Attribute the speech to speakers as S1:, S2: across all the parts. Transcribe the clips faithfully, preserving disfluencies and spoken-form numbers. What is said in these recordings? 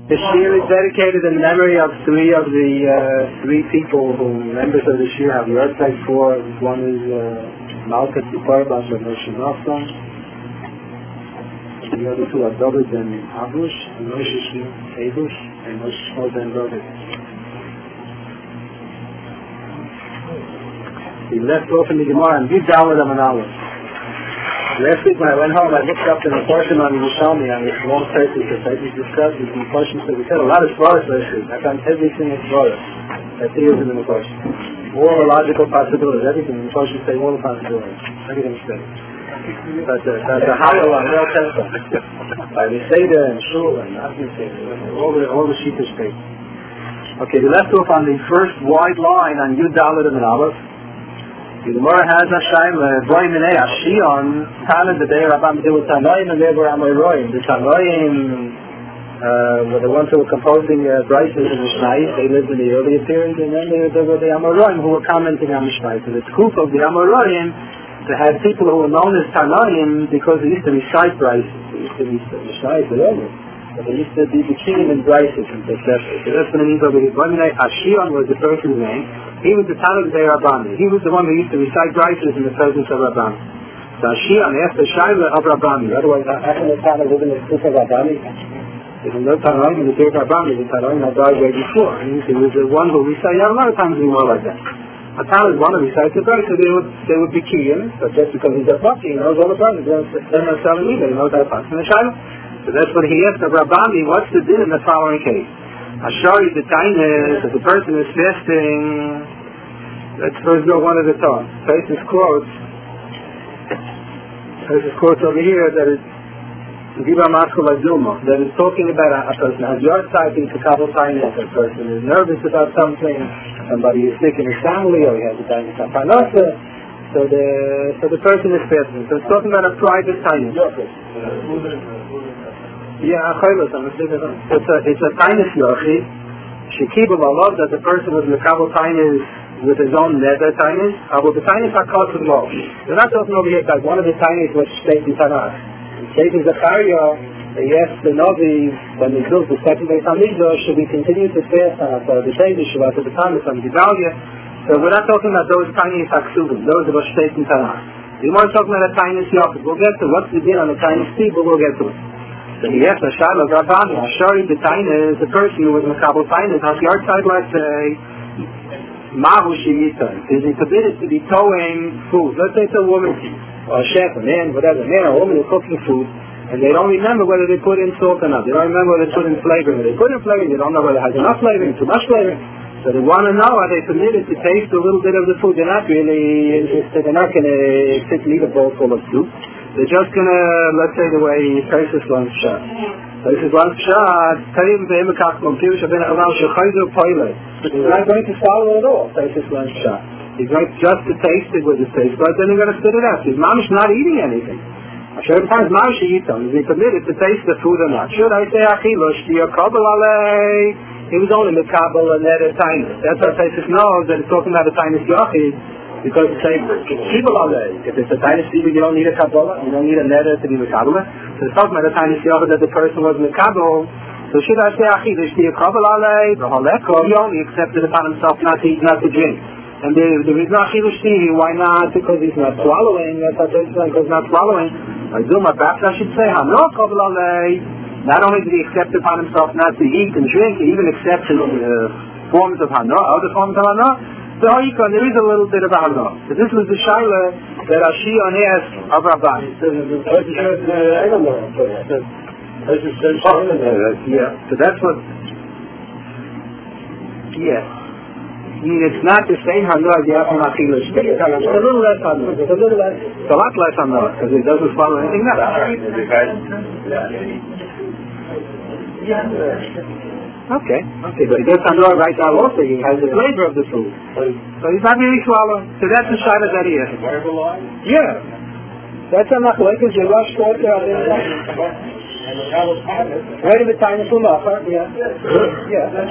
S1: The shir is dedicated in memory of three of the uh, three people who members of the shir have yahrzeit for. One is uh, Malka Tzipor Bas Rav Moshe Nachman. The other two are David and Abush, and Moshe Shmuel Abush, and Moshe Shmuel Ben David. We left off in the Gemara and Yud Daled Amud Aleph. Last week when I went home, I looked up in the portion on Yerushalmi on this long passage that we discussed with the portion. So we said a lot of svaras last week. I found everything in svaras that there is in the portion. All the logical possibilities, everything in the portion say all the possibilities. Everything is said. But the the Hagel on Real Tesla, by the Seder and Shul and Asmi Seder, all the all the sheepish state. Okay, we left off on the first wide line on Yud Daled Amud Aleph. The Gemara has a shayla, Boy Minei Ashion, Tana the Day Rabbam Dilu Tanoim and they were Amoyroim. The Tanoim uh, were the ones who were composing uh, Bryces and Mishnayos. They lived in the earlier period, and then there, there were the Amoyroim who were commenting on Mishnayos. So the scoop of the Amoyroim to have people who were known as Tanoim because they used to recite Bryces. They used to recite Mishnayos earlier. But they used to be the king in Bryces and et cetera. So that's what it means over here. Boy Minei Ashion was the person's name. He was the Tanakh of Rabbani. He was the one who used to recite Bryces in the presence of Rabbani. So Ashion asked the Shaila of Rabbani. Otherwise, how can the Tanakh live in the presence of Rabbani? There's no Tanakh in the presence of Rabbani. The Tanakh had died way before. And he was the one who recited. Yeah, a lot of times we more like that. A Tanakh is one who recites the Bryces, so they would, they would be keying. But just because he's a fucky, he knows all the Bryces. They're not telling either. He knows how to pass in the Shaila. So that's what he asked of Rabbani. What's the din in the following case? Ashari the tainus, if the person is fasting, let's first go one at a time. Faces quotes, faces quotes over here that is Giba Maskul Azuma, that is talking about a, a person has yahrzeit to kabel tainus, a person is nervous about something, somebody is sick in his family, or he has a tainus apanasa, so the so the person is fasting. So it's talking about a private tainus. Yeah, it's a it's a tainus yochid. Shekibel Allah that the person was mekabel tainus with his own nether tainus. But the tainus are called to law. We're not talking over here like one of the tainus was stated in Tanakh. Stated in Zechariah, they asked the Novi when they built the second Beit Hamikdash, should we continue to fast on uh, the day the Shabbat of the tainus on Gedalia? So we're not talking about those tainus haksuvim, those that were stated in Tanakh. We want to talk about a tainus yochid. We'll get to what's the din on the tainus people. We'll get to it. So he asked a shayla of Rabbani, Ashari the tainus, the person who was mekabel tainus, has yahrzeit, let's say, mahu sheyita. Is he forbidden to be towing food? Let's say it's a woman, or a chef, a man, whatever, a man or a woman is cooking food, and they don't remember whether they put in salt or not. They don't remember whether they put in flavoring. They put in flavoring, they don't know whether it has enough flavoring, too much flavoring. So they want to know, are they permitted to taste a little bit of the food? They're not really interested. They're not going to sit and eat a bowl full of soup. They're just going to, let's say the way Taisus learns Pshat. Taisus learns Pshat, Tarim Ve'emekach Mumpirush Abin Alam Shechayzu Poile. He's not going to swallow it all, Taisus learns Pshat. He's going just to taste it with his taste, but then he's going to spit it out. He's mamish not eating anything. Sure, times mamish eatam. Is he permitted to taste the food or not? Should I say Achilosh, Tia Kabal Alei? He was only Mekabal and Neder Tainus. That's how Taisus knows that it's talking about the Tainus Yochid. Because it's saying, if it's a tainus people, you don't need a Kabbalah, you don't need a neder to be Mekabbalah. So it's talking about a tainus yochid that the person was Mekabbalah. So should I say, Achidush, the Kabbalah alei, the Holeko, he only accepted upon himself not to eat, not to drink. And there, there is no Achidush, why not? Because he's not swallowing, that's how it's like, because not swallowing. I do my best, I should say, no Kabbalah alei. Not only did he accept upon himself not to eat and drink, he even accepted uh, forms of Hana, other forms of Hana. So there is a little bit of Hana. So this was the Shaila that Ashion asked of Rabbani. Yeah, so that's what, yeah. I mean, it's not the same Hana as the Afon Achilush. It's a little less Hana. It's a little less, it's a lot less Hana, because it doesn't follow anything else. Okay, okay, but he does Tandoor right now also, he has the flavor of the food. So he's not really swallowing. So that's the Shaila that he has. Yeah. That's a machlekes, you rush short there on the inside. Right in the time of Lumachar, yeah. Yeah.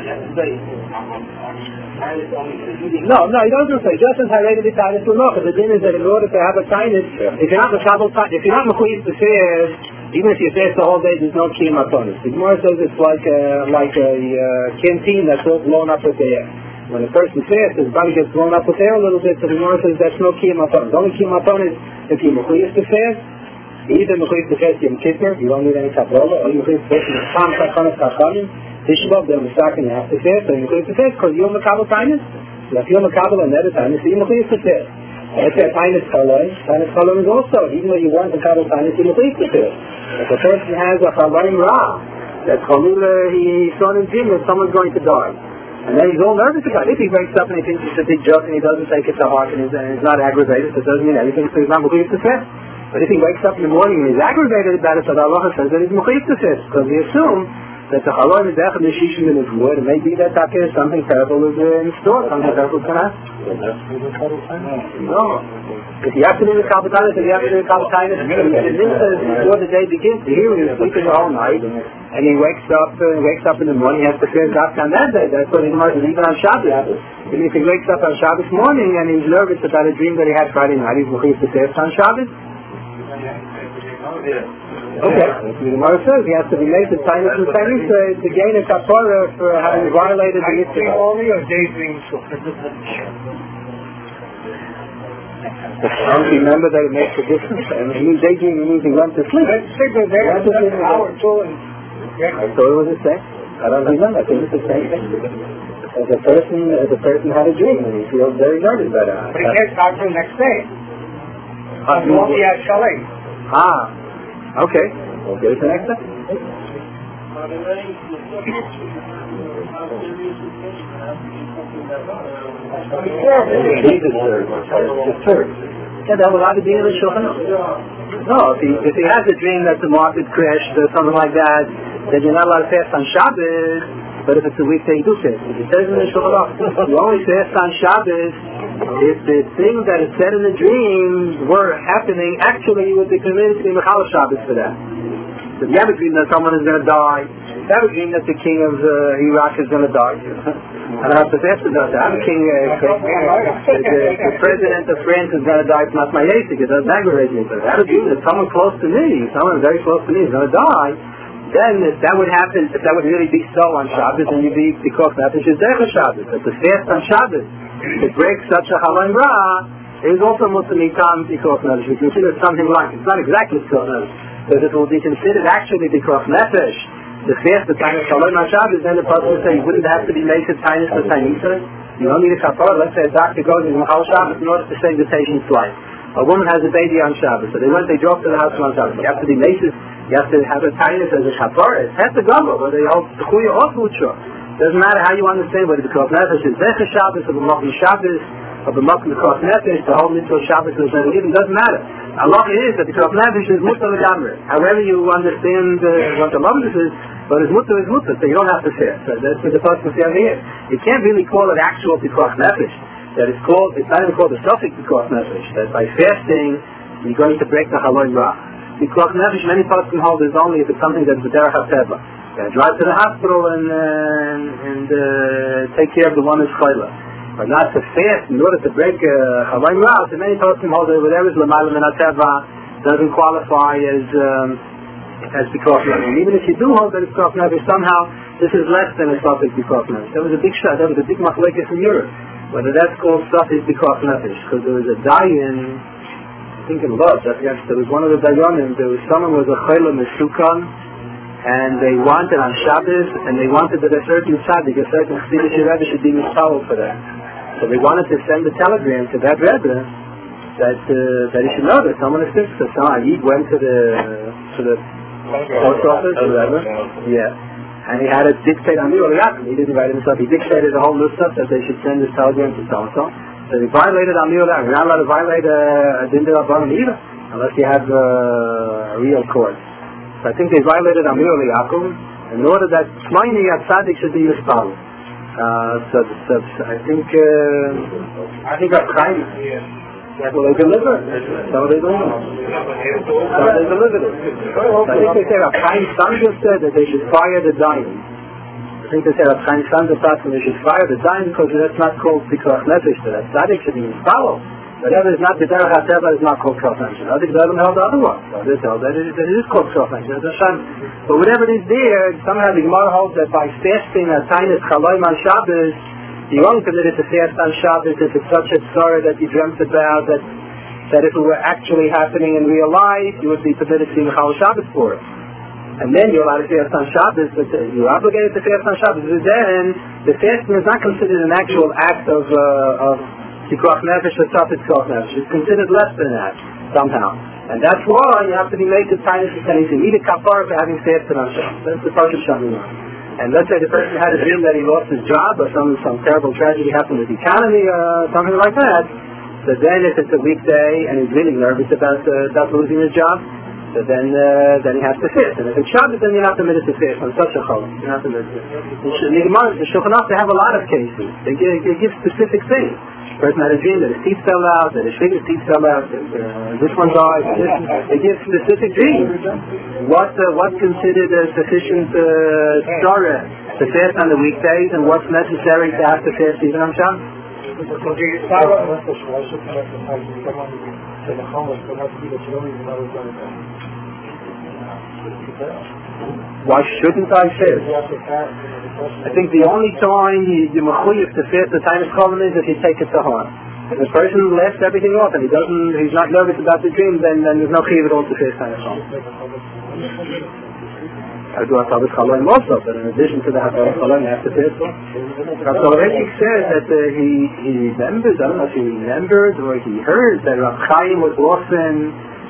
S1: No, no, he doesn't say, just as I read in the time of Lumachar, the din is that in order to have a tainus, if you're not Mekabel tainus, if you're not Mekuyis to fast, Even if you fast the whole day, there's no kiyum hatonis. The Gemara says it's like a, like a uh, canteen that's all blown up with air. When a person fasts, his body gets blown up with air a little bit, so the Gemara says that's no kiyum hatonis. The only kiyum hatonis if you mechuyas to fast, either mechuyas to fast Yom Kippur, you don't need any kaprola, or you mechuyas to fast in the Cham Chachanas Chachamim, Tishbav, then Misak, and you have to fast, or you mechuyas to fast because you're Mekabel Tainus. So if you're Mekabel and never Tainus, so you mechuyas to fast. That's why Tainus Chaloi. Tainus Chaloi is also, even though you weren't Mekabel Tainus, you mechuyas to fast. If a person has a Chaloim Ra, that Chalula, he saw in his dream that someone's going to die. And then he's all nervous about it. If he wakes up and he thinks it's a big joke and he doesn't take it to heart and he's, and he's not aggravated, so it doesn't mean anything, so he's not mechuyev to fast. But if he wakes up in the morning and he's aggravated about it, so the Allah says that he's mechuyev to fast, because we assume that the halal is dechad neshishim in his word, and maybe that is something terrible is in store, something terrible is going to happen. No. If you have to do the Kabbalah, if you have to do the Kabbalah, before the day begins, here he was sleeping all night, and he wakes up, uh, wakes up in the morning, he has to fast after on that day. That's what he's marking, even on Shabbos. And if he wakes up on Shabbos morning and he's nervous about a dream that he had Friday night, he's mechuyev to fast on Shabbos. Okay. The Gemara says he has to be made to Tainus and Tainus to, to gain a kapara for having violated the Yitzhak.
S2: Only or daydream?
S1: I don't remember that it makes a difference. I mean, daydream means he went to sleep.
S2: Let's take the day and an hour or two and...
S1: I thought it was the same. I don't remember. I think it's the same thing. As a person, as a person had a dream and he feels very nervous about it.
S2: But he can't start till the next day.
S1: Uh,
S2: He won't be at Shalei.
S1: Ah, okay. We'll get it the next day. Yeah, that will have to be in the Shulchan Aruch. No, if he, if he has a dream that the market crashed or something like that, then you're not allowed to fast on Shabbos, but if it's a weekday, you do fast. If it says in the Shulchan Aruch, you only fast on Shabbos if the things that is said in the dream were happening, actually you would be convinced to be Mechal Shabbos for that. So if you have a dream that someone is going to die, if you have a dream that the king of uh, Iraq is going to die, I don't have to fast about that. I have a king, uh, the, the, the president of France is going to die, it's not my Yasik, it doesn't aggravate me. But if I have a dream that someone close to me, someone very close to me is going to die, then if that would happen, if that would really be so on Shabbos, then you'd be because that is Derech Shabbos. But the fast on Shabbos, to break such a halal ra, is also Muslim Itam because Nefesh. We consider it something like, it's not exactly because Nefesh, but it will be considered actually because Nefesh, the fast, the Tainus Halal Shabbos, then the person would say, you wouldn't have to be made to Tainus or Tainisa. You don't need a kapara. Let's say a doctor goes in Mechal Shabbos in order to save the patient's life. A woman has a baby on Shabbos, so they went, they drove to the hospital on Shabbos. You have to be maces, you have to have a Tainus as a kapara. It's half the gumbo, but they hold the Chuya or Futra. Doesn't matter how you understand whether because Nefesh is Zecher Shabbos or B'Makom Shabbos or B'Makom because Nefesh, the whole mitzvah Shabbos is never given. Doesn't matter. Allah is that because Nefesh is Mutter L'Gamre. However you understand uh, what the Lamdus is, but his Mutter is Mutter, so you don't have to say it. So that's what the person says here. You can't really call it actual because Nefesh. That it's called, it's not even called a suffix because Nefesh. That by fasting, you're going to break the Halal Ra. Because Nefesh, many parts can hold is only if it's something that's B'derech HaTeva. Yeah, drive to the hospital and uh, and uh, take care of the one who's chayla. But not to fast in order to break Halal uh, Ra. So many parts can hold that whatever is L'mayla Min HaTeva doesn't qualify as um, as B'koch Nefesh. And even if you do hold that it's B'koch Nefesh, somehow this is less than a suffix B'koch Nefesh. There was a big shot, there was a big machlekes in Europe. Whether that's called suffix B'koch Nefesh, because there was a dayan, I think in Lodz, I forget, there was one of the dayanim, there was someone who was a chayla Mesukan, and they wanted on Shabbos, and they wanted that a certain tzaddik, a certain Chassidish Rebbe should be mispalel for that. So they wanted to send a telegram to that Rebbe that uh, that he should know that someone is sick. So someone, he went to the to the post office or whatever, yeah, and he had to dictate on Amir Yaakov. He didn't write himself. He dictated the whole list of stuff that they should send this telegram to so and so. So they violated Amir Yaakov. You're not allowed to violate a Din D'Rabbanan either, unless you have uh, a real court. So I think they violated Amir Yaakov in order that Shmaini Tzaddik should be mispal. Uh, so, so, so I think uh, I think that's kind. Yeah, well, they deliver. So they don't. So they delivered it. So I think they said Chaim Sandra said that they should fire the dying. I think they said Chaim Sandra thought that they should fire the dying because that's not called Pikuach Nefesh. That Tzaddik should be mispal. whatever is not the Derech HaTeva is not called Ksal Tainus. Other Gedolim held the other one. So they held that it, that it is called Ksal Tainus. But whatever is there, somehow the Gemara holds that by fasting a Tainus Chaloim on Shabbos, you won't permit it to fast on Shabbos if it's such a story that you dreamt about, that that if it were actually happening in real life, you would be permitted to be Mechal Shabbos for it. And then you're allowed to fast on Shabbos, but you're obligated to fast on Shabbos. But then, the fasting is not considered an actual act of uh, of Pikuach Nefesh or Tzafit Pikuach Nefesh. It's considered less than that, somehow. And that's why you have to be made to Tainus Tainus. You need a kapara for having fasted on Shabbos. That's the Parshat Shamim. And let's say the person had a dream that he lost his job, or some some terrible tragedy happened with the economy, or something like that. So then if it's a weekday and he's really nervous about, uh, about losing his job, so then uh, then he has to fast. And if it's Shabbos, then you're not permitted to fast on such a chol. You're not permitted to fast. The Shulchan Aruch, they have a lot of cases. They give, they give specific things. The person had a dream that his teeth fell out, that his fingers' teeth fell out, that uh, this one died. This, they give specific dreams. What uh, what's considered a sufficient tzara uh, to fast on the weekdays, and what's necessary to have to fast even on Shabbos? Why shouldn't I fast? I think the only time you're mechuyev to fast the time of Cholim is if you take it to heart. If the person left everything off and he doesn't, he's not nervous about the dream, then, then there's no chiyuv at all to fast time of Cholim. I do have Tavis Chaloim also, but in addition to the Tavis Chaloim, you have to fast. Rav Soloveitchik says that uh, he, he remembers, I don't know if he remembered or he heard that Rav Chaim would often,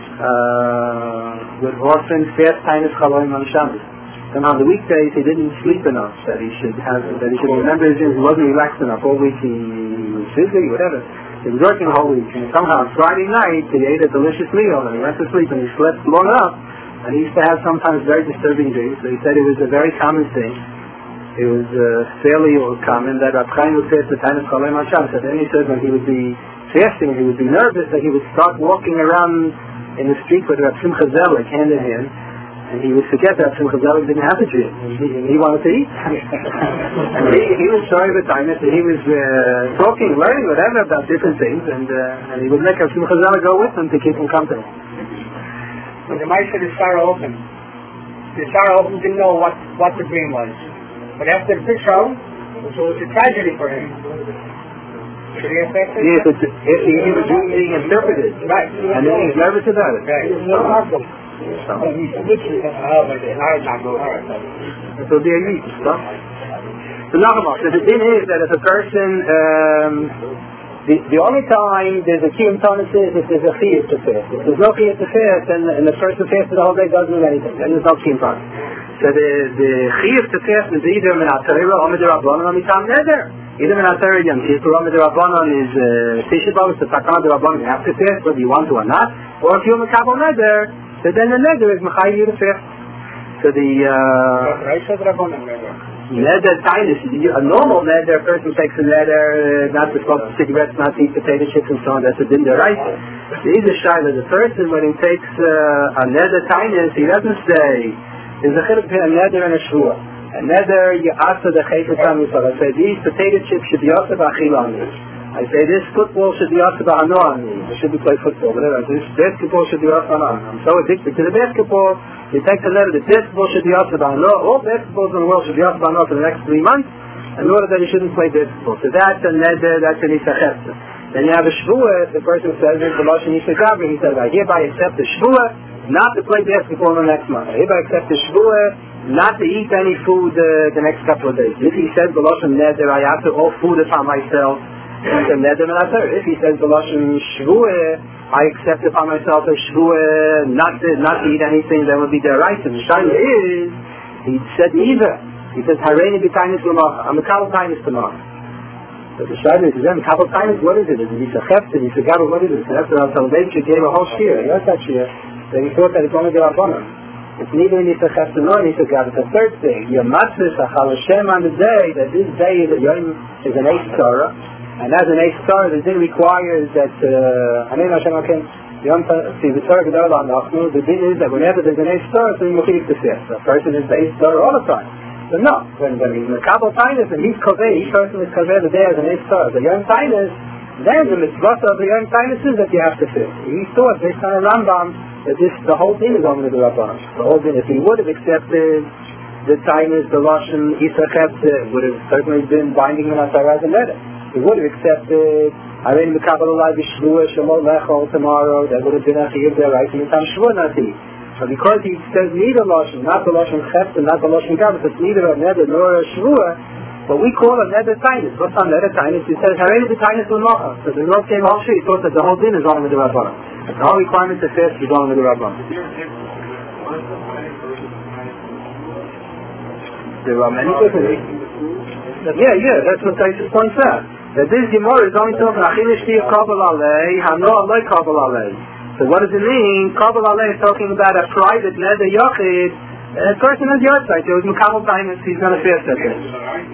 S1: uh, would often fast Tainus Chaloim on Shabbos. Somehow on the weekdays he didn't sleep enough, that he should have, that he should remember his dreams. He wasn't relaxed enough. All week he was busy, whatever. He was working the whole week, and somehow on Friday night he ate a delicious meal, and he went to sleep, and he slept long enough. And he used to have sometimes very disturbing dreams. So he said it was a very common thing. It was uh, fairly common that Rav Chaim would fast the time of Chaloim on Shabbos. And then he said when he would be fasting, he would be nervous, that he would start walking around in the street with Rav Simcha Zelig hand in hand, and he would forget that Rav Simcha Zelig didn't have a dream, and he, and he wanted to eat. And he, he was showing the time that he was uh, talking, learning, whatever, about different things, and, uh, and he would make Rav Simcha Zelig go with him to keep him company.
S2: When the Ma'aser the Sarah opened, the Sarah opened didn't know what, what the dream was. But after the Pishon, it was a tragedy for him. Should he have fasted?
S1: Yes, it's, if he was being interpreted.
S2: Right.
S1: And then he's nervous about it.
S2: Right. No problem. So he's literally, oh my God, now it's not good. All right.
S1: It will be a yeast, stuff. So now, so the thing is that if a person, um, The, the only time there's a kiyum tonus is if there's a chiyuv to fast. If there's no chiyuv to fast, and, and the person fasted the whole day doesn't mean anything. Then there's no kiyum tonus. So the the chiyuv to fast is either min ha-Torah or midrabanan or mitam neder. Either min ha-Torah yom kippur or midrabanan is Tisha B'Av, the takana midrabanan you have to fast whether you want to or not. Or if you're mekabel neder, so then the neder is mechayiv you to fast. So the uh, Neder Tainus, a normal neder, a person takes a neder, not to smoke cigarettes, not to eat potato chips and so on, that's a din deraisa. He's a shayla, the person when he takes uh, a neder Tainus, he doesn't say, there's a chiluk between a neder and a shvua. A neder, you answer the chayfet on yourself. I say, these potato chips should be also b'achil on me. I say, this football should be also b'ano on me. I shouldn't play football, whatever. This basketball should be also on me. I'm so addicted to the basketball. You take the letter, the basketball should be also b'ano. All basketballs in the world should be also b'ano for the next three months in order that you shouldn't play basketball. So that's a neder, that's an isachefta. Then you have a shvua, the person says, it's the Lashon Yisagabri. He says, I hereby accept the shvua not to play basketball in the next month. I hereby accept the shvua not to eat any food uh, the next couple of days. If he says the Lashon neder, I have to all food upon myself. If he says the Lashon Shvuah, I accept upon myself a Shvuah not to, not to eat anything that would be their right. And the Shaila is, he said neither. He says, Hareini b'Tainus l'mach, I'm a Kabbalah Tainus t'mach. But the Shaila is, then Kabbalah Tainus, what is it? Is it Yisachefta, Yisagabah, what is it? And that's what Rav Soloveitchik gave a whole shir. He asked that shir, that he thought that it's only the Rabbanan. It's neither Yisachefta nor Yisagabah. It's a third thing. Your matzvah, Achal Hashem on the day, that this day is a Yom, is an Eis Torah. And as an eighth star, the din requires that, Amen Hashem Aken, see the Torah Gedol on Nachnu, the din is that whenever there's an eighth star, so you must eat the fifth. The person is the eighth star all the time. But no, when, when he's in the Kabbalah Tainus and he's Koveh, each person is Koveh the day as an eighth star. The Yom Tainus, Then the mitzvah of the young kindness is that you have to fit. He thought, based on a Rambam, that this, the whole thing is only the Rabbanan. The whole thing, if he would have accepted the kindness, the Lashon, Yisachepte, would have certainly been binding him on Torah and letter. He would have accepted, Harein Mekabel Alai B'Shvua Shemo Lechol tomorrow, that would have been a chiyuv there, right? And Yitam Shvua Nati. But because he says neither Lashon, not the Lashon Chepte, not the Lashon Gavit, it's neither a Neder nor a Shvua, but we call a Neder Tainus. What's on Neder Tainus? He says, Harein B'Tainus L'Nocha. So the Rav came also, he thought that the whole din is only with the Rabbanan. The whole requirement to fast is only with the Rabbanan. There are many different. Yeah, yeah, that's what Taisus points out. That this Gemara is only talking Achil Shtiya Kabel Alei, Hano Alei Kabel Alei. So what does it mean? Kabel Alei is talking about a private Neder Yochid. A person has your side, there was Mekabel Tainus, he's going to fast that day.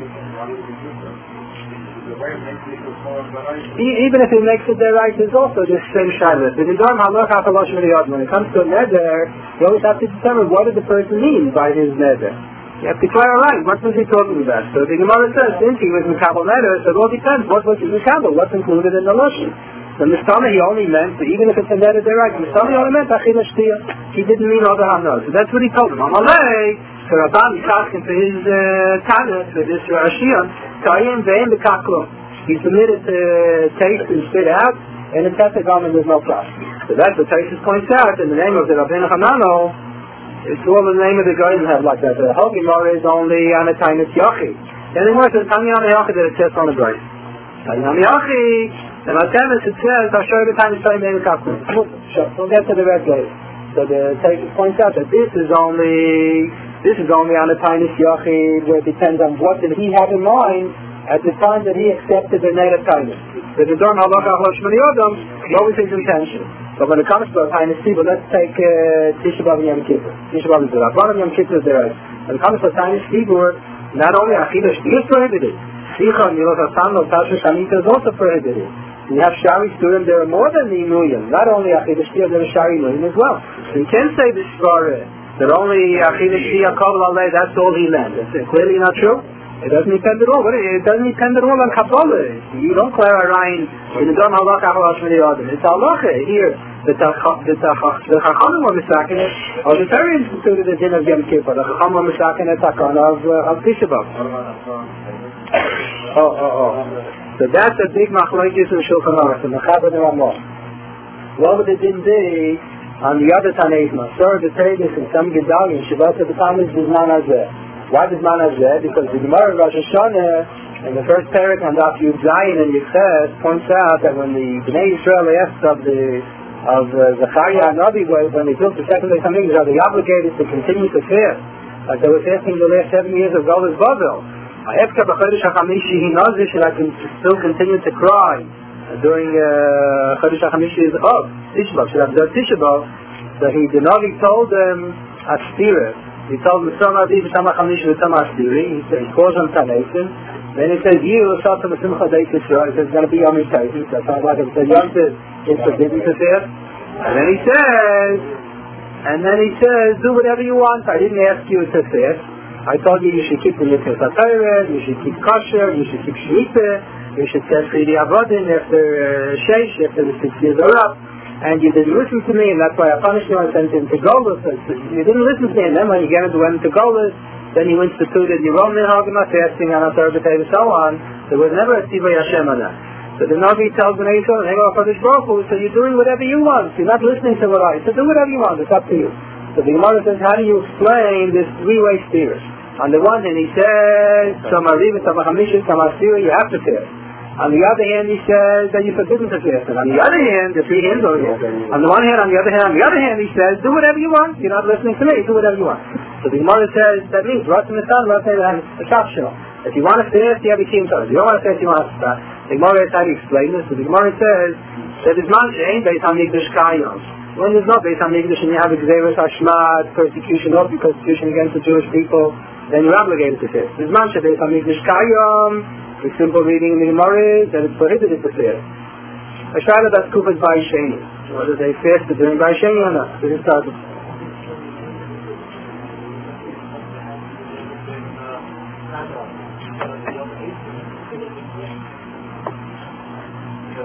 S1: Even if he makes it there right, there's also this same shaila. When it comes to a neder, you always have to determine what does the person mean by his neder. You have to clarify right, what was he talking about? So the Gemara says, since he was Mekabel neder, so it all depends, what was Mekabel, what's included in the Lashon. The Mistama he only meant, so even if it's a neder there right, the Mistama he only meant Achil Shtiyah. He didn't mean all the Hanos. So that's what he told him. Amalei, so Rabban is asking for his Tanit, for this Rashiyah, Kayim Ve'im B'Kaklum. He submitted to taste and spit out, and in Tetzagam there's no problem. So that's what Taisus points out, in the name of the Rabbeinu Hanano, it's all the name of the guy who have like that. The whole Gemara is only on a Tainus Yachi. And then what's the Tanya Yachi that it says on the Bryce? Tanya Yachi, and on Temis it says, I'll show you the Tainus Tainus Ve'im B'Kaklum. We'll get to the rest later. So the Taisus points out that this is only, this is only on a Tainus Yachi, where it depends on what did he have in mind at the time that he accepted the native kindness. The Nidorn Halacha Haloshmani Odom, what was his intention? But when it comes to a kindness people, let's take uh, Tisha B'Av and Yom Kippur. Tisha B'Av is the Rabban and Yom Kippur is there. When it comes to a kindness people, not only Achila Shti is prohibited, Sicha and Yilot HaSam of Tasha Shamita is also prohibited. You have Shari Sturim, there are more than the Inuyim. Not only Achila Shti, there are Shari Inuyim as well. So you can't say this Svara, that only Achila Shti, Akabal Alei, that's all he learned. That's clearly not true. It doesn't depend at all. It doesn't depend at all on Kabbalah. You don't clear a Ryan in the Don Halacha Haloshmani Odom. It's Halacha here. The Chachamim were misakin it, or the Torah instituted the din of Yom Kippur. The Chachamim were misakin it of of Tisha B'Av. Oh, oh, oh. So that's a big machlokes in Shulchan Aruch, in the Chabad and Ramah. What would it din be on the other Tanais Masor, the Tevis, and some Gedalim, Shabbat of the Tammuz is not as there. Why does man have that? Because the Gemara of Rosh Hashanah, in the first parak on Daf Yud Zayin and Yitzchak, points out that when the Bnei Yisrael asked of the of uh, Zechariah and Navi, when they built the second day coming, are they obligated to continue to fast? Like they were fasting the last seven years of Golus Bavel. After Chodesh HaChamishi, he knows this, and I can still continue to cry during Chodesh HaChamishi of Tisha B'Av. Should have done Tisha B'Av. So he, the Navi told them, Astira. He told Mitzvah Adi B'Tama Chamish B'Tama Astiri. He said, he calls him Tanaisim. Then he says, you shall to Mitzvah Dei Tisra. He says, it's going to be Yom Taisim. So it sounds like it's a Yom Tov. It's forbidden to fast. And then he says, and then he says, do whatever you want. I didn't ask you to fast. I told you you should keep the Mitzvah Satayred, you should keep kosher, you should keep Shemitah, you should test Chidi Avodim after uh, Sheish, after the six years are up. And you didn't listen to me, and that's why I punished you and sent him to Golus. So you didn't listen to me, and then when you get into went to Golus, then you instituted your own minhagim, fasting on a Thursday and so on. There was never a Tzivay Hashem on that. So the Navi tells Bnei Yisrael, Hego HaKadosh Baruch Hu, so you're doing whatever you want. You're not listening to what I. So do whatever you want. It's up to you. So the Gemara says, how do you explain this three-way steer? On the one hand, he says, some are leaving, some are chamishim, some are steer, you have to fast. On the other hand, he says that you're forbidden to fast. And on the other hand, the three hands over here. On the one hand, on the other hand, on the other hand, he says, do whatever you want. You're not listening to me. Do whatever you want. So the Gemara says, that means, Ratzim Nisan, Ratzim Nisan, a shopshel. If you want to fast, you have a kiyum Torah. If you don't want to fast, you want to fast. The Gemara is how to explain this. So the Gemara says, that is man she'ain based on Mikdash Kayom. When there's not based on Mikdash and you have Xeris Hashmad, persecution, or persecution against the Jewish people, then you're obligated to fast. There's man she'ain based on Mikdash Kayom. The simple reading in the Gemara is that it's prohibited to fast. I tried about Kufa's Bayisheni. Whether they fasted during Bayisheni or not. This is started.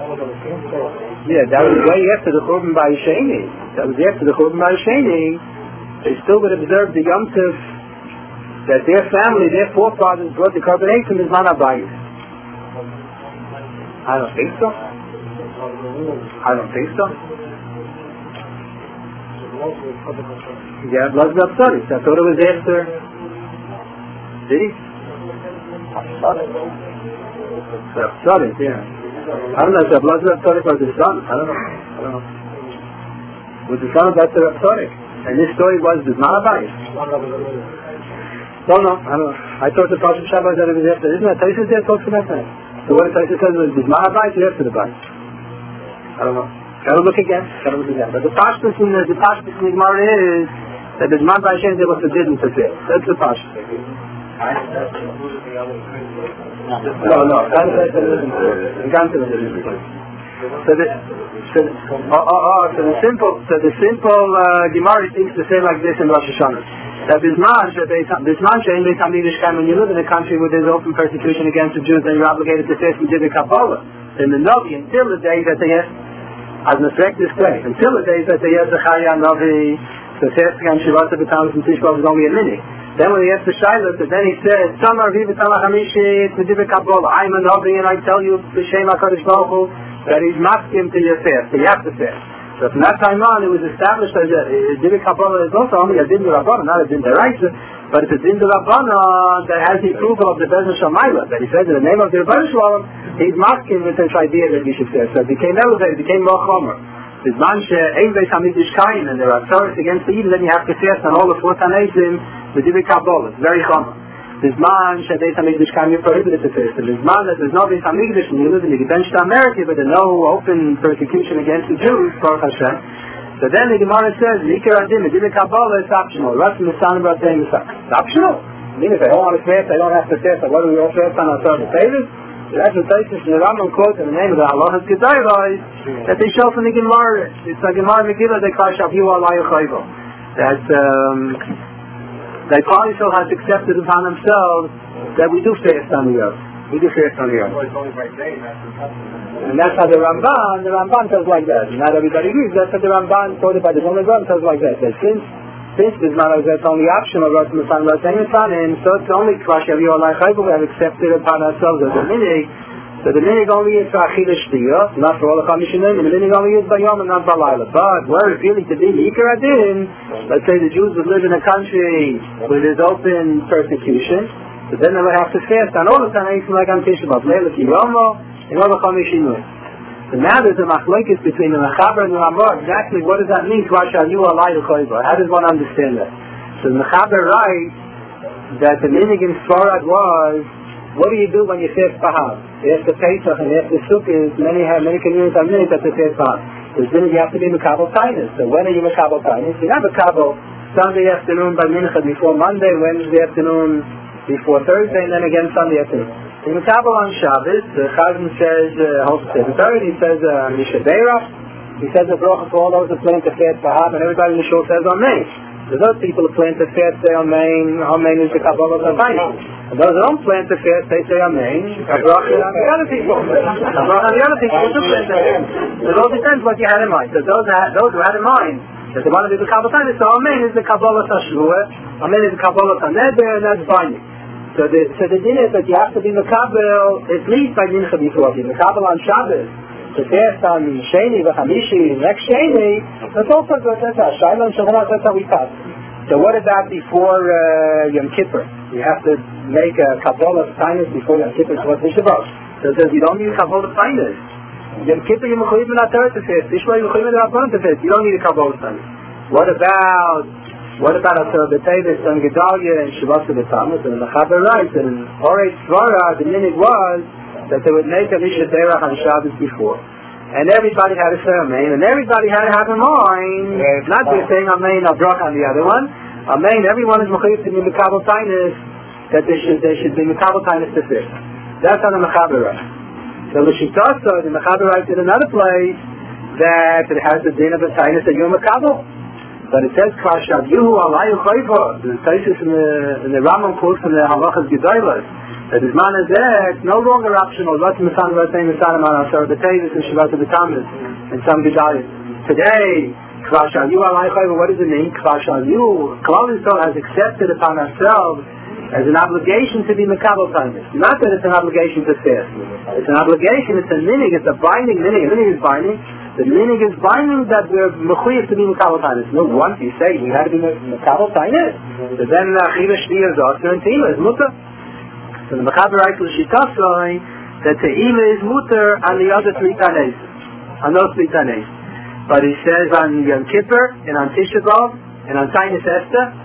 S1: Yeah, that was way after the Churban Bayesheni. That was after the Churban Bayesheni. They still would observe the Yom Tov that their family, their forefathers brought the Korban Eitzim is Mana Bayis. I don't think so. I don't think so. Yeah, Blaz B'Apsaris. I thought it was after. Did he? B'Apsaris, yeah. I don't know if Blaz B'Apsaris was the son. I don't know. I don't know. Was the son of Blaz B'Apsaris? And this story was the Mana Bayis. Don't know. I don't know. I thought the Pasuk Shabbat that it was after. Isn't that Taisus there talks about that? So what Taisus says was the Mana Bayis or after the Bayis? I don't know. Gotta look again. Gotta look again. But the Pashtus in the, the Pashtus in the Gemara is that the Zman Bayeshen there was forbidden to say. That's the Pashtus. No, no. That's the So the so the, oh, oh, oh, so the simple so the simple uh, Gemara thinks to say like this in Rosh Hashanah. That Bisman Bisman Shein Beis Hamikdash Kaim, when you live in a country where there's open persecution against the Jews, then you're obligated to fast and give the Kabbalah. In the Novi, until the day that they have as an effect this way, until the days that they have Zechariah Novi, the fasting on Shivat B'Tanis and Tishkov is only a minute. Then when he has the Shiloh, then he says, Samar Viva Samar Hamishi, it's Medivik Kabbalah. I'm a Novi and I tell you, B'Shem HaKadosh Baruch Hu, that he's masking to your fast, that you have to fast. So from that time on, it was established that Medivik Kabbalah is also only a Din D'Rabbanan, not a Din D'Oraisa, but it's a Din D'Rabbanan that has the approval of the Bezdin Shamayla, that he says in the name of the Rebbeinu Shalom, he's masking with this idea that you should fast. So it became elevated, it became more chomer. Bisman she'ein Beis Hamikdash Kaim, and there are authorities against the evil, then you have to fast on all the four Tanaisim with Divik Kabbalah. It's very chomer. Bisman she'beis Hamikdash Kaim, you're prohibited to fast. And Bisman that there's no Beis Hamikdash, and you live in the Gebench America, but there's no open persecution against the Jews, Baruch Hashem. So then the Gemara says, Nikar Adim, Divik Kabbalah is optional. Rest in the Son of Rav It's optional. I mean, if they don't want to fast, they don't have to fast. But what do we all fast on our Torah favors? That's the Taisus in the Rambam quote in the name of the Halachas Gedairai that they show from the Gemara. It's like Gemara Megillah, they call Shav Yuah Alai Chayvo. That um, that Klal Yisrael has accepted upon themselves that we do fast on the earth. We do fast on the earth. And that's how the Ramban, the Ramban says like that. Not everybody agrees. That's how the Ramban quoted by the Zohar says like that. That since Since Bisman that's only optional, Rosh Hashanah, Rosh Hashanah, so it's only Klash Yaviyu Alai Chayvu, we have accepted upon ourselves as a minig. So the minig only is for Achila Shtiyah, not for all the Chamishinim, and the minig only is by Yom and not by Laila. But where it's really to be Yikar Adin, let's say the Jews would live in a country where there's open persecution, so then they would have to fast on all the Tanaisim like on Tisha B'Av, Leila Ki Yomo, and all the Chamishinim. So now there's a machlokes between the Mechaber and the Ramah. Exactly what does that mean? How does one understand that? So the Mechaber writes that the minig in Sfarad was, what do you do when you fast Pahal? After Pesach and after Sukkot, many have many communities have minig that they fast Pahal. There's minig you have to be Mekabel Tainus. So when are you Mekabel Tainus? You're not Mekabel Sunday afternoon by Mincha before Monday, Wednesday afternoon before Thursday, and then again Sunday afternoon. In the Kabbalah on Shabbos, the Chazan says, holds the Sefer, he says, Misha Beirach, he says a bracha for all those who plan to fast Bahab, and everybody in the shul says Amen. So those people who plan to fast say Amen, Amen is the Kabbalah of the Bible. And those who don't plan to fast, they say Amen, a bracha on the other people. A bracha on the other people who do plan to fast. So it all depends what you had in mind. So those, those who had in mind, that they want to do the Kabbalah Tainus, so Amen is the Kabbalah Tashluah, Amen is the Kabbalah Taneder, and that's binding. So the so the din is that you have to be Mekabel at least by Mincha before you. Mekabel on Shabbos, the fast on Sheni, V'Chamishi, next Sheni, that's also good. That's how Shiloh and Shabbat, that's how we pass. So what about before uh, Yom Kippur? You have to make a Kabbalah Tainus before Yom Kippur, so what's the Shabbat? So it says you don't need a Kabbalah Tainus. Yom Kippur you mechuyev in Torah to fast. Tishma you mechuyev in Rabbanan to fast. You don't need a Kabbalah Tainus. What about What about Asar B'Tevis and Gedalia and Shabbat B'Tamas? And the Mechaber writes that in Orei Svara, the minig was that they would make a Misha Derach on Shabbos before. And everybody had to say Amen, and everybody had to have in mind, not just saying Amen, a brach on the other one. Amen, everyone is Mechaber to be Mekabel Tainus, that they should, they should be Mekabel Tainus to fast. That's how the Mechaber writes. So the Shitasa, the Mechaber writes in another place, that it has the din of a Tainus that you're Mekabel. But it says, Kvar Shavyuhu Alayu Chayva. The thesis in the, in the Rambam quotes from the Halachas Gedolos, that his man is there, it's no longer optional. What's the Masan was saying, the Sadaman, or the Tevis and Shabbat of the Tammuz, and some Gedalim. Today, Kvar Shavyuhu Alayu Chayva, what does it mean? Kvar Shavyuhu, Klal Yisrael has accepted upon ourselves as an obligation to be Mekabel Tainus. Not that it's an obligation to fast. It's an obligation, it's a minig, it's a binding minig. A minig is binding. The minig is binding that we're mechuyev to be Mekabel Tainus. No, once you say we had to be Mekabel Tainus, so then Chila Shliya is also and Teila is mutter. So the Mechaber writes with Shitasai that Teila is mutter on the other three Tainus, on those three Tainus. But he says on Yom Kippur and on Tisha B'Av and on Tainus Esther,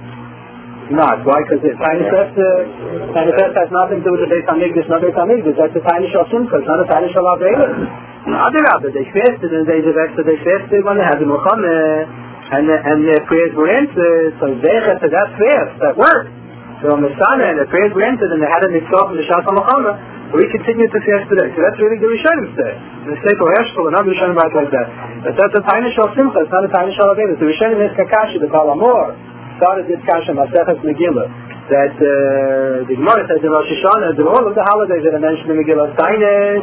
S1: not. Why? Because the Tainus Esther, Tainus Esther has nothing to do with the Beis HaMikdash, not Beis HaMikdash. That's the Tainus Shal Simcha, it's not a Tainus Shal Aveilah. Other Rabbi, they fasted in the days of Esther, they fasted when they had the Muhammad, and the, and their prayers were answered, so they had to that fast, that worked. So on the Sana, and the prayers were answered, and they had a mitzvah from the Shas HaMuhammad, we continue to fast today. So that's really the Rishonim say. The Sefer Hershkel, and other Rishonim write like that. But that's a Tainus Shal Simcha, it's not a Tainus Shal Aveilah. The Rishonim is Kakashi, the Baal Amor, started this Kasha, Masechet Megillah, that uh, the Gemara says in Rosh Hashanah that all of the holidays that are mentioned in Megillah Tainus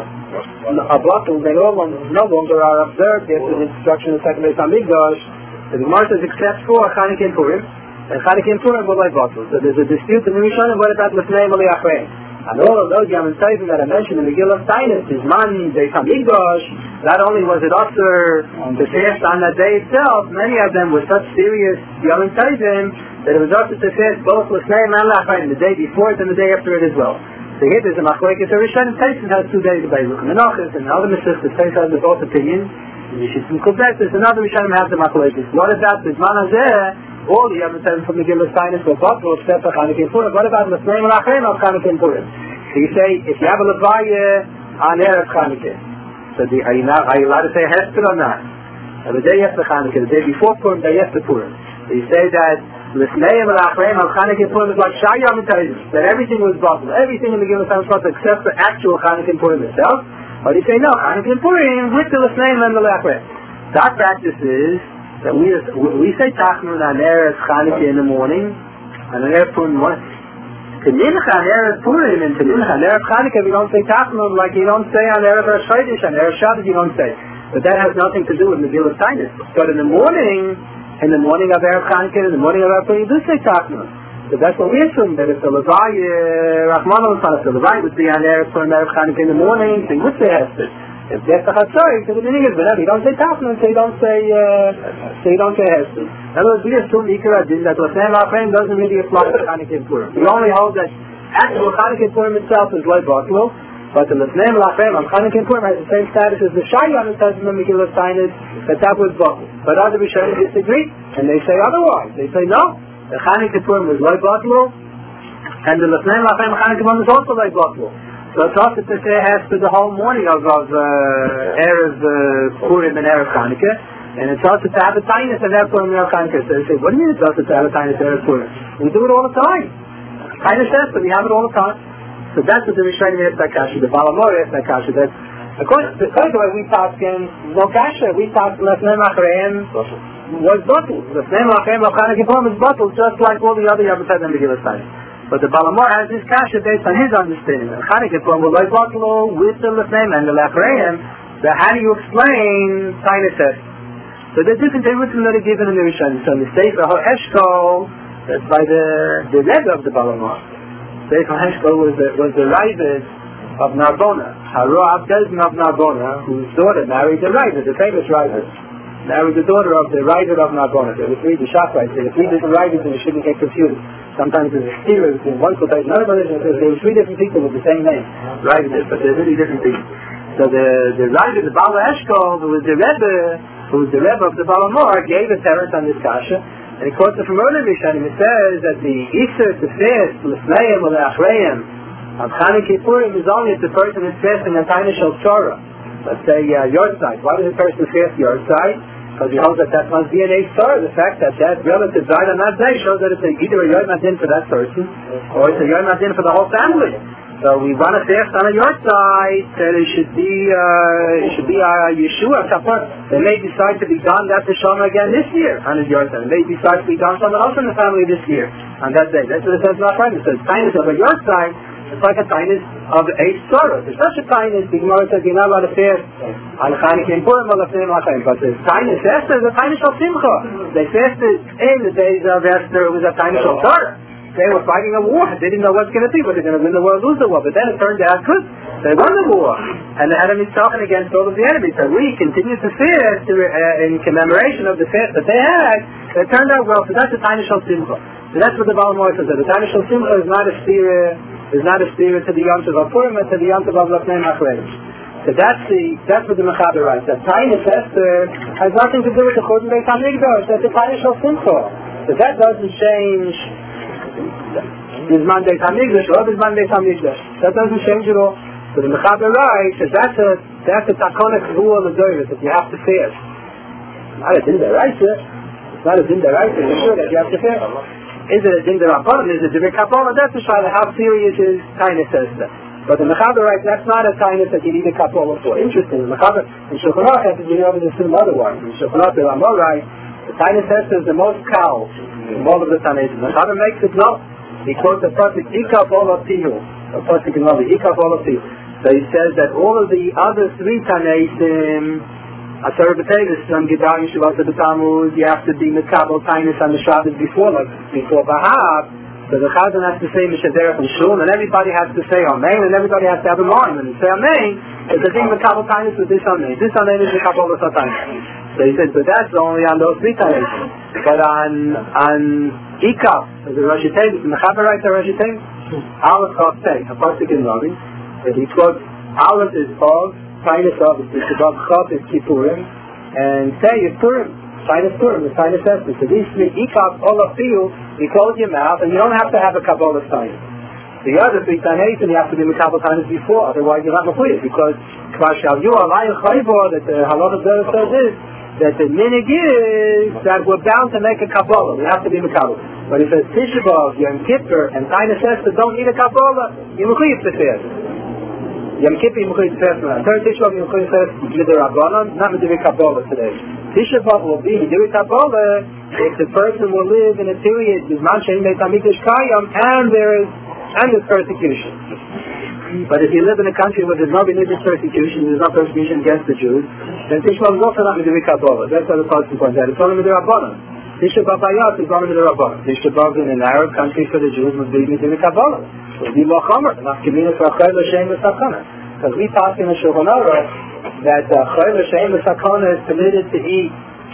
S1: are bottled, they no longer, no longer are observed after the destruction of the second Beis HaMikdash. The Gemara says except for Chanukah and Purim, and Chanukah and Purim will be bottled. So there's a dispute in the Rishonim, what about Lefnei Mali Achrei? And all of those Yom Tovim that are mentioned in Megillah Tainus is man Beis HaMikdash. Not only was it also the fast on that day itself, many of them were such serious Yom Tovim that it was also to fast both Lefnei and Lachayim, the day before it and the day after it as well. So here there's a machlokes. So Rishonim Taisus has two days of Beis Menachos, and other Mesichos Taisus has both opinions. Yeshittim Kubet, there's another Rishonim has the machlokes. What about the Zman Hazeh? All the Yom Tovim from Megillah Tainus were bottled except for Chanukah and Purim. What about Lefnei and Lachayim of Chanukah and Purim? So you say, if you have a Levaya on Erev Chanukah, so the, are, you not, are you allowed to say Hester or not? And the day after Chanukah, the day before Purim, the day after Purim. So you say that L'snei and L'achreim of Chanukah and Purim is like Shai Yom Tovim, that everything was bottled, everything in the Megillah Tainus was except for actual Chanukah and Purim itself. Or you say no, Chanukah and Purim with the L'snei and the L'achreim. So our practice is that we we say Tachnun on Erev Chanukah in the morning, and on Erev Purim in the morning. To Mincha on Erev Purim and to Mincha on Erev Chanukah we don't say Tachnun like you don't say on Erev Rosh Chodesh, on Erev Shabbat you don't say. But that has nothing to do with Megillah Tainus. But in the morning, in the morning of Erev Chanukah, in the morning of Erev Purim, you do say Tachnun. So that's what we assume, that if the Levai, Rahman al-Salaf, the Levai would be on Erev Purim, Erev Chanukah in the morning, so he would say Hester. If that's the Chatzori, so the meaning is whenever you don't say Tachnun, so you don't say, uh, so you don't say Hester. In other words, we assume Ikar Adin, that L'snei L'achreim doesn't really apply to Chanukah and Purim. We only hold that actual Chanukah and Purim itself is like Botlo, but the L'snei L'achreim on Chanukah and Purim has the same status as the Shai Yom Tovim in Megillah Tainus, that that was Botlo. But other Rishonim disagree, and they say otherwise. They say no, the Chanukah and Purim was like Botlo, and the L'snei L'achreim on Chanukah and Purim is also like Botlo. So it's also to say has for the whole morning of, of uh, Erev uh, Purim and Erev Chanukah, and it's also to have a Tainus of Erev Purim and Erev Chanukah. So they say, what do you mean it's also to have a Tainus of Erev Purim? We do it all the time. Tainus says, but we have it all the time. So that's what the Rishonim asked that kasha, the Baal Amor asked that kasha, that according to the way we talk in no kasha, we talk L'snei L'achreim was bottled. L'snei L'achreim of Chanukah and Purim is bottled just like all the other Yom Tovim Megillah Tainus. But the Baal Amor has this kasha based on his understanding. Chanukah and Purim was like bottled with the L'snei and the L'achreim. So how do you explain Tainus Hester? So there's different things that are given in the Rishonim. So in the Sefer HaEshkol, that's by the the Rebbe of the Baal Amor. Sefer HaEshkol was the was the Ravid of Narbona, Haro Abdezin of Narbona, whose daughter married the Ravid, the famous Ravid, married the daughter of the Ravid of Narbona. There were three, the Shafrites, there were three different Ravids, and you shouldn't get confused. Sometimes there's a steer between one quotation and another quotation. There were three different people with the same name, Ravid, but they're really different people. So the the Ravid, the Baal HaEshkol, who was the Rebbe, who was the Rebbe of the Baal Amor, gave a teretz on this kasha. And he quotes it from earlier Rishonim. It says that the Isser to fast, L'sneim or L'achreim, on Chanukah and Purim is only if the person is fasting on Tainus Shel Torah. Let's say uh, Yortzeit. Why does the person fast Yortzeit? Because he holds that that must be an Eish Torah. The fact that that relative died on that day shows that it's a, either a Yom Adin for that person, or it's a Yom Adin for the whole family. So we want to fast on a yard side that it should be uh, it should be a Yeshua Kapar. They may decide to be done that to Shana again this year on his yard side. They may decide to be done someone else in the family this year on that day. That's what it says in our Friday. It says kindness of a yard side. It's like a kindness of a sorrow. There's such a kindness. The Gemara says you're not allowed to fast on Chanukah and Purim, but the kindness Esther is a kindness of Simcha. They fasted in the days of Esther. It was a kindness of sorrow. They were fighting a war. They didn't know what's going to be, whether they're going to win the war or lose the war. But then it turned out good. They won the war. And the enemy's talking against all of the enemies. So we continue to fast uh, in commemoration of the fast that they had. It turned out well. So that's the Tiny Shal Simcha. So that's what the Baal Moed says. The Tiny Shal Simcha is not a steer, is not a steer to the Yom Tov of Purim, but to the Yom Tov of Lafnei Machrein. So that's the that's what the Mechaber writes. That Tiny Esther has nothing to do with the Churban Beit HaMikdash. That's the Tiny Shal Simcha. So that doesn't change Bizman Beit HaMikdash or Bizman Beit HaMikdash. That doesn't change at all. So the Mechaber writes that that's a that's a takona kavua l'doros that you have to fast. Not a din d'oraisa. It's not a din d'oraisa. It's sure that you have to fast. Is it a din d'rabbanan? Is it a din d'kapara? That's a shayla. How serious is kindness says that. But the Mechaber writes that's not a kindness that you need a kapara for. Interesting. The Mechaber in Shulchan Aruch has to be able to assume otherwise. In Shulchan Aruch the Ramah writes the kindness says is the most cow in all of the Tanaitim. The Mechaber makes it no. He quotes the pasuk Ikav Olapihu. The pasuk in Navi Ikav Olapihu. So he says that all of the other three Tanaitim, Asar B'Tevis, from Gedal Yeshivat to the Talmud, you have to be Mekabel Tainus on the Shabbos before, like before Bahab. So the Chazan has to say Mishaderech and Shul, and everybody has to say Amen, and everybody has to have a mind. When you say Amen, it's a thing Mekabel Tainus with this Amen. This Amen is Mekabel Tainus. So he says, but that's only on those three Tanaitim. But on on Ikav, the Rosh Hashanah, the Mechaber writes the Rosh Hashanah, Aleph Chav Tei, a pasuk in Navi. And he quotes, Aleph is Paul, Tainus Av is Tishabab, Chav is Kippurim, and Tei is Purim, Tainus Purim, the Tainus Esther. So these three, Ikav, Olav Piyu, you close your mouth, and you don't have to have a Kabbalah Tainus. The other three Tanaitim, you have to be Mekabel Tainus before, otherwise you'll have a Chuyah, because Kvar Shal Yu Alayim Chayvor, that the Halach of the says is, that the minig is that we're bound to make a Kabbalah. We have to be Mekabel. But if it's Tisha B'Av, Yom Kippur, and Tainus Esther don't need a Kabbalah, you're Mechuyev to fast. Yom Kippur, you're Mechuyev to fast. Third Tisha B'Av, you're Mechuyev to fast with the Rabbanan, not with the Kabbalah today. Tisha B'Av will be with the Kabbalah if the person will live in a period with Man Shein Beit HaMikdash Kayam, and there is and there's persecution. But if you live in a country where there's no religious persecution, there's no persecution against the Jews, then Tisha B'Av is also not Midiri Kabbalah. That's how the Pasuk points out. It's only Midiri Rabbanan. Tisha B'Av Ayat is only Midiri Rabbanan. Tisha B'Av in an Arab country for the Jews would be Midiri Kabbalah. It would be Mochamer, not Kivina for Chayil L'Shem L'Sakana. Because we pass in the Shulchan Aruch that Chayil L'Shem L'Sakana is permitted to eat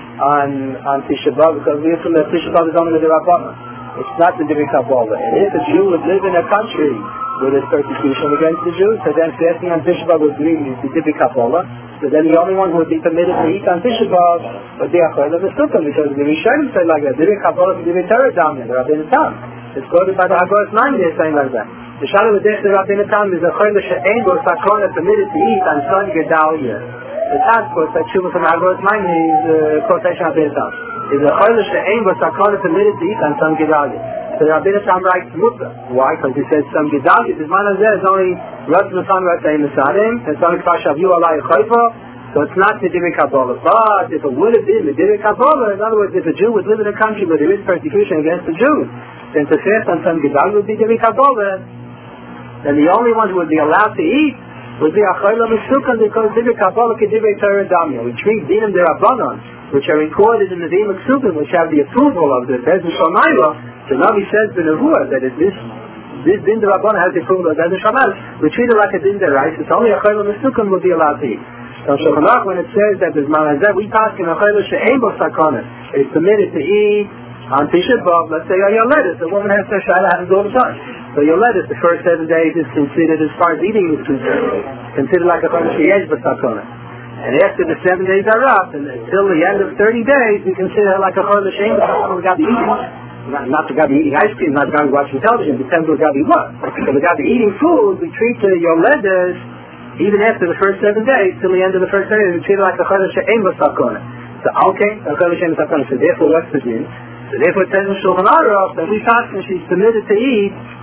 S1: on on Tisha B'Av because we assume that Tisha B'Av is only Midiri Rabbanan. It's not Midiri Kabbalah. And if a Jew would live in a country where there's persecution against the Jews, so then fasting on Tisha B'Av would be Midiri Kabbalah. So then the only one who would be permitted to eat on Tisha B'Av would be Achayil of the Sukkah, because the Rishonim say like that. Midiri Kabbalah, Midiri Torah Damya, the Rabbeinu Tam. It's quoted by the Haggadah Nine, they're saying like that. The Shalom Adech, the Rabbeinu Tam, is Achayil she'ein bo sakona permitted to eat on Son Gedalia. The Taz quotes that Shuvah from Haggadah Nine, his quotation of Rabbeinu Tam. Is Achayil she'ein bo sakona permitted to eat on Son Gedalia. So the Rabbeinu Tam writes Mutta. Why? Because he says some Gedalia. This man is only Rosh Masan Ratzei Mesadim. It's only Kvar Shav Yu Alai Chayfa. So it's not Midiri Kabbalah. But if it would have been Midiri Kabbalah, in other words, if a Jew would live in a country where there is persecution against the Jews, then to fast on some Gedalia would be Midiri Kabbalah. Then the only one who would be allowed to eat would be Achayla Misukan, because Midiri Kabbalah Kedivei Torah Damya. We treat Dinim Derabanan, which are recorded in the Dinim Ksubim, which have the approval of the Bezin Shamayla. The Navi says in the Nevuah that if this this Din Derabanan has the approval of Bezin Shamayla, we treat it like a Din Derais. It's only Achayla Misukan would be allowed to eat. So Shulchan Aruch, when it says that there's Manazeh, we pass in Achayla she'ein bo sakana, it's permitted to eat on Tisha B'Av. Let's say on your lettuce. The woman has to shayla happens all the time. So your lettuce, the first seven days is considered, as far as eating is concerned, considered like a Achayla she'ein bo sakana. And after the seven days are up, and until the end of thirty days, we consider like a Achayla she'ein bo sakana. We got the eating. Not, not the guy be eating ice cream, not the guy watching television. Depends on the guy be what. So the guy be eating food, we treat uh, your lettuce even after the first seven days, till the end of the first seven days, we treat it like a Achayla she'ein bo sakana. So okay, Achayla she'ein bo sakana. So therefore, what's the din? So therefore, it says in Shulchan Aruch that we pass and she's permitted to eat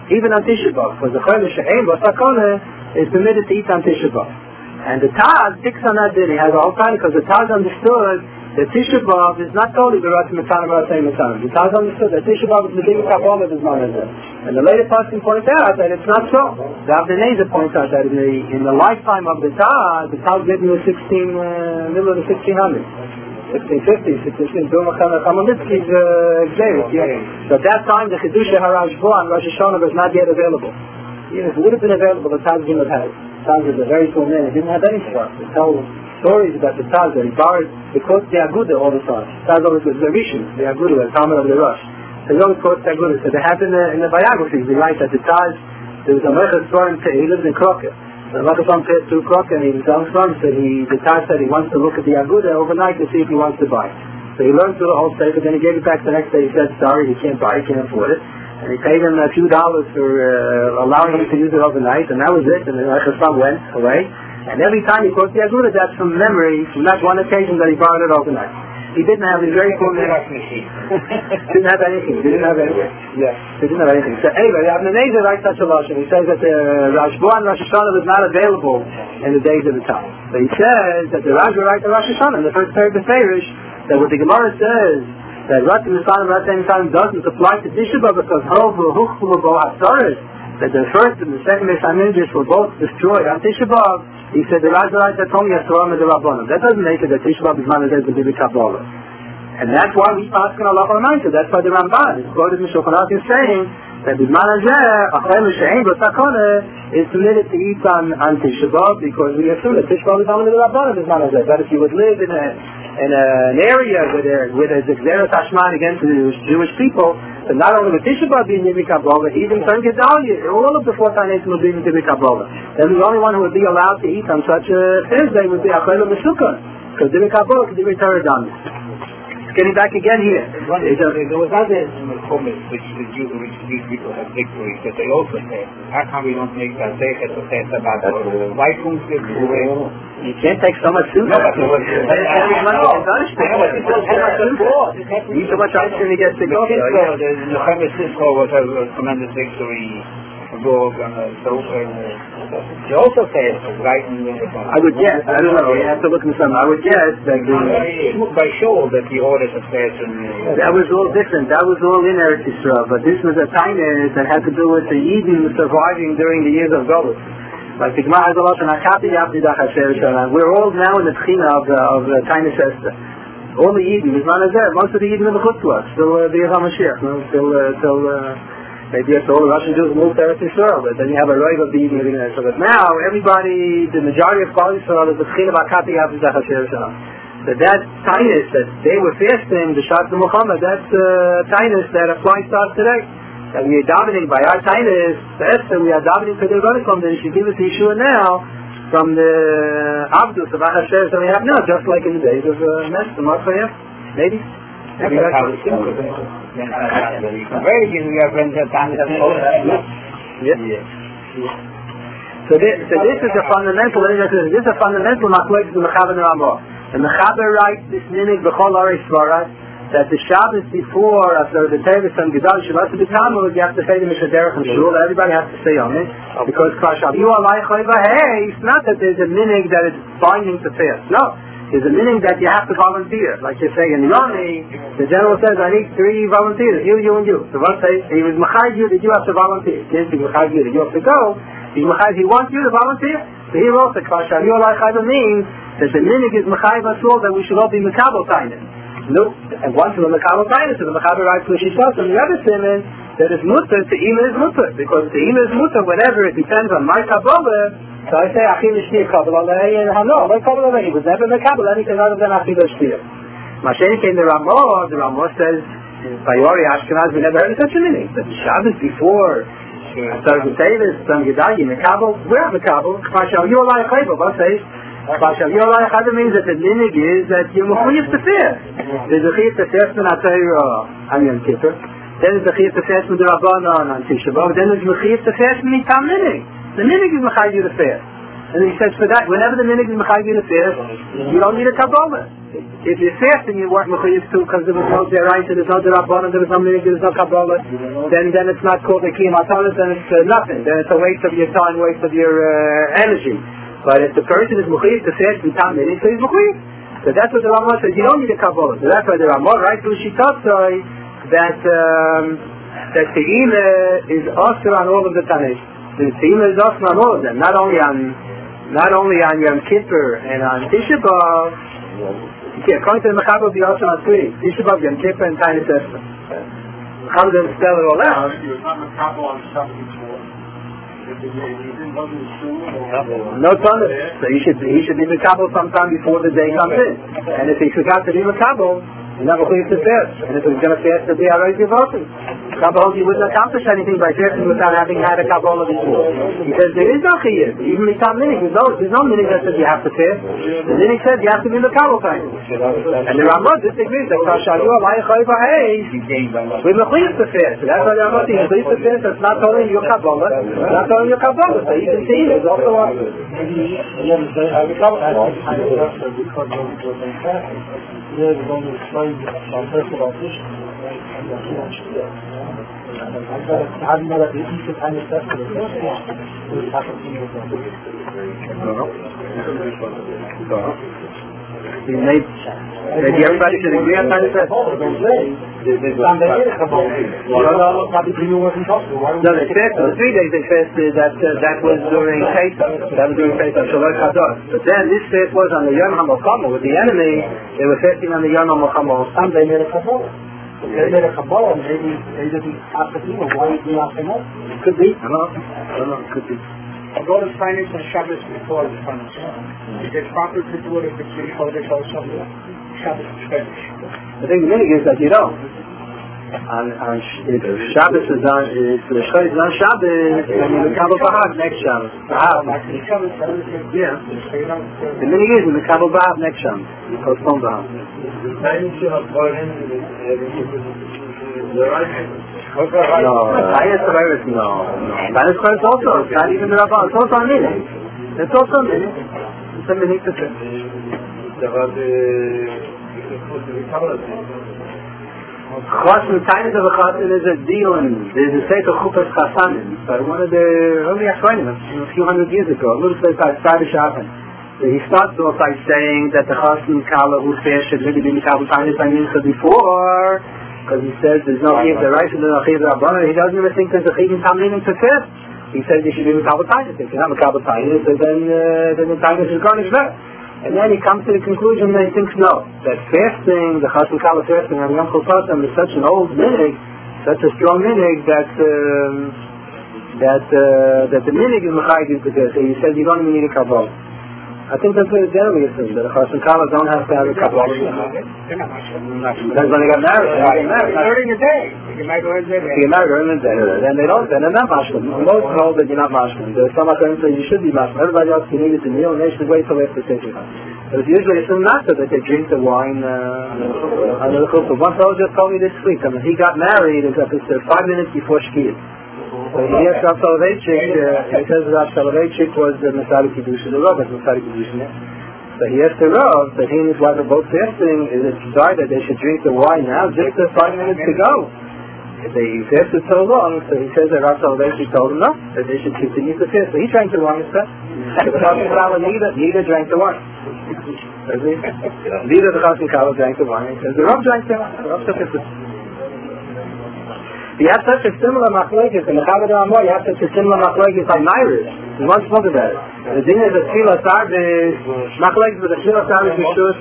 S1: even on Tisha B'Av, because the Chayla She'ein Bo Sakona is permitted to eat on Tisha B'Av. And the Taz picks on that din. He has a whole time, because the Taz understood that Tisha B'Av is not totally B'Rat Mitzana B'Rat Mitzana. The Taz understood that Tisha B'Av is the Divrei Kabbalah is not as And the later person points out that it's not so. The Avnei Nezer points out that in the, in the lifetime of the Taz, the Taz lived in the sixteen, uh, middle of the sixteen hundreds. sixteen fifty, sixteen fifty, Bill Chamelnitzki's executive. Yeah. So at that time, the Chidusha HaRashba on Rosh Hashanah was not yet available. Even if it would have been available, the Taz wouldn't have had it. The Taz was a very cool man. He didn't have any for us to tell stories about the Taz that he borrowed. He quotes the Aguda all the time. The Taz always was the Rishon, the Aguda, the Talmud of the Rosh. So he always quotes the Aguda. So they have in the, in the biographies, he writes that the Taz, there was a Mechas Sforim, he lived in Kroker. The Mechas Sforim paid through Kroker, and he was telling Sforim, so he, the Taz said he wants to look at the Aguda overnight to see if he wants to buy it. So he learned through the whole state, but then he gave it back the next day. He said, sorry, he can't buy it, he can't afford it. And he paid him a few dollars for uh, allowing him to use it overnight, and that was it. And the Mechas Sforim went away. And every time he quotes the Aguda, that's from memory, from that one occasion that he borrowed it overnight. He didn't have his very cool name. Didn't have anything. He didn't have anything. Yes. He didn't have anything. So anyway, Avnei Nezer writes such a lashon. He says that the Rashba and Rosh Hashanah was not available in the days of the time. But he says that the Rashba writes the Rosh Hashanah in the first period of the Farish, that what the Gemara says, that Rat Mitzana Rat Mitzana doesn't apply to Tisha B'Av because Hov Huchfu Bo Asaris, that the first and the second Mesamindris were both destroyed on Tisha B'Av. He said the Rashba writes that only Yasroam and the Rabbanim. That doesn't make it that Tisha B'Av is not as the Divrei Kabbalah. And that's why we ask in Allah Almighty. That's why the Ramban is quoted in Shulchan Aruch saying that the Manazeh, Achel She'ein Bo Sakona, is permitted to eat on, on Tisha B'Av because we assume that Tisha B'Av is only the Rabbanim is Manazeh. But if you would live in a in a, an area where there where there's Xeris Hashman against the Jewish people, then not only would Tisha B'Av be in Divrei Kabbalah, even Son Gedalia, all of the four Tanaim would be in Divrei Kabbalah. Then the only one who would be allowed to eat on such a Thursday would be Achel Mesukah, because Divrei Kabbalah could be Torah done. Getting back again here.
S2: There was other comments which the Jews, which these people have victories, but they also said, how come we don't make that Zeichet or Zeichet about that? Why couldn't we do it?
S1: You can't take so much soup. No, but every month you can You eat so much ice cream you get to go.
S2: The Nehemiah Cisco was a tremendous victory. He also says, right in the
S1: I would guess, I don't know, you have to look into something. I would guess that the...
S2: By Shaul that he ordered a person...
S1: That was all different. That was all in Eretz Yisrael. But this was a tainus that had to do with the Eden surviving during the years of Golus. Like the Gemara has a lot of Nakati Yabdidach Hasher Shalom. We're all now in the Tchina of the, of the tainus Esther. All the Eden is not as there. Most of the Eden are the Chutzlah. Still uh, the HaMashiach. No? Still... Uh, still uh, Maybe it's all the Russian Jews moved to Eretz Yisrael, but then you have a right of the Eden living in Eretz Yisrael. But now, everybody, the majority of Klal Yisrael is the Tchina of Akati Yabdidach Hasher Shalom. So that tainus that they were fasting, the Shabbat Muhammad, that's the uh, tainus that applies to us today. That we are davening by our tainus, the Esther, we are davening for the Rodikom, that she give us Yeshua now from the Abdus of Hasher that we have now, just like in the days of uh, Mester, Marfayah, maybe. Maybe that's how it's simple.
S2: Where do you have friends that time?
S1: Yes. So this, so this is a fundamental, this is a fundamental machlokes in the Mechaber and Ramah. The Mechaber writes this minig b'chol arei svaras that the Shabbos before, after the Tevis and Gedal Shabbat to be Talmud, you have to say the Mishaderech and Shul. Everybody has to stay on it because Krashav you are like hey, it's not that there's a minig that is binding to fast. No. There's a meaning that you have to volunteer. Like you say in the army, the general says, I need three volunteers, you, you, and you. So one says, he was Machai you that you have to volunteer. He didn't say Machai you that you have to go. He's Machai, he wants you to volunteer. So here also, Kvashav Yolai Chayva means that the meaning is Machai Basul, that we should all be Mekabel Tainus. No, and once in the Mekabel Tainus, and the Mekabel writes to Shishos, and the other Simon, that is Mutter to Ima is Mutter. Because the Ima is Mutter, whenever it depends on my Kabbalah. So I say, Achil Shtir Kabbalah, and no, my Kabbalah, he was never Mekabel anything other than Achil Shtir. Mashen came the Ramah, the Ramah says, by Ori Ashkenaz, we never heard of such a meaning. But the Shabbos before, after the Tevis, some Gedayi, Mekabel, we're Mekabel, Kmashav Yolai Chayva, what says? Kmashav Yolai Chayva means that the meaning is that you're Mechuyev to fast. There's a Chiyuv to fast when I tell you, on Yom Kippur. Then there's a Chiyuv to fast with the Rabbanon on Tisha B'Av. Then there's a Chiyuv to fast when you come meaning. The meaning is Mechayev to fast. And he says for that, whenever the minig is mechayiv you to fast, you don't need a kabbalah. If you're fasting, you weren't mechayiv too because there was no deraisa, there's no derabbanan, there was no minig, there's no kabbalah. Then, then it's not called a kiyum atanis, then it's uh, nothing. Then it's a waste of your time, waste of your uh, energy. But if the person is mechayiv to fast without minig, so he's mechayiv. So that's what the Ramah says. You don't need a kabbalah. So that's why the Ramah, right? So she taught that um, that Tehillah is also on all of the Tanais. The Tehillah is also on all of them, not only on not only on Yom Kippur and on Tisha B'Av. Yeah, according to the Mechaber, be also on three: Tisha B'Av, Yom Kippur, and Tainis Esther. Mechaber doesn't spell it all out. No thunder. So he should he should be Mechaber sometime before the day comes in. And if he forgot to be Mechaber, he's not going to fast. And if he's going to fast the day already devoted, Kabbalah, he wouldn't accomplish anything by fasting without having had a Kabbalah before. He says there is no chiyuv. Even without minig, there's no there's no minig that says you have to fast. And then he says you have to be in the Kabbalah time. And the Ramah disagrees that Kashayu Alai Chayiv Ha'ei we're mechuyev to fast. So that's why the Ramah is mechuyev to fast. It's not only your Kabbalah, not only your Kabbalah. So you can see there's also one.
S3: Yeah, we're going to explain some personal issues. I'm not a bit of time to test for the first one. We'll have to see what
S1: He made, maybe everybody should agree on time to test. No, they fasted, the three days they fasted, that uh, that was during Pesach, that was during Pesach, Shaloi Chador. But then this fast was on the Yom HaMelchama, with the enemy, they were fasting on the Yom HaMelchama.
S3: Some they made a Kabbalah. They made a Kabbalah, maybe they didn't have to do it. Why did you not come up?
S1: It could be, I don't know, I don't know, it could be.
S2: I'll go to Sinus on Shabbos before the Sinus. Is it proper to do it if it's before the Shabbos? Shabbos is finished.
S1: I think the minig is that you don't. On, on if Shabbos is on, if the Shchai is on Shabbos, then you Mekabel B'Av next Shabbos. B'Av. Yeah. The minig is in the Mekabel B'Av next Shabbos. You postpone B'Av. No, Tainis Chaveris, no. Tainis Chaveris also, it's not even the Rabbah, it's also a minig. It's also a minig. It's a minig to finish. Chassan, Tainis of a Chassan is a deal, and there's a set of Chupas Chassanim. By one of the early Achronim, a few hundred years ago, a little bit by Tzadi Shachen. He starts off by saying that the Chassan Kala who fair should really be Mikabel Tainis by Mincha before, because he says there's no chiv the right and there's no chiv the rabbanon. He doesn't even think there's a chiv in Tamlinim to fast. He says you should be Mikabel Tainis. If you're not Mikabel Tainis, then uh, then the Tainis is garnished better. And then he comes to the conclusion that he thinks no, that fasting, the Chassan Kala fasting on Yom Kippur is such an old minig, such a strong minig that um, that uh, that the minig is mechayiv to fast. So he says you don't even need a Kabbalah. I think that's what it generally assumes, that the Chassan Kala don't have to have a Kabbalah. That's when they got married. They got married
S2: during the day. You might go in the day.
S1: You get married during the day. Then they don't, then they're not mashlim. Most hold that you're not mashlim. There's some Achronim say you should be mashlim. Everybody else can eat it to kneel and they should wait till after Tisha. But it's usually assumed not so that they drink the wine uh, under the chuppah. One fellow just told me this week, I mean, he got married it's five minutes before Shkiyah. So he asked Rav Soloveitchik, uh, he says Rav Soloveitchik was the Masari Kedusha, the Rav was Masari Kedusha. So he asked the Rav that he and his wife are both fasting, is it desired that they should drink the wine now, just uh, five minutes to go? If they fasted so long, so he says that Rav Soloveitchik told him no, that they should continue to fast. So he drank the wine instead. The Chassan Kala neither, neither drank the wine. Neither the Chassan Kala drank the wine. He says the Rav drank the wine. The Rav took it. You have such a similar machlokes in the Chabad Ramah. You have such a similar machlokes like Myris. You once spoke about it. The thing is that Tfilah Sarvis, machlokes with the Tfilah Sarvis Rishus.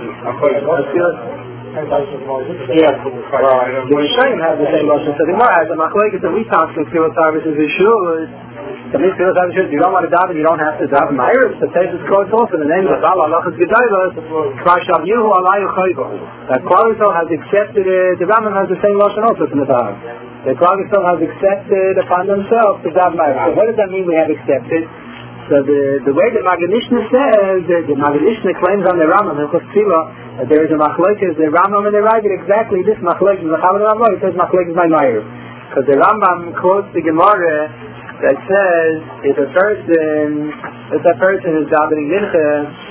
S1: Yeah. The Rishonim have the same lashon. So the Gemara has a machlokes that we talk in Tfilah Sarvis Rishus. So means Tfilah Sarvis Rishus. You don't want to daven, you don't have to daven. Myris, the text is called also in the name of Allah. Allah is Gedayvah. Kvashav Yehu Alayu Chayvah. That Kvariso has accepted it. The Rambam has the same lashon also from the Bahag. The Kvariso has accepted upon themselves to daven Myris. So what does that mean we have accepted? So the, the way the Magen Mishnah says, the, the Magen Mishnah claims on the Rambam, in Chosfila, that there is a machlokes, the Rambam and the Ravid, exactly this machlokes, the Chabad Ramah, he says machlokes by Meir. Because the Rambam quotes the Gemara, that says if a person, if a person is davening mincha,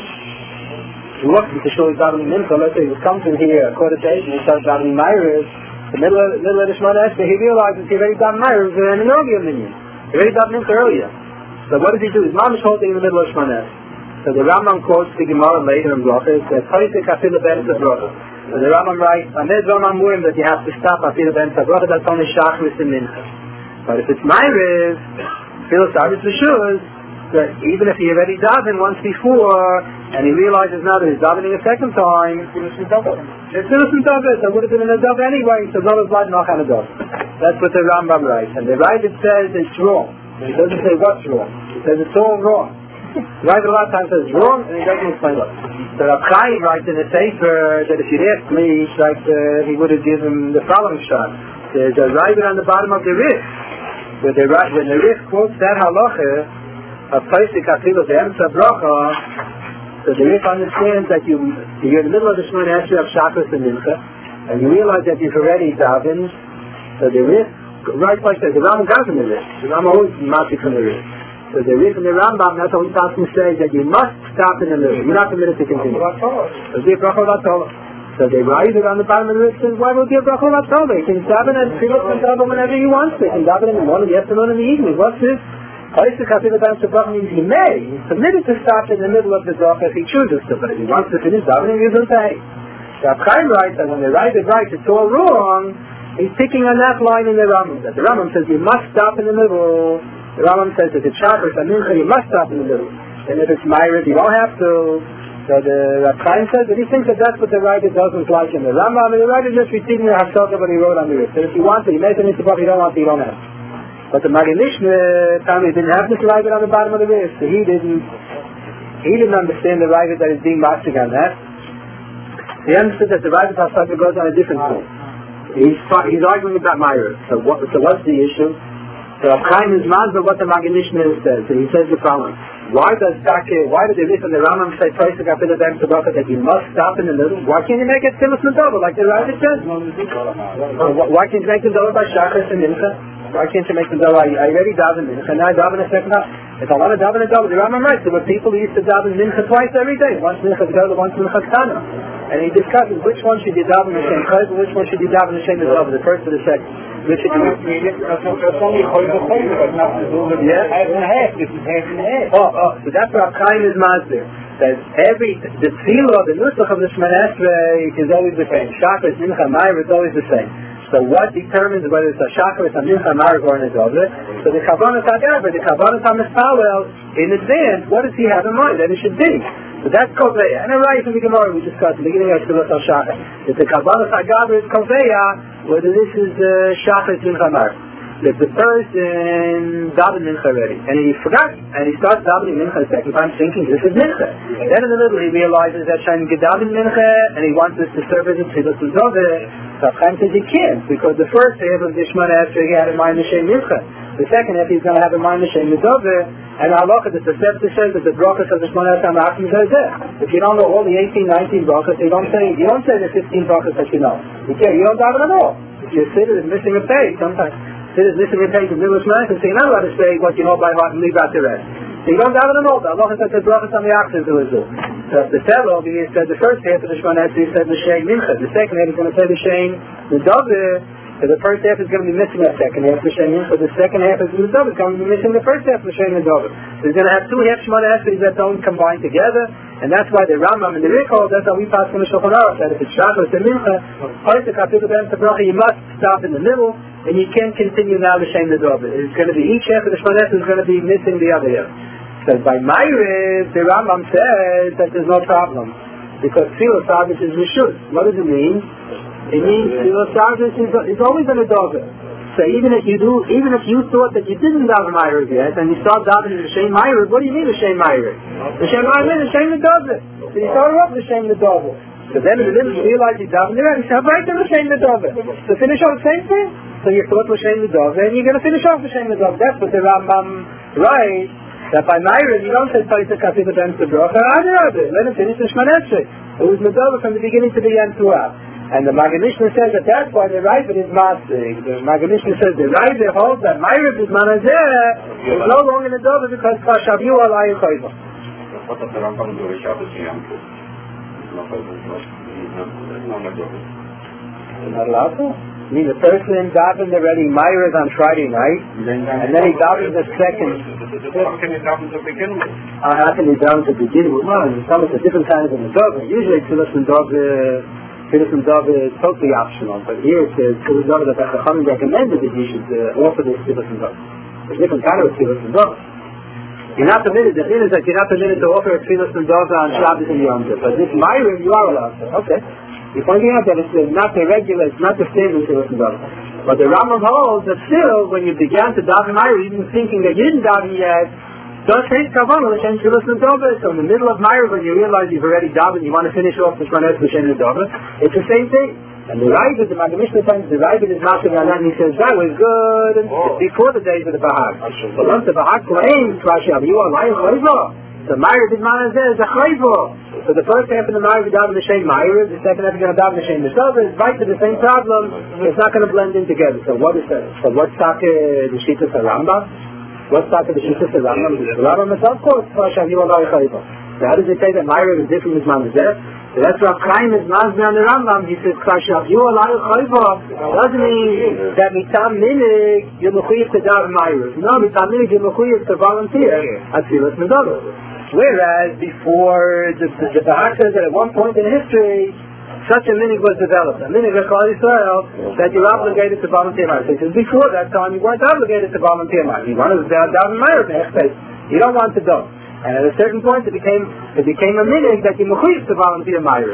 S1: he walks into shul, he's davening mincha, let's say he comes in here, a quarter to eight, and he starts davening Ma'ariv, the middle of, middle of the Shemona Esrei, he realizes he already done Ma'ariv in an earlier minyan. He already done mincha earlier. So what does he do? His mom is holding in the middle of Shemona Esrei. So the Rambam quotes the Gemara later in Brachos that Paisik Afila Ben Tzavrocha. So the Rambam writes, Amed Rambam Murim that you have to stop Afila Ben Tzavrocha, that's only Shachris and Mincha. But if it's Ma'ariv, Phil Sarvis V'Shuz, that even if he already davened once before, and he realizes now that he's davening a second time, it's innocent David, so it would have been in a dove anyway, so not a blood knock on a dove. That's what the Rambam writes. And the Ravid says it's wrong. He doesn't say what's wrong. He says it's all wrong. Right, a lot of times says wrong, and he doesn't explain what. So Rav Chaim writes in a paper that if you'd asked me, like uh, he would have given the following shot. There's a writer on the bottom of the Rif, where the when the Rif quotes that halacha of Paisik Afilu Be'emtza Bracha, so the Rif understands that you you're in the middle of the Shemona Esrei of Shabbos and Mincha, and you realize that you've already davened. So the Rif, right like that, the Rambam goes in the Rif. The Rambam always matzik from the Rif. So the Rif and the Rambam, that's what we talk to say, that you must stop in the middle. You're not permitted to continue. So give bracha latova. So they write it on the bottom of the Rif, says, why will give bracha latova? You can daven at Tfilas and daven whenever he wants to. You can daven in the morning, the afternoon, and the evening. What's this? Paisik Afila Be'emtza Bracha means he may. He's permitted to stop in the middle of the bracha if he chooses to, but if he wants to finish davening, he doesn't pay. Rav Chaim writes that when they write it right, it's all wrong. He's picking on that line in the Rambam. That the Rambam says you must stop in the middle. The Rambam says if it's Shabbos and Mincha, you must stop in the middle. And if it's Ma'ariv, you don't have to. So the Rav Chaim says that he thinks that that's what the writer doesn't like in the Rambam. And the writer just repeating the Haftarah what he wrote on the Rif. So if you want to, you make it into Bach, you don't want to, you don't have to. But the Magen Mishneh, Tommy didn't have this writer on the bottom of the Rif. So he didn't, he didn't understand the writer that is being matzig on that. He understood that the writer of Haftarah goes on a different point. He's, he's arguing about Ma'ariv. So what, so what's the issue? So Rav Chaim is mazda what the Magen Mishneh says. So he says the following. Why does Dake, why did the Rif and the Rambam say Paisik Afila Be'emtza Bracha that you must stop in the middle? Why can't you make it Tfilas Medova like the writer says? Why can't you make the Dova by Shachris and Mincha? Why can't you make the Dova? I already daven Mincha, now I daven a second time. If I want to daven a Dova, the Rambam writes there were people who used to daven Mincha twice every day. Once Mincha Gdola, once Mincha Ktana. And he discusses which one should you daven the same Chayv, which one should you daven the same Medova, the first or the second. Which should you
S2: That's only Chayv or Chayv, but not the Dova.
S1: Yeah.
S2: Half and half, this is half and half.
S1: Oh, oh, so that's what Chaim is mazdir. That every, the tefillah, the nusach of the Shemona Esrei is always the same. Shacharis, Mincha, Ma'ariv is always the same. So what determines whether it's a Shacharis, a Mincha, Ma'ariv, or an Adovah? So the Kavanah HaGaber, the Kavanah HaMispalel, in advance, what does he have in mind that it should be? So that's Koveya. And a right from the Gemara we discussed at the beginning of Tfilas HaShachar. That the Kavanah HaGaber is Koveya, whether this is uh, Shacharis, Mincha, Ma'ariv. If the person davened Mincha already, and he forgot, and he starts davening Mincha the second time thinking this is Mincha. And then in the middle he realizes that Shem Gedaven Mincha, and he wants us to serve as a Tfilas Medova. Rav Chaim says he can't, because the first half of the Shemona Esrei he had in mind the Shem Mincha. The second half he's going to have in mind the Shem Medova, and halacha the Tosefta says that the brachas of the Shemona Esrei are If you don't know all the eighteen, nineteen brachas, you don't say, you don't say the fifteen brachas that you know. You can't, you don't daven at all. If your sitter is missing a page, sometimes it is missing a page of Midrash Mass, so you're not allowed to say what you know by heart and leave out the rest. So you don't daven at all. The Allah said the brachas on the oxen to Israel. So the fellow, he said the first half of the Shemona Esrei said the Shem Mincha. The second half is going to say the Shem Medova. So the first half is going to be missing the second half of the Shem Mincha. The second half of the Medova is going to be missing the first half of the Shem Medova. So he's going to have two half Shemona Esrei that don't combine together. And that's why the Rambam and the Rikol, that's how we pass from the Shulchan Aruch, that if it's Shacharis and Mincha, Paisik Afila Be'emtza Bracha, you must stop in the middle, and you can't continue now the Shem Medova. It's going to be, each half of the Shemona Esrei is going to be missing the other half. So by Ma'ariv, the Rambam says that there's no problem, because Tfilas Sarvis is Rishus. What does it mean? It means Tfilas Sarvis is, is always an Adova. So even if you do, even if you thought that you didn't daven Ma'ariv yet, and you start davening the Shem Ma'ariv, what do you mean the Shem Ma'ariv? The Shem Ma'ariv is the Shem Medova. So you started off with the Shem Medova. So then in the middle you realize you davened it, and you said, right to the Shem Medova. So finish off the same thing. So your thought was Shem Medova, and you're going to finish off the Shem Medova. That's what the Rambam writes. That by Ma'ariv you don't say Paisik Afila Be'emtza Bracha, either other. Let him finish the Shemona Esrei. It was Medova from the beginning to the end throughout. And the Magen Mishnah says that that's why the Ravid is Masig. The Magen Mishnah says the Ravid holds that Ma'ariv is Manazeh is no longer in the Dover because Kashavu Alai Chayva.
S4: What does the Rambam do with Shabbos Yom Tov?
S1: You're not allowed to? I mean, the person davened already Ma'ariv on Friday night, and then he davened the second.
S4: How can he daven to begin with?
S1: Uh, how can he daven to begin with? Well, there's some of the different kinds of the Dover. Usually, Tzilas and Dover. Tzilas and Dover is totally optional, but here it says Tzilas and Dover that the Chachamim recommended that you should uh, offer this Tzilas and Dover. There's different kind of Tzilas and Dover. You're not permitted, the thing is that you're not permitted to offer a Tzilas and Dover on Shabbos and Yom Tov. But this Ma'ariv, you are allowed to. Okay. You're pointing out that it's uh, not the regular, it's not the standard Tzilas and Dover. But the Rambam holds that still, when you began to daven Ma'ariv, even thinking that you didn't daven yet, don't take Kavanah L'Shem Tzilas and Dover. So in the middle of Ma'ariv, when you realize you've already davened, you want to finish off the Shmanes L'Shem and Dover, it's the same thing. And the Ravid, the Magen Mishnah times, the Ravid is Masig on that, and he says that was good and oh. before the days of the Bahag. But once the Bahag claims, Rashav, you are lying Chayva. The Ma'ariv is Manazeh is a Chayva. So the first half of the Ma'ariv is daven the Shem Ma'ariv, the second half is going to daven the Shem Dover. It's right to the same problem. It's not going to blend in together. So what is that? So what's Taka the Shittas Rambam? What's Taka the Shittas Rambam? The Rambam is of course Rashav, you are lying Chayva. So how does it say that Ma'ariv is different from Manazeh? So that's what Chaim is Mazmi on the Rambam. He says, Kashav, you are like Chayva. Doesn't mean that Mitam Minig, you're mechuyev to daven Ma'ariv. No, Mitam Minig, you're mechuyev to volunteer at Tzilas and Dover. Whereas before, the, the, the Bahag says that at one point in history, such a minig was developed. A minig of Klal Yisrael, that you're obligated to volunteer Ma'ariv. So he says, before that time, you weren't obligated to volunteer Ma'ariv. You wanted to daven Ma'ariv. You don't want to go. And at a certain point, it became it became a minig that you mechuyev to volunteer Ma'ariv.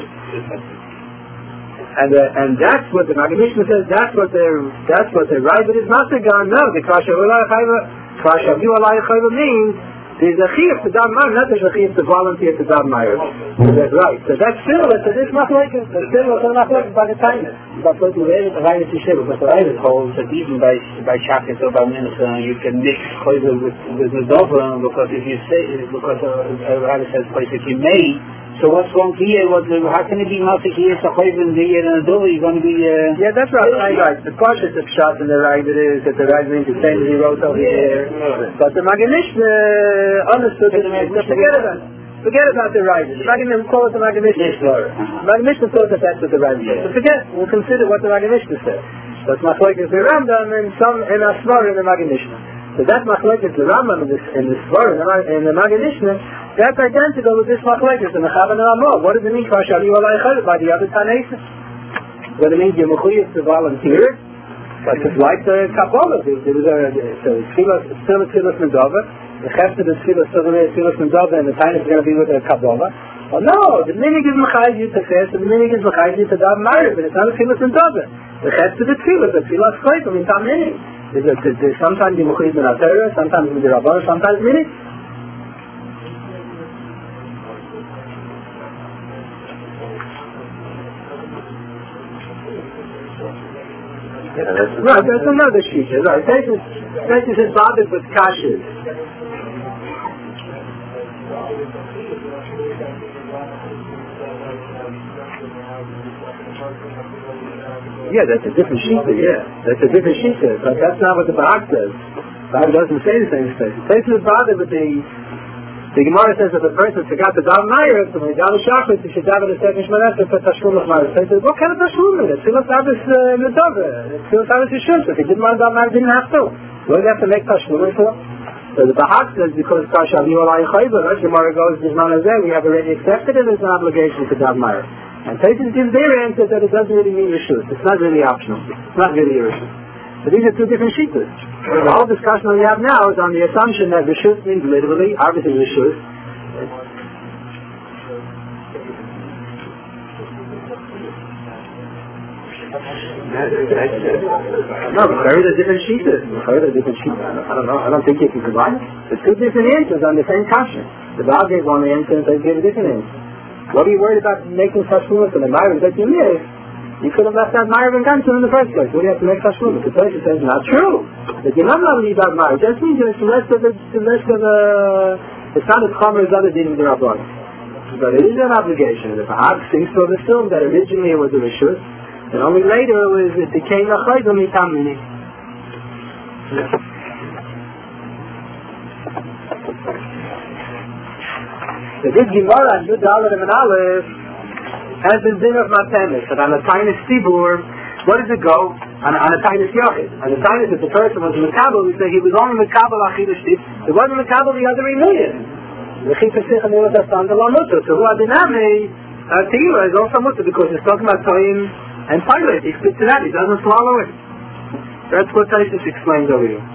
S1: And uh, and that's what the Magen Mishnah says. That's what the that's what the Ravid is Masig on. No, the Kashav Alai Chayva means there's a chiyuv to daven Ma'ariv, not there's a chiyuv to volunteer to daven Ma'ariv. So that's right. So that's similar to this machlokes. That's similar to the machlokes by the time.
S3: But what the Ravid is saying, but the Ravid holds that even by by Shabbos or by Mincha, you can mix Chayva with with the Dover, because if you say because the Ravid says if you may. So what's wrong here? What, how can it be Masik here? So Chayva in the year and the Dover, you're going to be. Uh,
S1: yeah, that's right. Right, right. The cautious of shot in the Ravid is that the Ravid means the same as he wrote over here. But the Magen Mishnah understood it. Forget about it. Forget about the Ravid. The Magen Mishnah call it the Magen Mishnah. The Magen Mishnah thought that that's what the Ravid said. So forget. We'll consider what the Magen Mishnah said. That's machlokes the Rambam and some in a Svara in the Magen Mishnah. So that machlokes the Rambam in this in the Svara in the Magen Mishnah. That's identical with this machlokes in the Chavan and Amor. What does it mean? Kashav you alai chayv by the other Tanais? What it means? You're mechuyev to volunteer. But it's like the Kabbalah. There was a so still a Tzilas and Dover. The Chesed is still a Tzilas and Dover, and the Tanais is going to be with a Kabbalah. Well, no, the minig is mechayiv you to fast, and the minig is mechayiv you to daven Ma'ariv, but it's not a Tzilas and Dover. The Chesed is Tzilas, the Tzilas chayv. I mean, it's not minig. There's sometimes you're mechuyev in Torah, sometimes with the Rabbah, sometimes minig. Yeah, that's right, that's another sheet. Right. This is bothered with kashas. Yeah, that's a different sheet, yeah. That's a different sheet, but that's not what the Bahag says. Bahag doesn't say the same thing. This is bothered with the The Gemara says that the person forgot to daven Ma'ariv, so when he daven Shachrit, he should daven a second Shmanes for Tashlumas Ma'ariv. So he says, what kind of Tashlum is it? Tzilas Abbas in the Dover. Tzilas Abbas Yishum. So if he didn't want to daven Ma'ariv, he didn't have to. What do you have to make Tashlum for? So the Bahag says, because Kashav you alai chayva, right? Gemara goes, Bisman Hazeh, we have already accepted it as an obligation to daven Ma'ariv. And Taisus gives their answer that it doesn't really mean Rishus. It's not really optional. It's not really a Rishus. So these are two different sheetas. So the whole discussion we have now is on the assumption that Rishus means literally, obviously Rishus. No, but there is a different sheetas. There is a different sheetas. I don't know. I don't think you can combine it. There's two different answers on the same question. The Baal gave one answer and they gave a different answer. What are you worried about making such movements in the Ma'ariv that you made? You could have left that Ma'ariv and Gansun in the first place. What do you have to make such movements? The person says, not true. That you're not allowed to leave out Ma'ariv. That means it's less of a, less of a, it's not as common as other dealing with the Rabban. But it is an obligation. If a Hag thinks to assume that originally it was a Rishus, And only later it was it became a chayzel mitamini. So this Gemara, Yud Aleph and Aleph, has the din of matemis, that on a tiny stibur, where does it go? On, on a tiny yachid. On a tiny, if the person was mekabel, we say he was only mekabel achilas shtib. It wasn't mekabel the other million. The chipasich and the other mutter. So who adinami, Tira is also mutter because it's talking about toim and pilot. He spits it out. He doesn't swallow it. That's what Taisus explains over here.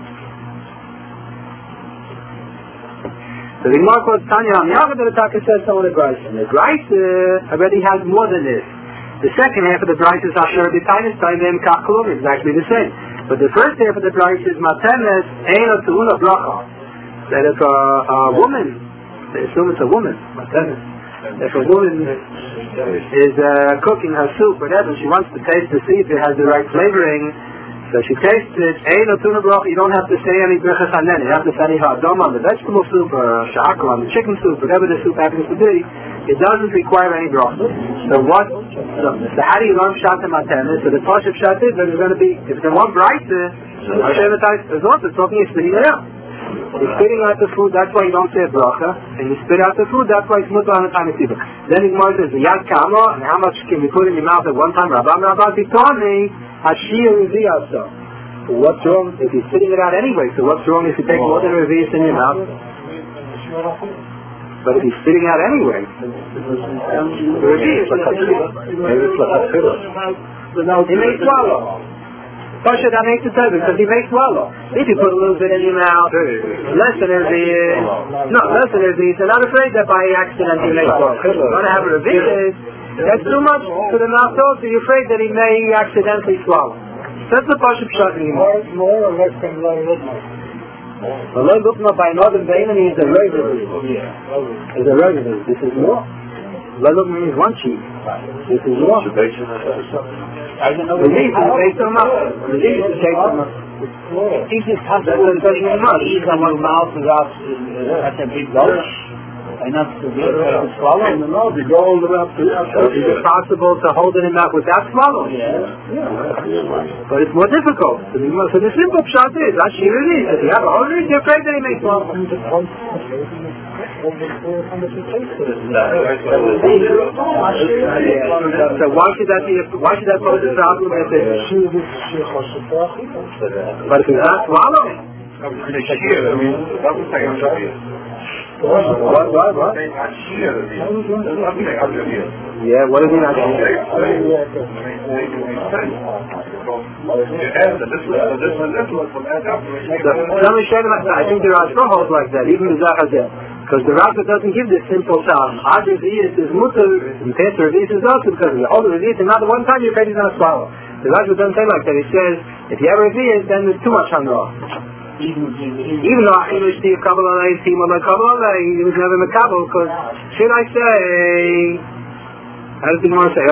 S1: So the Gemara quotes Tanya Amiyachad that the Taka says so in the Bryce. And the Bryce uh, already has more than this. The second half of the Bryce is Asher B'Tainis Taimim Kachkulum, exactly the same. But the first half of the Bryce is Matemes Eino Tuuna Bracha. That if a, a woman, they assume it's a woman, Matemes. If a woman is uh, cooking her soup, whatever, she wants to taste to see if it has the right flavoring, so she tastes it, Eino Tuuna Bracha, you don't have to say any Brechas Hanen, you have to say any Ha'adam on the vegetable soup, or Sha'akal on the chicken soup, whatever the soup happens to be. It doesn't require any bracha. So what? So, so how do you learn Pshat and Matemis? So the Pashup Pshat is that there's going to be, if there's one bright, Hashem is also talking, you're spitting it out. You're spitting out the food, that's why you don't say a bracha. And you spit out the food, that's why it's mutter on the time of Tzibah. Then Gemara says, Yad Kama, and how much can we put in your mouth at one time? Rabban Rabban Titani, Hashir Riziyasa. So what's wrong if you're spitting it out anyway? So what's wrong if you take more than a Riziyas in your mouth? But if he's spitting out anyway, he may swallow. Pasha, that makes it better because he may swallow. If you put a little bit in your mouth, less than a is, no, less than a is, they're not afraid that by accident he may swallow. You want to have a revision, that's too much to the mouth also, you're afraid that he may accidentally swallow. That's the Pasha Pshat anymore.
S2: More or less than Lo Lukma?
S1: But Lo Lukma by Northern Bainani is a residue. Is a residue. This is more. Lo Lukma means one cheek. This is more. I don't know. The leaf is based on mouth. The leaf is based on mouth. He just has to put it in mouth. He's on one mouth without such a big gulch. Enough to be able to swallow in the mouth. You go all the way up to it. Is it possible to hold it in mouth without swallowing? Yeah. yeah. But it's more difficult. So the, so the simple pshat is, Ashir it is. If you have a holder, you're afraid that he may swallow. So why should that be? A, why should that pose a problem if it's? But if he's not swallowing. What, what, what? Yeah, what is it actually? Let me show you, I think there are some holds like that, even the Zachazeh. Because the Rabbah doesn't give this simple sound. Ad Revi'is is mutter, and Pes Revi'is is also because the older Revi'is, and not the one time your face is going to swallow. The Rabbah doesn't say like that. He says, if you have Revi'is, then there's too much Hanra. Even though Achilu Shtiv Kabbalah Alei, Tima Alei Kabbalah Alei, he was never Mekabel, because should I say, how does the Gemara say?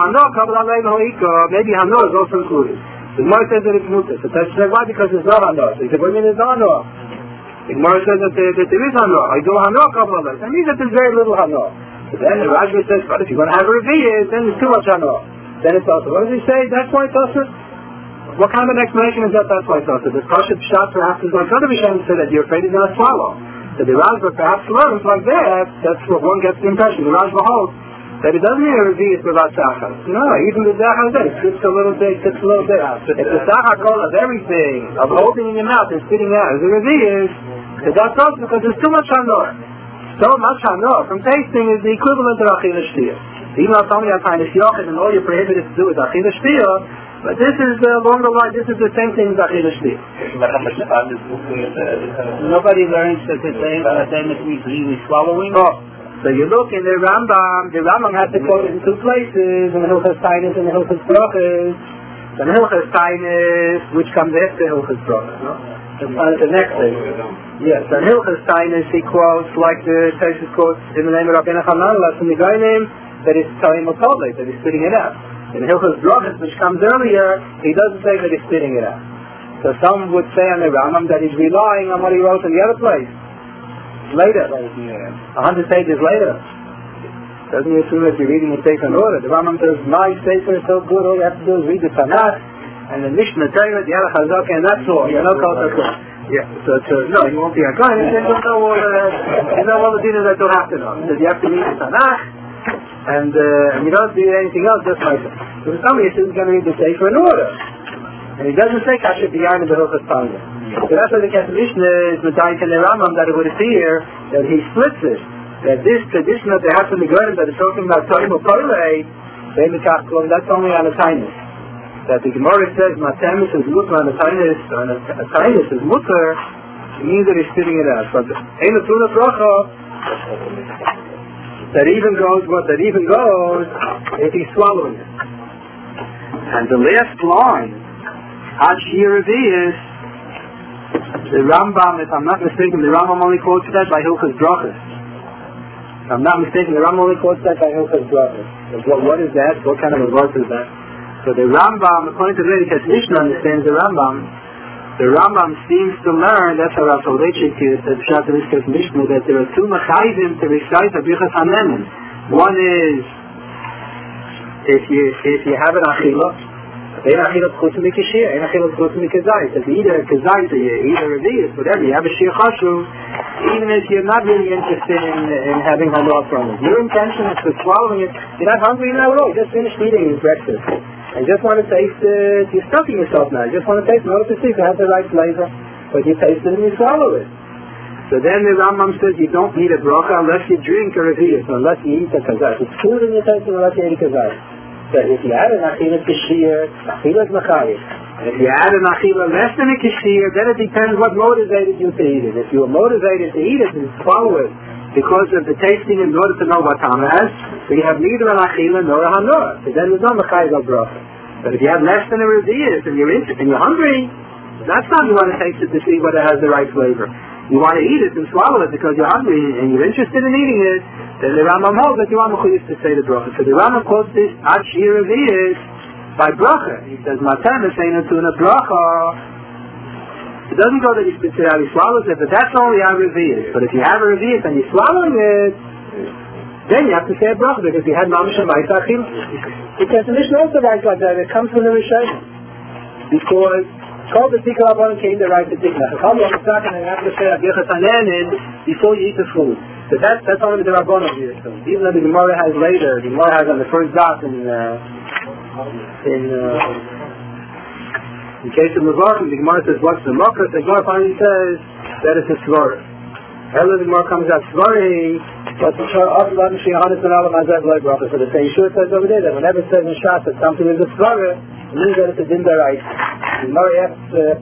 S1: Maybe Hanra is also included. The Gemara says that it's mutter. So that's why, because there's no Hanra. So he said, what do you mean there's no Hanra? The Gemara says that there, that there is Hanra. I do Hanra Kabbalah Alei. That means that there's very little Hanra. So then the Rashba says, but if you're going to have a Revi'ah, then there's too much Hanra. Then it's also. What does he say? That's why it's also. What kind of an explanation is that? That's why it's also. The Pashup Pshat perhaps is like other Rishonim say that you're afraid he's going to swallow. So the Rashba perhaps learns like that. That's what one gets the impression. The Rashba holds that it doesn't mean a Revi'ah is without Sachar. No, even the Sachar says it fits a little bit, fits a little bit. If the Sachar call of everything, of holding in your mouth and spitting out, as a Revi'ah is, that's also because there's too much Hanor. So much Hanor from tasting is the equivalent of Achilas Shtiyah. Even though it's only a kind of Yochid and all you're prohibited to do is Achilas Shtiyah, but this is uh, along the line, this is the same thing as Achilas Shtiyah. Nobody learns that the same that means really swallowing. Oh. So you look in the Rambam, the Rambam has to quote it in two places, in the Hilchos Tainis and the Hilchos Brachos. The Hilchos Tainis, which comes after Hilchos Brachos, no? Uh, the next thing. Yes, so Hilchos Tainis he quotes, like the Taisus quotes in the name of Rabbeinu Hanan, from the guy name, that is telling Mokole, that he's spitting it out. In Hilchos Brachos, which comes earlier, he doesn't say that he's spitting it out. So some would say on the Rambam that he's relying on what he wrote in the other place. Later. A hundred pages later. So Doesn't mean as soon as you're reading a Sefer in order. The Rambam says, my Sefer is so good, all you have to do is read the Tanakh, and the Mishnah Torah, the Yalach Hazaka, and that's all. You know, called that's all. Yeah, so, so no, you won't be a guy. You don't know all the, you know all the dinners that don't have to know. He says you have to read the Tanakh, and, uh, and you don't do anything else, just like that. So somebody says he's going to read the Sefer in order. And he doesn't say Kasher B'Yayin in the Hilchos Panga. So that's why the Kesef Mishnah is Medayik in the Rambam that it would appear that he splits it. That this tradition that they have from the Gerim that is talking about Toim or Poilei, that's only on a Tainus. That the Gemara says Matemis is Mutter on a Tainus, and a Tainus is Mutter, it means that he's spitting it out. But Ein Tuna Bracha, that even goes, what that even goes, if he's swallowing it. And the last line, Ad Shir is the Rambam, if I'm not mistaken, the Rambam only quotes that by Hilchos Brachos. If I'm not mistaken, the Rambam only quotes that by Hilchos Brachos. What, what is that? What kind of a verse is that? So the Rambam, according to the Kesef Mishnah, understands the Rambam. The Rambam seems to learn, that's how Rav Soloveitchik said, Pshat in this Kesef Mishnah, that there are two machayvim to recite Abichas HaMemen. One is, if you if you have an achila, Ein achilas chutz mikashir, ein achilas chutz mikazayis. If either kazayis or either revius, whatever, you have a shir chashuv, even if you're not really interested in, in having hanor from it. Your intention is to swallowing it. You're not hungry now at all. You just finished eating your breakfast. And you just want to taste it. You're stuffing yourself now. You just want to taste it in order to see if it has the right flavor. But you taste it and you swallow it. So then the Rambam says you don't need a bracha unless you drink a revius, unless you eat a kazayis. It's food in your taste unless you eat a kazayis. That if you add an achila kashir, achila is machayiv. And if you add an achila less than a kashir, then it depends what motivated you to eat it. If you were motivated to eat it and swallow it because of the tasting in order to know what time it has, so you have neither an achila nor a hanor. So then there's no machayiv of bracha. But if you have less than a revius and you're interested and you're hungry, that's not you want to taste it to see whether it has the right flavor. You want to eat it and swallow it because you're hungry and you're interested in eating it, then the Rambam holds that you are mechuyev to say the bracha. So the Rambam quotes this Ad Shir Revius by bracha. He says, Matemis Ein Tuna Bracha. It doesn't go that he spits it out, he swallows it, but that's only a Revius. But if you have a Revius and you're swallowing it, then you have to say a bracha because you had Mamish and Ma'is Achil. Because the Mishnah also writes like that, it comes from the Rishonim. Because called the Tikka Rabbanan came the right to Tikka. Come on, it's not going to have to say Abichas HaNenin before you eat the food. But that's, that's only the Rabbanan here. So even though the Gemara has later, the Gemara has on the first dot in, uh, in, uh, in case of Mavarkim, the Gemara says, what's the Makar? The Gemara finally says that it's a Svara. Hella the Gemara comes out Svari, but the Shah Aslan Shehanis and Alam Azad Loi Bracha. So the same Yeshua says over there that whenever it says in Shas that something is a Svara, it means that it's a Din Darai. The Gemara asks, uh,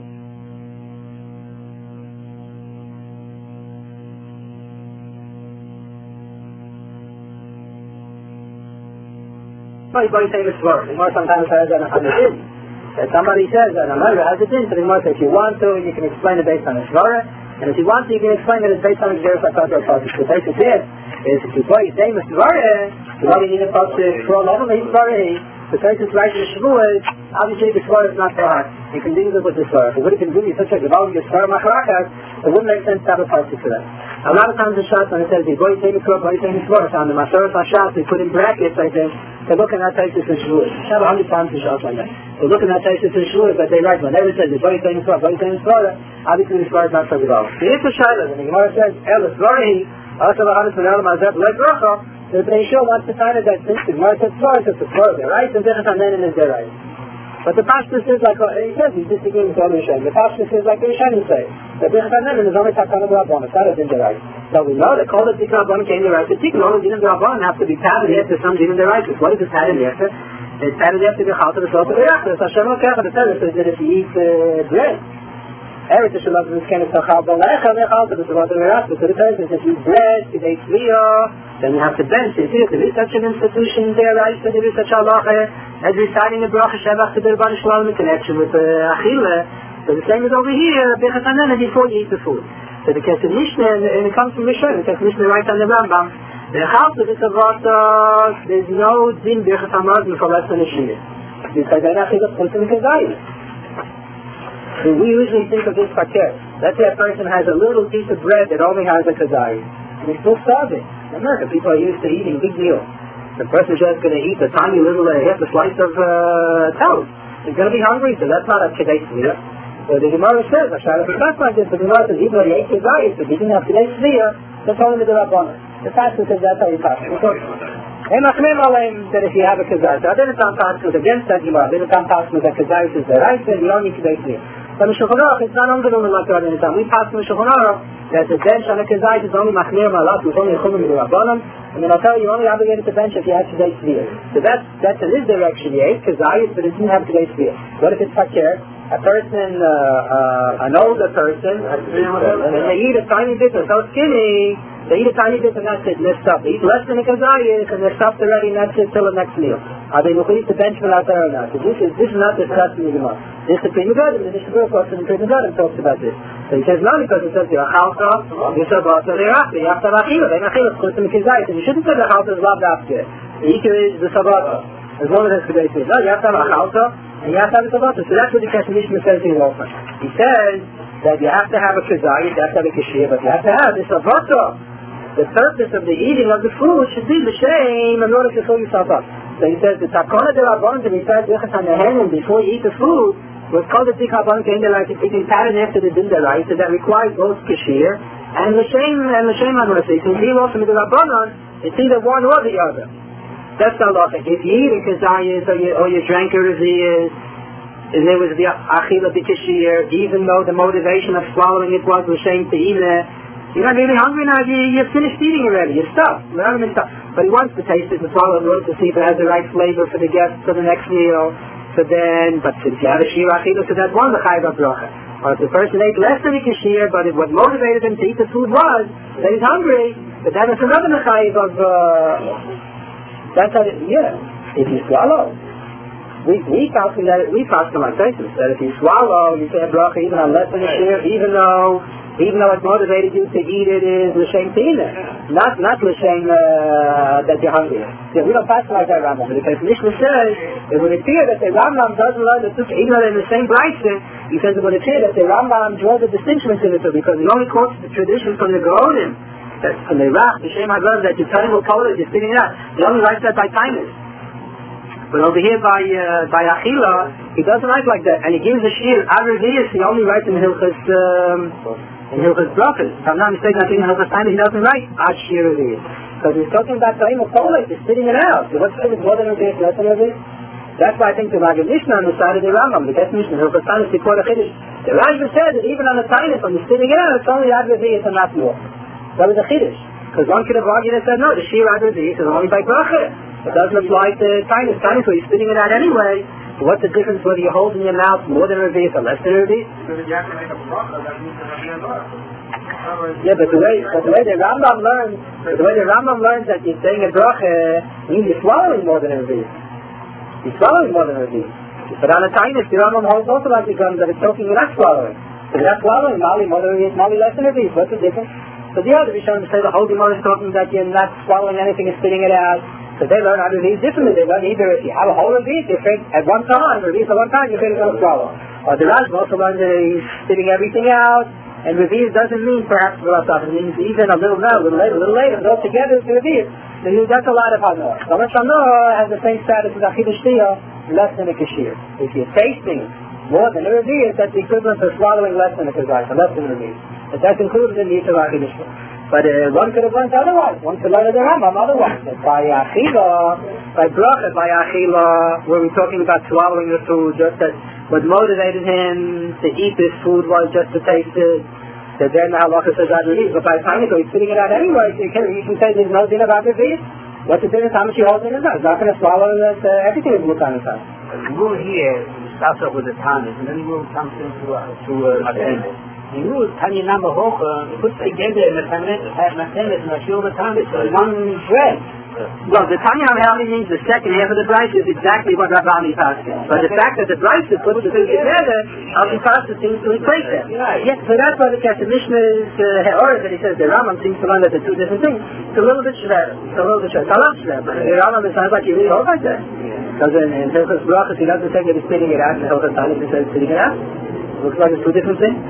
S1: Everybody saying it's word. The Gemara sometimes says that on the din. That somebody says that a murder has a din, so the Gemara says if you want to, you can explain it based on a svara, and if you want to, you can explain that it's based on a Xeris HaKadosh Baruch Hu. The basic is, is if you play the same as svara, you don't need a pasuk for all of them, he's svara. The person is right in the Shavuot, obviously the svara is not so hard. You can deal with the svara. But what you can do is such a developing a svara macharakas, it wouldn't make sense to have a pasuk for that. A lot of times in Shas, when it says the boy saying the boy saying the svara, on the Masaras HaShas, they put in brackets, I think, they're looking at Taisus and Shavuot. It's not a hundred times in Shas like that. They're looking at Taisus and Shavuot, but they write, whenever it says the boy saying the svara, boy saying the svara, obviously the svara is not so developed. The Yitzhak Shaila, and the Gemara says, El Svarahi, also the Hadith from El Mazab, like Bracha, the Bnei Yishua wants to find it that since the Gemara says svara, it's a svara, they're right, and Zechas HaNenin is their right. But the Pashtus is like, he says he's disagreeing with the other Rishonim. The Pashtus is like the Rishonim say. The Zechas HaNenin is only Takana B'Rabbanan, it's not a Din D'Oraisa. So we know that called it Tikka Rabbanan came to right. The Tikka only Din D'Rabbanan have to be padded after some Din D'Oraisa. What is it padded after? It's padded after the Chalta, the Sofa, the Yachta. So Hashem Okech, the Torah says that if you eat uh, bread, Eretz Shalom is kind of Sachal B'Lecha, the Chalta, the Sofa, the Yachta. So the Torah says if you eat bread, you eat Tzliah, then you have to bench it. There is such an institution there, right? So there is such a halacha as reciting the Bracha Shevach to the Rebbeinu Shalom in connection with the uh, Achila. So the same is over here, Birchas HaNenin, before you eat the food. So the Kesef Mishnah, and it comes from Rishon, the Kesef Mishnah writes on the Rambam, the Chalta V'Savatos, there's no Din Birchas HaMazon for less than a Shir. Because then Achila is Chulta Mikazayis. So we usually think of this fakir. Let's say a person has a little piece of bread that only has a kazayis. And he's still starving. In America, people are used to eating big deal. The person is just going to eat a tiny little uh, half a slice of uh, toast. He's going to be hungry, so that's not a kedei tzviyah. So the Gemara says, Hashanah is not like this, but the Gemara says, even though he ate his diet, if he didn't have kedei tzviyah, that's only the Rabbanan. The pastor says that's how you pass. And Achmim Aleim that if you have a kazar, so then it's on pastor against that Gemara. Then it's on pastor that kazar is the right, and you don't need kedei tzviyah. But in Shulchan Aruch, it's not only like the other time. We pass in Shulchan Aruch that the bench on a kazar is only machmir malat, it's only a chumim the Rabbanan. And then I'll tell you, you're only obligated to bench if you have kedei tzviyah. So that's that's in this direction. You ate kazayis, but it didn't have kedei tzviyah. What if it's fakir? A person, uh, uh, an older person, and they eat a tiny bit, they're so skinny, they eat a tiny bit and that's it, and they're stuffed. They eat less than a kazayis, and they're stuffed already, and that's it till the next meal. Are they going to bench out there or not? So this is this is not discussed in the Gemara. This is the Pri Megadim, the Mishnah Berurah and the Pri Megadim talks about this. So he says no, because it says you're a chalta, you're a chalta, they're after, you have to have achila, they're achila, it's the kazayis, and you shouldn't say the chalta is loved after. The ikar is the sabata, as long as it's kedei tzviyah. No, you have to have a chalta, and you have to have a sabata. So that's what the Kesef Mishnah says in Wolfman. He says that you have to have a kazayis, you have to have a kashir, but you have to have this sabata. The purpose of the eating of the food should be the shame in order to fill yourself up. So he says the takona de rabbanon, and he says before you eat the food, was called the tikhabon kain like it's eating pattern after the dinner, right? So that requires both kashir and the shame and the shame on the say. So he also with the rabbanon, it's either one or the other. That's the law. If you eat a kazayis or you or you drank a reviyas, and there was the achila b'kashir, even though the motivation of swallowing it was the shame to eat it. You're not really hungry now, you, you've finished eating already, you're stuffed, you haven't been stuffed. But he wants to taste it and swallow it to see if it has the right flavor for the guests for the next meal. So then, but since you have a shir achila, so that's one the chayav bracha. Or if the person ate less than a kashir, but it, what motivated him to eat the food was that he's hungry, but then it's another chayav of, uh, that's how, it, yeah, if you swallow. We we calculate we calculate like this, that if you swallow, you say a bracha even on less than a shir, even though Even though what motivated you to eat it is l'shem tina, not not l'shem uh, that you're hungry. Yeah, we don't pass like that Rambam, because Mishnah says it would appear that the Rambam doesn't learn the two, even though they're in the same brayso, he says it would appear that the Rambam draws a distinction between the two, because he only quotes the tradition from the Gaonim, that from the Rach, the Shem HaGav, that you tell him what color you're spitting it out. He only writes that by kindness. But over here by uh, by Achila, he doesn't write like that, and he gives the shir Avervius. He only writes in Hilchas um, in Hilchas Brachas. If I'm not mistaken, I think in Hilchas Time he doesn't write Ad Shir Avervius, because he's talking about Taim of Kolek. He's spitting it out. So what's it? More than Avervius, less than Avervius? That's why I think the Maggid Mishnah on the side of the Rambam, the best Mishnah, Hilchas Time is before the Chiddush. The Rambam says that even on the Tainus, when you're spitting it out, it's only Avervius and not more. That was a Chiddush. Because one could have argued and said, no, the Shir Avervius is only by Brachas. It doesn't apply to Tainus. Tainus, where you're spitting it out anyway. So what's the difference whether you hold in your mouth more than a Revius or less than a Revius? Yeah, but the way, but the way the Rambam learns, but the way the Rambam learns that you're saying a bracha means you're swallowing more than a Revius. You're swallowing more than a Revius. But on a Tainus, the Rambam holds also like the guns that it's talking you're not swallowing. So you're not swallowing, Mali more than a Revius, Mali less than a Revius. What's the difference? So the other Rishonim say the whole Gemara is talking that you're not swallowing anything and spitting it out. So they learn how to read differently. They learn either if you have a whole revius, you think at one time, revius at one time, you're going to swallow. Or the Rashba also learns that he's spitting everything out, and revius doesn't mean perhaps philosophy. It means even a little now, a little later, a little later, all together it's revius. So that's a lot of hanor. So much hanor has the same status as achilas shtia, less than a kashir. If you're tasting more than a revius, that's the equivalent of swallowing less than a kazai, so less than a revius. But that's included in the issue of achilas shtia. But uh, one could have learned otherwise. One could learn the Rambam otherwise. That by Achila, by Bracha, by Achila, where we're talking about swallowing the food, just that what motivated him to eat this food was just to taste it. So then the halacha says that release. But by Tainus, he's spitting it out anyway. So you can, you can say there's no din about revius. What's the difference? How much he holds in his mouth? He's not going to swallow it. Uh, everything is looked on his mouth.
S3: The rule here starts off with the Tainus, and then the rule comes into uh, to uh, Matemis. The rule Tanya number Hocha puts together in the Matemis and the Shul Tainus in one bread.
S1: Well, the Tanya Hamali means the second half of the Bryce is exactly what Rabbani passed. But the fact that the Bryce is put the two together, Alvin Pastor seems to replace it. Yes, so that's why the Kesef Mishnah's uh, or that he says the Rambam seems to learn that they're two different things. It's a little bit shver. It's a little bit shver. It's a lot shver. But the Rambam, it sounds like you really hold like that. Because in, in Hilchas Brachas, he doesn't say that he's spitting it out. In Hilchas Tainus, he says spitting it out. It looks like it's two different things.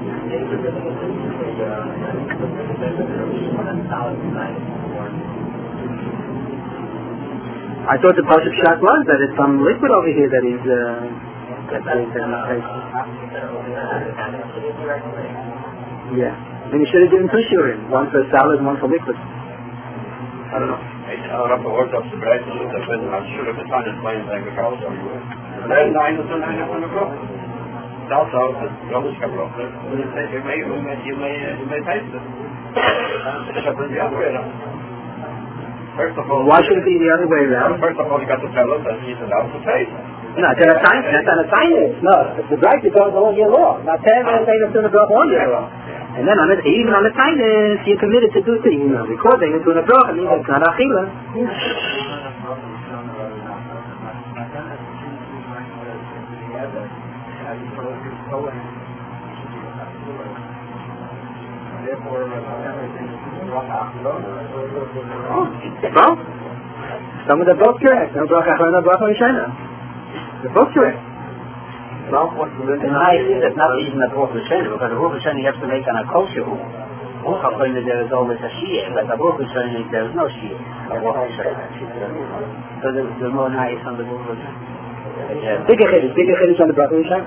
S1: I thought the Pasuk shot was that it's some liquid over here that is uh, that is uh, not tasty. Yeah. Then you should have given two shiurim, one for salad, one for liquid. I don't know.
S4: Ik ga er op de Orthodoxe bereid te zitten, dat we natuurlijk het aan het klein zijn gekauwd. En dan eindigt het einde van de klok. Dat zou het anders gebroken. Je mee, je mee, je mee testen. Dat is the other way around. First of all,
S1: why should it be the other way around?
S4: First of all, you got to tell us that he's allowed to taste.
S1: No, it's not a sign. That's not a sign. No, the right goes all year long. Not ten and they don't go all year long. And then on it, even on the kindness, you're committed to do things. You know, recording it to the broken, it's not achila. Well, some of the both correct. No bracha achla, no bracha rishona. They're both correct.
S3: Well, in I see that's not even a Baruch Hashem, because a Baruch Hashem you have to make on a kosher who. Baruch Hashem there is always a Shia, but a Baruch Hashem there is no Shia. So there's, there's more nice on the Baruch Hashem.
S1: Yeah. Bigger chiddush, bigger chiddush on the Baruch Hashem.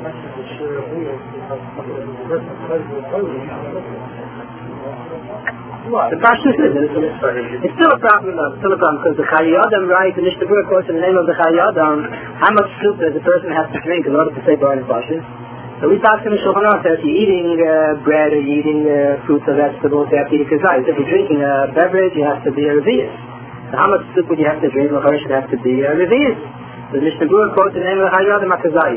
S1: The Pashtus is it. It's still a problem, though. It's still a problem, because the Chayei Adam, right, the Mishnah Berurah quotes in the name of the Chayei Adam, how much soup does a person have to drink in order to say Bar and Pashtus? So we talk in the Shulchan Aruch that if you're eating uh, bread or you're eating uh, fruits or vegetables, you have to eat a kazai. If you're drinking a beverage, you have to be a revius. So how much soup would you have to drink? Well, first you have to be a revius. The Mishnah Berurah quotes in the name of the Chayei Adam, a kazai.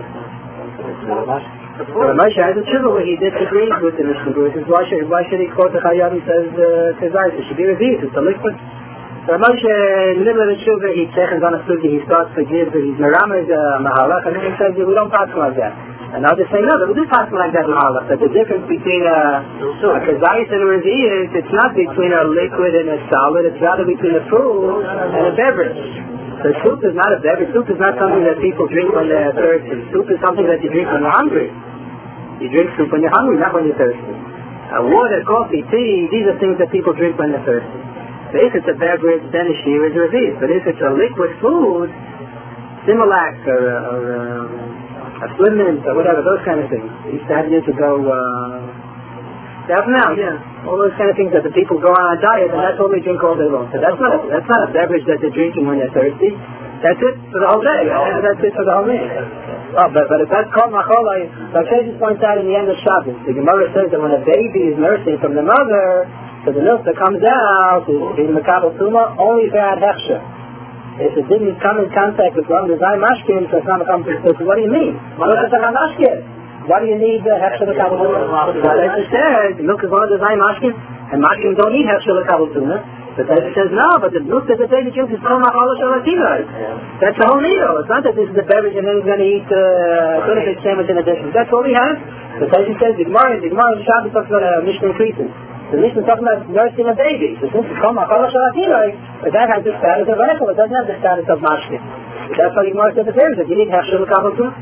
S1: But Moshe has a tshuva where he disagrees with the Mishnah Berurah. He says, why should, why should he quote the Chayei Adam says kazai? Uh, it should be revius. It's a liquid. So Moshe, in the middle of the tshuva, he checks on a sugi, he starts to give, he's meramed uh, mahalach, and then he says, we don't pass like that. And others say, no, we do pass like that mahalach. But the difference between a, a kazayis and a revius, it's not between a liquid and a solid, it's rather between a food and a beverage. So soup is not a beverage. Soup is not something that people drink when they're thirsty. Soup is something that you drink when you're hungry. You drink soup when you're hungry, not when you're thirsty. Uh, water, coffee, tea, these are things that people drink when they're thirsty. So if it's a beverage, then a shear is revius. But if it's a liquid food, Similac or, or um, a Slim Mint or whatever, those kind of things. They used to have years ago, uh, they have now, yeah. All those kind of things that the people go on a diet, and that's all they drink all day long. So that's not a, that's not a beverage that they're drinking when they're thirsty. That's it for the whole day. Yeah, that's it for the whole day. Oh, but, but if that's called macholai, like I just pointed out in the end of Shabbos, the Gemara says that when a baby is nursing from the mother, so the milk that comes out is in Makabel Tuma only for ad hechsher. If it didn't come in contact with one design mashkin, so it's not a company. So what do you mean? What is a mashkin? Why do you need the hechsher Makabel Tuma? Well, as I said, the milk is one design mashkin, and mashkin don't need hechsher Makabel Tuma. But as it says, no, but the milk that the baby drinks is from Machal Shalatinai. That's the whole needle. It's not that this is the beverage and then he's going to eat a uh, fish sandwich in addition. That's all he has. But as he says, the Gemara, the Gemara in Shabbos talks about a Mishnah increasing. The Mishnah is talking about nursing a baby. So since it's called Machal Shalatinai, but that has the status of Reichel. It doesn't have the status of Mashkin. That's why the Gemara said the parents that you need Hechsher L'Kabel too.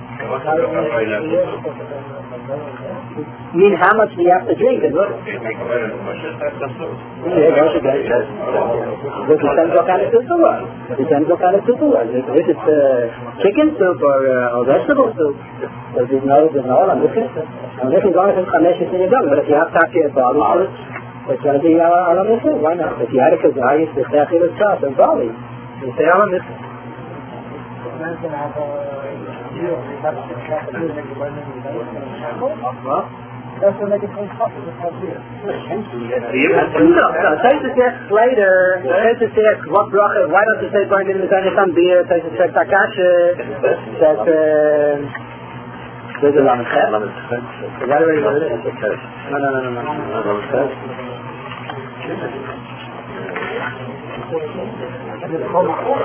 S1: I mean, how much do you have to drink? It depends what kind of soup it was. It depends what kind of soup it was. If it's uh, chicken soup or, uh, or vegetable soup, there's no, there's no on this is. And this is only from Chamesh in your belly. But if you have taki bali, it's going to be ala misah. Why not? If you had a kazai, it's the sechil of chas and bali. You say ala misah. Well, that's what they can call it. No, no, Taisus asks later, Taisus asks, what bracha, why don't you say burn in the kind of some beer? Taisus says, Takasha, that, uh, there's a Lamed Chet. Is that already what it is? No, no, no, no, no.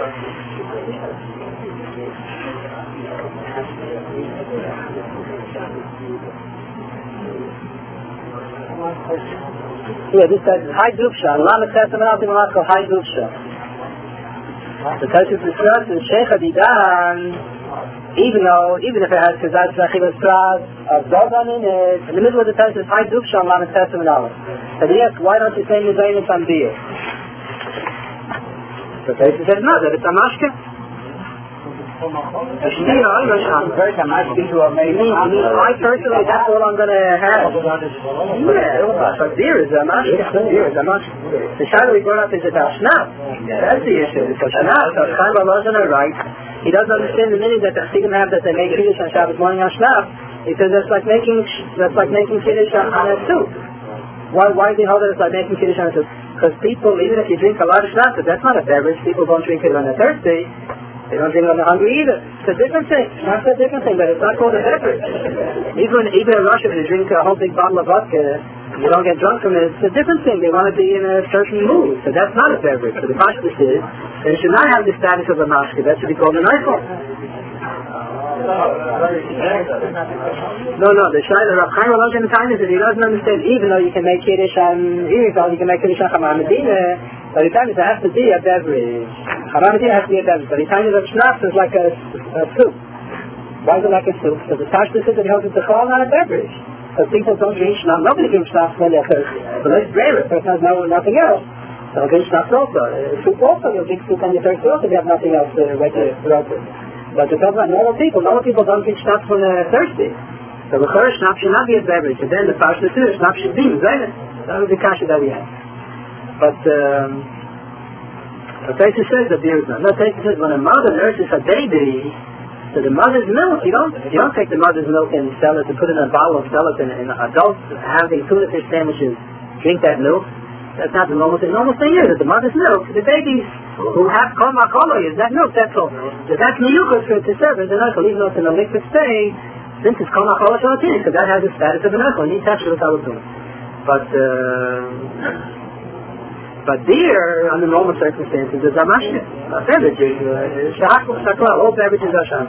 S1: Yeah, this says High Dupsha. Lamed Testament Alti Malach called High Dupsha. The Taisus discusses Sheikh Adidan, even though, even if it has Kazat Zachilas Praz, of Dogan in it, in the middle of the Taisus High Dupsha on Lamed Testament Alti. So he asks, why don't you say Nizayim on beer? So Tosfos says no, that it's a mashke. I personally, that's what I'm going to have. Yeah, but beer is a mashke. Beer is a mashke. The shadow we brought up is about Shnaf. That's the issue. So Shnaf, so Chaim Volozhin are right. He doesn't understand the meaning that the Chassidim have that they make Kiddush on Shabbos morning on Shnaf. He says that's like making that's like making Kiddush on a soup. Why why do they hold that it's like making Kiddush on a soup? Because people, even if you drink a lot of Shnaf, that's not a beverage. People don't drink it when they're thirsty. They don't drink when they're hungry either. It's a different thing. Not a different thing, but it's not called a beverage. Even even in Russia, when you drink a whole big bottle of vodka, you don't get drunk from it. It's a different thing. They want to be in a certain mood. So that's not a beverage. So the pashtus is that it should not have the status of a mashke. That should be called an icon. No, no. The Shaila Rav Chaim Volozhin is that he doesn't understand. Even though you can make Kiddush on, even though you can make Kiddush on Chamar Medina, but the time it has to be a beverage. Chamar Medina has to be a beverage. But the time of Shnaf is like a, a soup. Why is it like a soup? So the pashtus is that he holds it to call not a beverage. Because people don't drink Shnaf. Nobody drinks Shnaf when they're thirsty. But it's rare. If a person has no, nothing else, they'll drink Shnaf also. Uh, soup also. You'll drink soup when you're thirsty also if you have nothing else to uh, wet your throat with. But to talk about normal people, normal people don't drink Shnaf when they're thirsty. So the first Shnaf should not be a beverage. And then the pashtus is Shnaf should be. That was the kasha that we had. But, um, the Tosfos says that beer is not. No, Tosfos says when a mother nurses a baby, so the mother's milk, you don't you don't take the mother's milk and sell it and put it in a bottle and sell it in, in adults having tuna fish sandwiches, drink that milk. That's not the normal thing. The normal thing is that the mother's milk, the babies who have kol makolo is that milk, that's all. So that's miyuchos for to serve as an alcohol, even though it's in a liquid state, since it's kol makolo shalatin, because that has the status of an alcohol, and you touch it with alcohol. But uh But beer, under normal circumstances, is a mashke. A beverage. Shahakuk Shakla, all beverages are sham.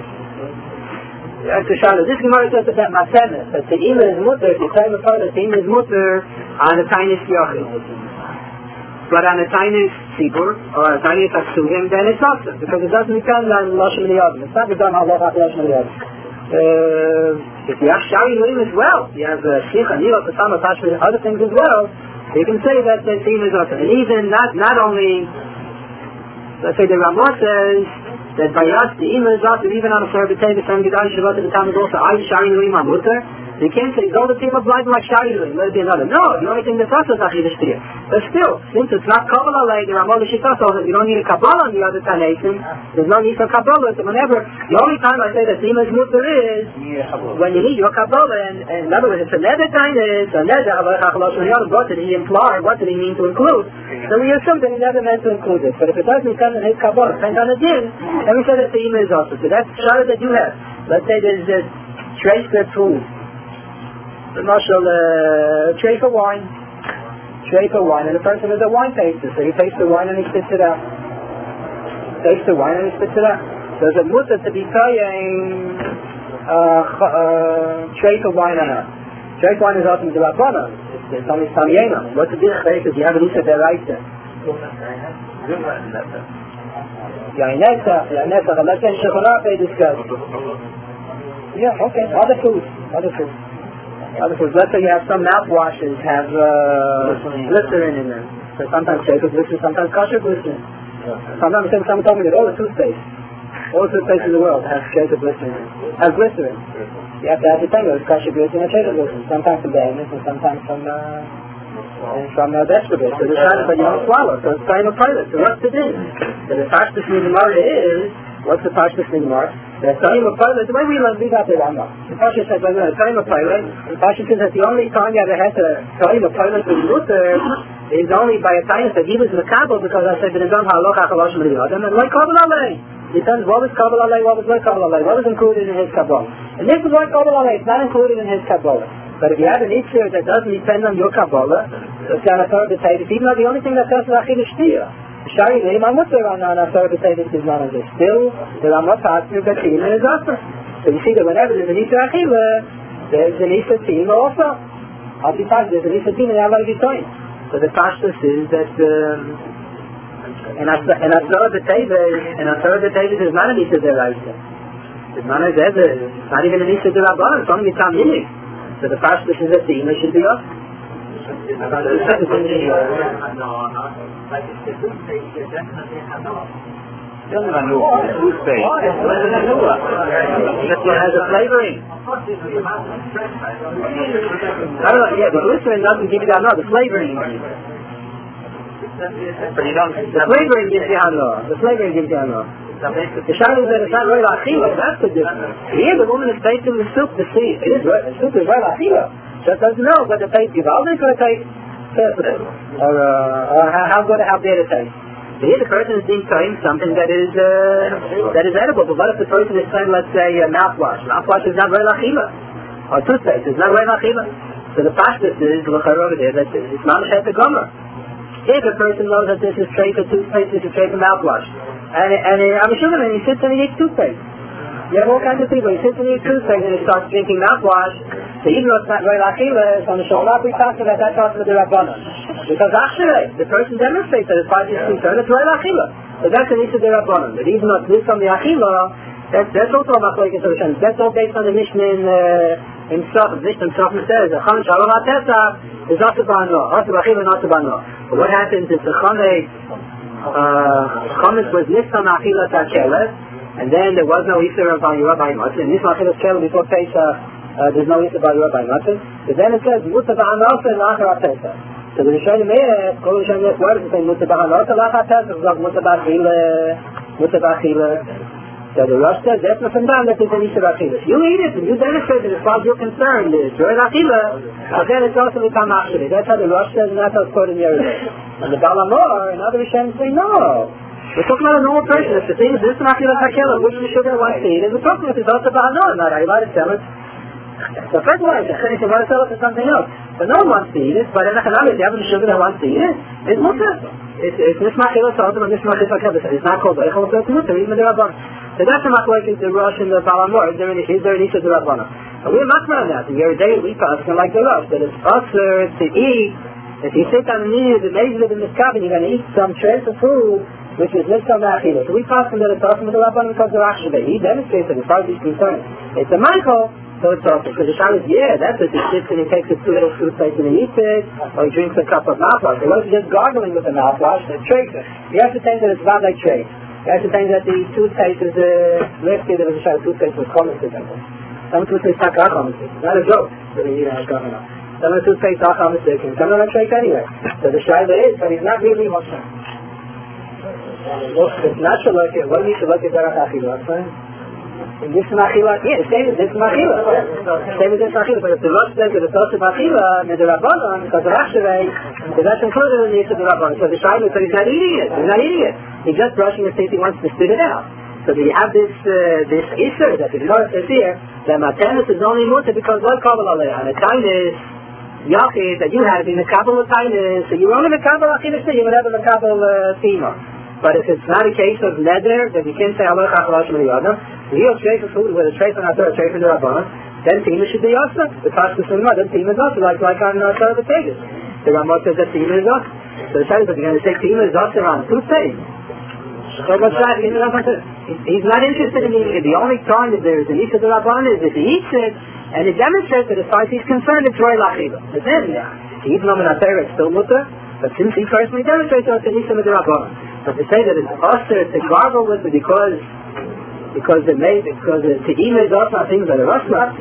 S1: This Gemara says about Masemes, that the Ima is mutter, the time of part that the Ima is mutter on a tiny yochid. But on a tiny tzibur, or a tiny taksuvim, then it's not so, because it doesn't depend on Loshem Eliyadim. It's not depend on Loshem Eliyadim. If you have Shari Elohim as well, you have Shich and Nilot, the Sama Tashmi, and other things as well, you can say that the theme is also. And even not not only, let's say the Ramah says that by us the Ima is also, even on a Sarah B'Tei, the Sam Gedali Shabbat at the time is also, I Shari Elohim Amutter. You can't say, all the people blind like Shari Elohim, let it be another. No, the only thing that's also is Achidah Shtir. But still, since it's not Kabbalah like the Ramah L'Shita, so you don't need a Kabbalah on the other Tanaisim, there's no need for Kabbalah, so whenever, the only time I say that the Ima is Mutter is when you need your Kabbalah, and, and in other words, it's a Neder Tainus, a Neder, what did he imply, what did he mean to include? So we assume that he never meant to include it. But if it doesn't come in his Kabbalah, depends on the din, then we say that the Ima is also. So that's the Shara that you have. Let's say there's a trace of food. The marshal, uh, tray for wine, tray for wine, and the person is a wine taster, so he tastes the wine and he spits it out. Tastes the wine and he spits it out. There's a mutter to be paying uh, uh, tray for wine or not. Tray for wine is often the Rabbana. It's only Samyena. What's the difference? Because you have an Isa Deraisa. Yainesa, Yainesa, let's say Shekhanah they discuss. Yeah, okay, other food, other food. Other foods. Let's say you have some mouthwashes have uh, glycerin in them. So sometimes shaker glycerin, sometimes kosher glycerin. Sometimes someone told me that all the toothpaste, all the toothpaste in the world has shaker glycerin in it. Has glycerin. You have to have the thing of kosher glycerin and shaker glycerin. Sometimes from behemoths and sometimes from uh, and from uh, vegetables. So the shine but you don't swallow. So it's kind of pilot. So what's the thing? So the pashtus Gemara is, what's the pashtus Gemara? The time of pilot, the way we learn, we got the Rambam. The Pasha says, well, the time of pilot, the Pasha says that the only time you ever had to time of pilot with Luther is only by a time that he was in the Kabbalah, because I said, "B'nedam ha'aloch ha'chalosh m'liyadam," and like Kabbalah alei. Depends what was Kabbalah alei, what was like Kabbalah alei, what was included in his Kabbalah. And this is like Kabbalah alei, it's not included in his Kabbalah. But if you have an issue that doesn't depend on your Kabbalah, it's going to throw the tape, even though the only thing that does is Achidah Shtir. Shari Elohim Amutter on a Sarah B'Tei is not on this. Still, the Ramah Pastor that Tima is also. So you see that whenever there's an Isa Achila, there's an Isa Tima also. I'll be fine, there's an Isa Tima in Avar Gitoin. So the Pashtus is that, um, and a Sarah B'Tei, and a Sarah B'Tei is not an Isa Deraisa. It's not an Isa, it's not even an Isa Derabban, it's only Mitam Yinik. So the Pashtus is that the Ima should be up.
S3: Doesn't have no toothpaste. That's what has a flavoring. I don't know, yeah, the glycerin doesn't give you that, no, the flavoring. But you don't, the flavoring gives you hano. The flavoring gives you hano. The shadow that it's not right achila, that's the difference. Here the woman is tasting the soup to see. It is right, the soup is right achila. So it doesn't know whether the taste is always going to taste or, uh, or how, how good or how bad it tastes. Here the person is being trained something that is uh, that is edible. But what if the person is saying, let's say, uh, mouthwash? Mouthwash is not right achila. Or toothpaste is not right achila. So the practice is, look over there, that it's not a the gomer. If a person knows that this is trait for toothpaste, this is trait for mouthwash, and, and uh, I'm assuming and he sits and he eats toothpaste. You have all kinds of people, he sits and he eats toothpaste and he starts drinking mouthwash, so even though it's not right achila, it's on the shoulder, we talked about that talks with the Rabbanan. Because actually, the person demonstrates that as far as he's concerned, it's right achila. So that's an issue of the Rabbanan. But even though it's this from the achila, that's, that's also a machlokes of Hashem. That's all based on the Mishnah in uh, in Saf. The Mishnah in Saf says, the Cham Shalom HaTesach is also b'ano, also b'achila and also b'ano. But what happens is the Chametz, uh, Chametz was mixed on achila tachelet, and then there was no Isser of Yirah by Matzah. In this achilas chelet before Pesach, uh, there's no Isser of Yirah by Matzah. But then it says, Mutzah b'anosa and Achar HaPesach. So the Rishonim Meir, Kol Rishonim Meir, where does it say Mutzah b'anosa and Achar HaPesach? It's like Mutzah b'achila, Mutzah b'achila. So the Rosh says, that's not from down that there's an Isser Achila. If you eat it and you demonstrate that as far as you're concerned, it's right Achila, then it's also become Achila. That's how the Rosh says, and that's how it's quoted in Yerudah. And the Baal HaMor and other Rishonim say, no. We're talking about a normal person. If the thing is this is Achila Achila, which the sugar wants to eat, and we're talking about it's also Baal HaMor, not are you allowed to sell it? So first of all, if you want to sell it for something else, but no one wants to eat it, but in Achanami, if you have a sugar that wants to eat it, it's Mutter. It's Nishmachila Sodom and Nishmachila Achila. It's not called Eichel, so it's Mutter, even the Rabban. So that's the machlokes the Rosh and the Baal HaMor. Is there an issue? Is there an issue of the Rabbanan? And we're not on that. In Yeridei, we pass like the Rosh, that it's usher to eat. If you sit on the knee, the maze of the Miskabin, you're going to eat some trace of food, which is Nishmachila Achila. So we pass on that it's usher with the Rabbanan because they're actually, he demonstrates it as far as he's concerned. It's a Michael, so it's also, because the Shah is, yeah, that's it. He sits and he takes his two little toothpaste and he eats it, or he drinks a cup of mouthwash. He wasn't just gargling with the mouthwash, the trace. You have to think that it's not like trace. You have to think that the toothpaste is a risky, there was a shot of toothpaste with common to them. Some toothpaste are common to them. Not a joke. So they eat it common. Some of the toothpaste are common to them. Some of them trace anyway. So the shot is, but he's not really much. It's not shalokah. What do you shalokah derech achila? In this machila, yeah, same as this machila. Same as this machila. But if the Rosh says that it's also machila, and the Rabbanon, because the Rashevei, that's included in the issue of the Rabbanon. So the Shailu, so he's not eating it. He's not eating it. He's just brushing his teeth. He wants to spit it out. So you have this uh, this issue that the Gemara says here that Matenis is only mutter because what Kabbalah Aleh and the Tainus Yachid that you have in the Kabbalah Tainus, so you're only the Kabbalah Achilles, you would have the Kabbalah Tima. But if it's not a case of neder, then you can't say Allah Chachalash Meliyadam. Real trace of food with a trace on our third, a trace on the Rabbanon, then Tima should be also. The Pashtus Sunnah, then Tima is also, like, like on our third of the pages. The Ramah says that Tima is also. So the Shaitan is going to say Tima is also on toothpaste. So what's that? He's not interested in eating it. The only time that there is an issue of the Rabbanon is if he eats it, and it demonstrates that as far as he's concerned, it's Roy Lachila. That's it. Even though in Atayra it's still mutter, but since he personally demonstrates that it's an issue of the Rabbanon. But to say that it's usher to gargle with it because because it made because the te'ima is also things that are usher.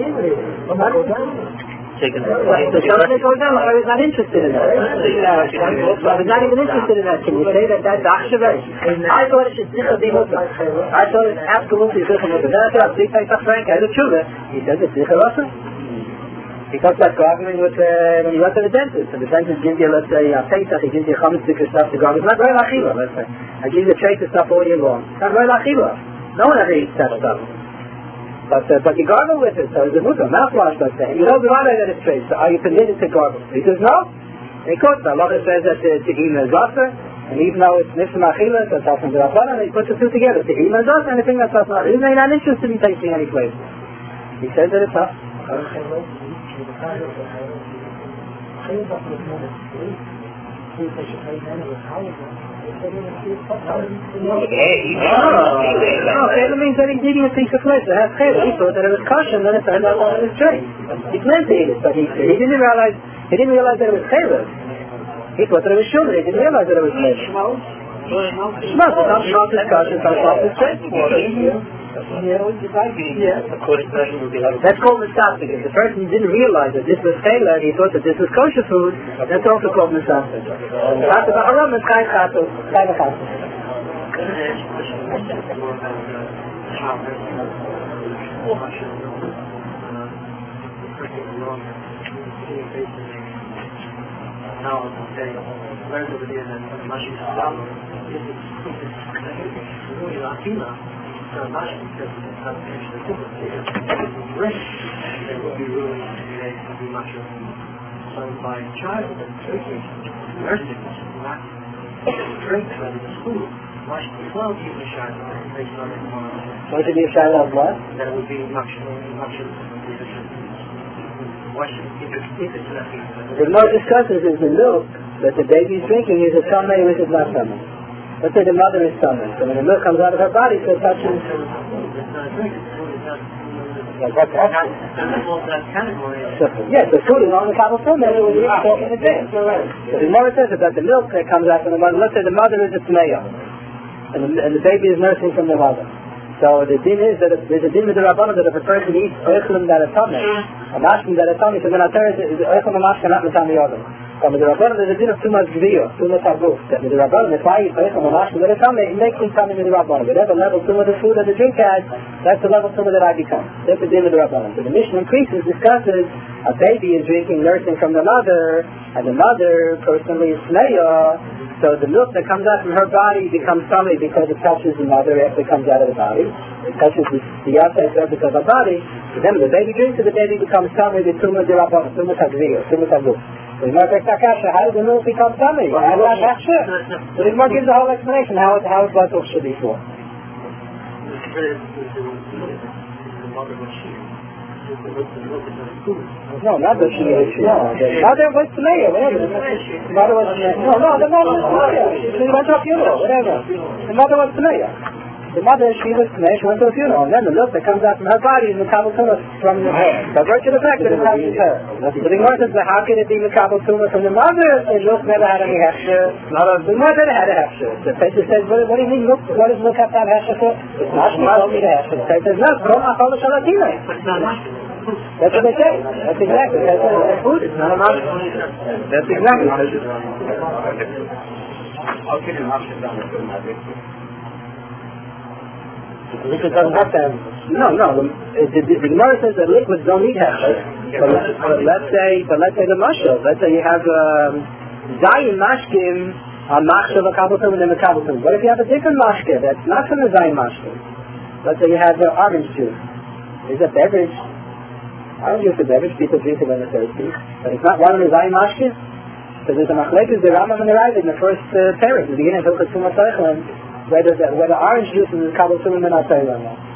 S4: Taken
S3: the Shalom goes down, I was not interested in that. I was not even interested in that. Can you say that that's Achshaveh? I thought it should be mutter. I thought it absolutely is mutter. Then I thought, Big Pesach Frank, I had a tshuva. He says it's Zichar Usher. He talks about gargling with, uh, when you went to the dentist, and the dentist gives you, let's say, a Pesach, he gives you chametz sticker stuff to gargle. It's not Roy Lachila, let's say. I give you a trace of stuff all year long. It's not Roy Lachila. No one ever eats that stuff. But, uh, but you gargle with it, so it's a mutter, mouthwash, let's say. You know the right that it's trace, so are you permitted to gargle? He says no. And he quotes, Allah says that the te'ima is usher, and even though it's nifsum achila, so it's also the Rabbanan, he puts the two together. Te'ima is usher, and the thing that's usher, he's not interested in tasting any place. He says that it's usher. It means that he's eating a piece of flesh that has chayla. He thought that it was kosher and then it turned out on his tray. He planned to eat it, but he, he didn't realize
S1: He didn't realize that it was Caleb. He thought that it was Shuman. He didn't realize that it was Caleb. Shmos, it's not short discussion, it's not short discussion. Yeah. That's called Misafik. If the person didn't realize that this was Caleb, he thought that this was kosher food, that's also called Misafik. Chata b'haram is Chai Chato. Chai b'chato.
S3: Now, okay, learn over there that Mashi Saddam is really Akila. So Mashi says it's not finished the cook. Rest, there will be really today to be Mashi. So by child and drinking, nursing, not drink, but it's food. Mashi twelve even a child, based on it.
S1: So it should be a child of what?
S3: That would be Mashi. Mashi.
S1: The more discusses is the milk that the baby is drinking is a tummy which is not tummy. Let's say the mother is tummy. So when the milk comes out of her body, so it touches. Like what's that? Yes, the food is on the Kabbalah Tumah, it was talking in advance. So the more says that the milk that comes out from the mother, let's say the mother is a tmeya, and the, and the baby is nursing from the mother. So the din is that there's a din with the Rabbanah that if a person eats oichlim that are tummy, a mashkim that are tummy, so then I turn it, oichlim and mashkim not the tummy other. So with the Rabbanah there's a din of too much gviyah, too much aguf. That with the Rabbanah, if I eat oichlim and mashkim that are tummy, it makes me tummy with the Rabbanah. Whatever level too much of food that the drink has, that's the level too much that I become. That's the din with the Rabbanah. So the Mishnah increases, discusses, a baby is drinking, nursing from the mother, and the mother personally is sneya. So the milk that comes out from her body becomes tummy because it touches the mother after it comes out of the body. It touches the, the outside surface of her body. So then when the baby drinks it, the baby becomes tummy with tumah dirabah, tumah tagviyah, tumah tagviyah. So the Gemara takes Akasha, how does the milk become tummy? How does that shit? So the Gemara gives the whole explanation how it, how it was should be for. No, not that she is. No, the mother was Tameya, whatever. The mother was Tameya. No, no, the mother was Tameya. She went to a funeral, whatever. The mother was Tameya. The mother, she was Tameya, she went to a funeral. And then the milk that comes out from her body is Mekabel Tumah from the hair. By virtue of the fact that it touches her. So the Gemara says, how can it be Mekabel Tumah from the mother? The milk never had any hefsher. The mother had a hefsher. The Pesach says, what, what do you mean milk? What does milk have to have hefsher for? It's not she told me the hefsher. The Pesach says, no, it's not Achol Shalatina. That's what they say. That's exactly. That's, that's food. It's not a mouth. That's exactly.
S4: How can you not sit down and do that?
S1: Liquid doesn't have to have. No, no. The, the, the Gemara says that liquids don't need hefsher. But, but let's say, but let's say the mashal. Let's say you have um, zayin mashkim on machshav a kabbatum and then a kabbatum. What if you have a different mashkim that's not from the zayin mashkim? Let's say you have uh, orange juice. Is a beverage. Orange juice is a beverage. People drink it when they're thirsty, but it's not one of the zayin mashkim. Because there's a machlekes the Rambam and the Ravid in the first uh, parak, the beginning of Hilchos Tumah Teichlim. Whether the, whether orange juice is Kabbalah Tumah and not Teichlim or not.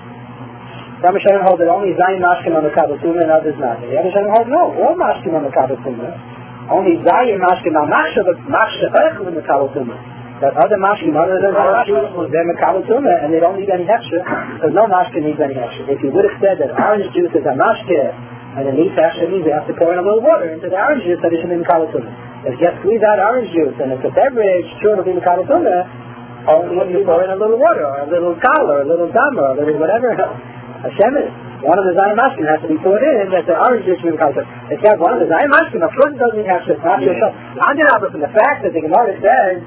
S1: Some Rishonim hold that only Zayin Mashkim on the Kabbalah Tumah and others not. The other Rishonim hold no, all Mashkim on the Kabbalah Tumah. Only Zayin Mashkim on Machshav Teichlim in the Kabbalah Tumah. That other Mashkim, other than orange juice, they're in the Kabbalah Tumah and they don't need any hefsher, because no Mashkim needs any hefsher. If you would have said that orange juice is a Mashkim and it needs hefsher, means they have to pour in a little water into the orange juice that it should be in the Kabbalah Tumah. If you just squeeze out orange juice and it's a beverage, sure it'll be in the Kabbalah Tumah. Only when you pour in a little water, or a little kal, or a little dam, or a little whatever. Hashem is. One of the Zayin Mashkim has to be poured in, that the orange juice will come. If you have one of the Zayin Mashkim, of course it doesn't have to, not yourself. But from the fact that the Gemara says,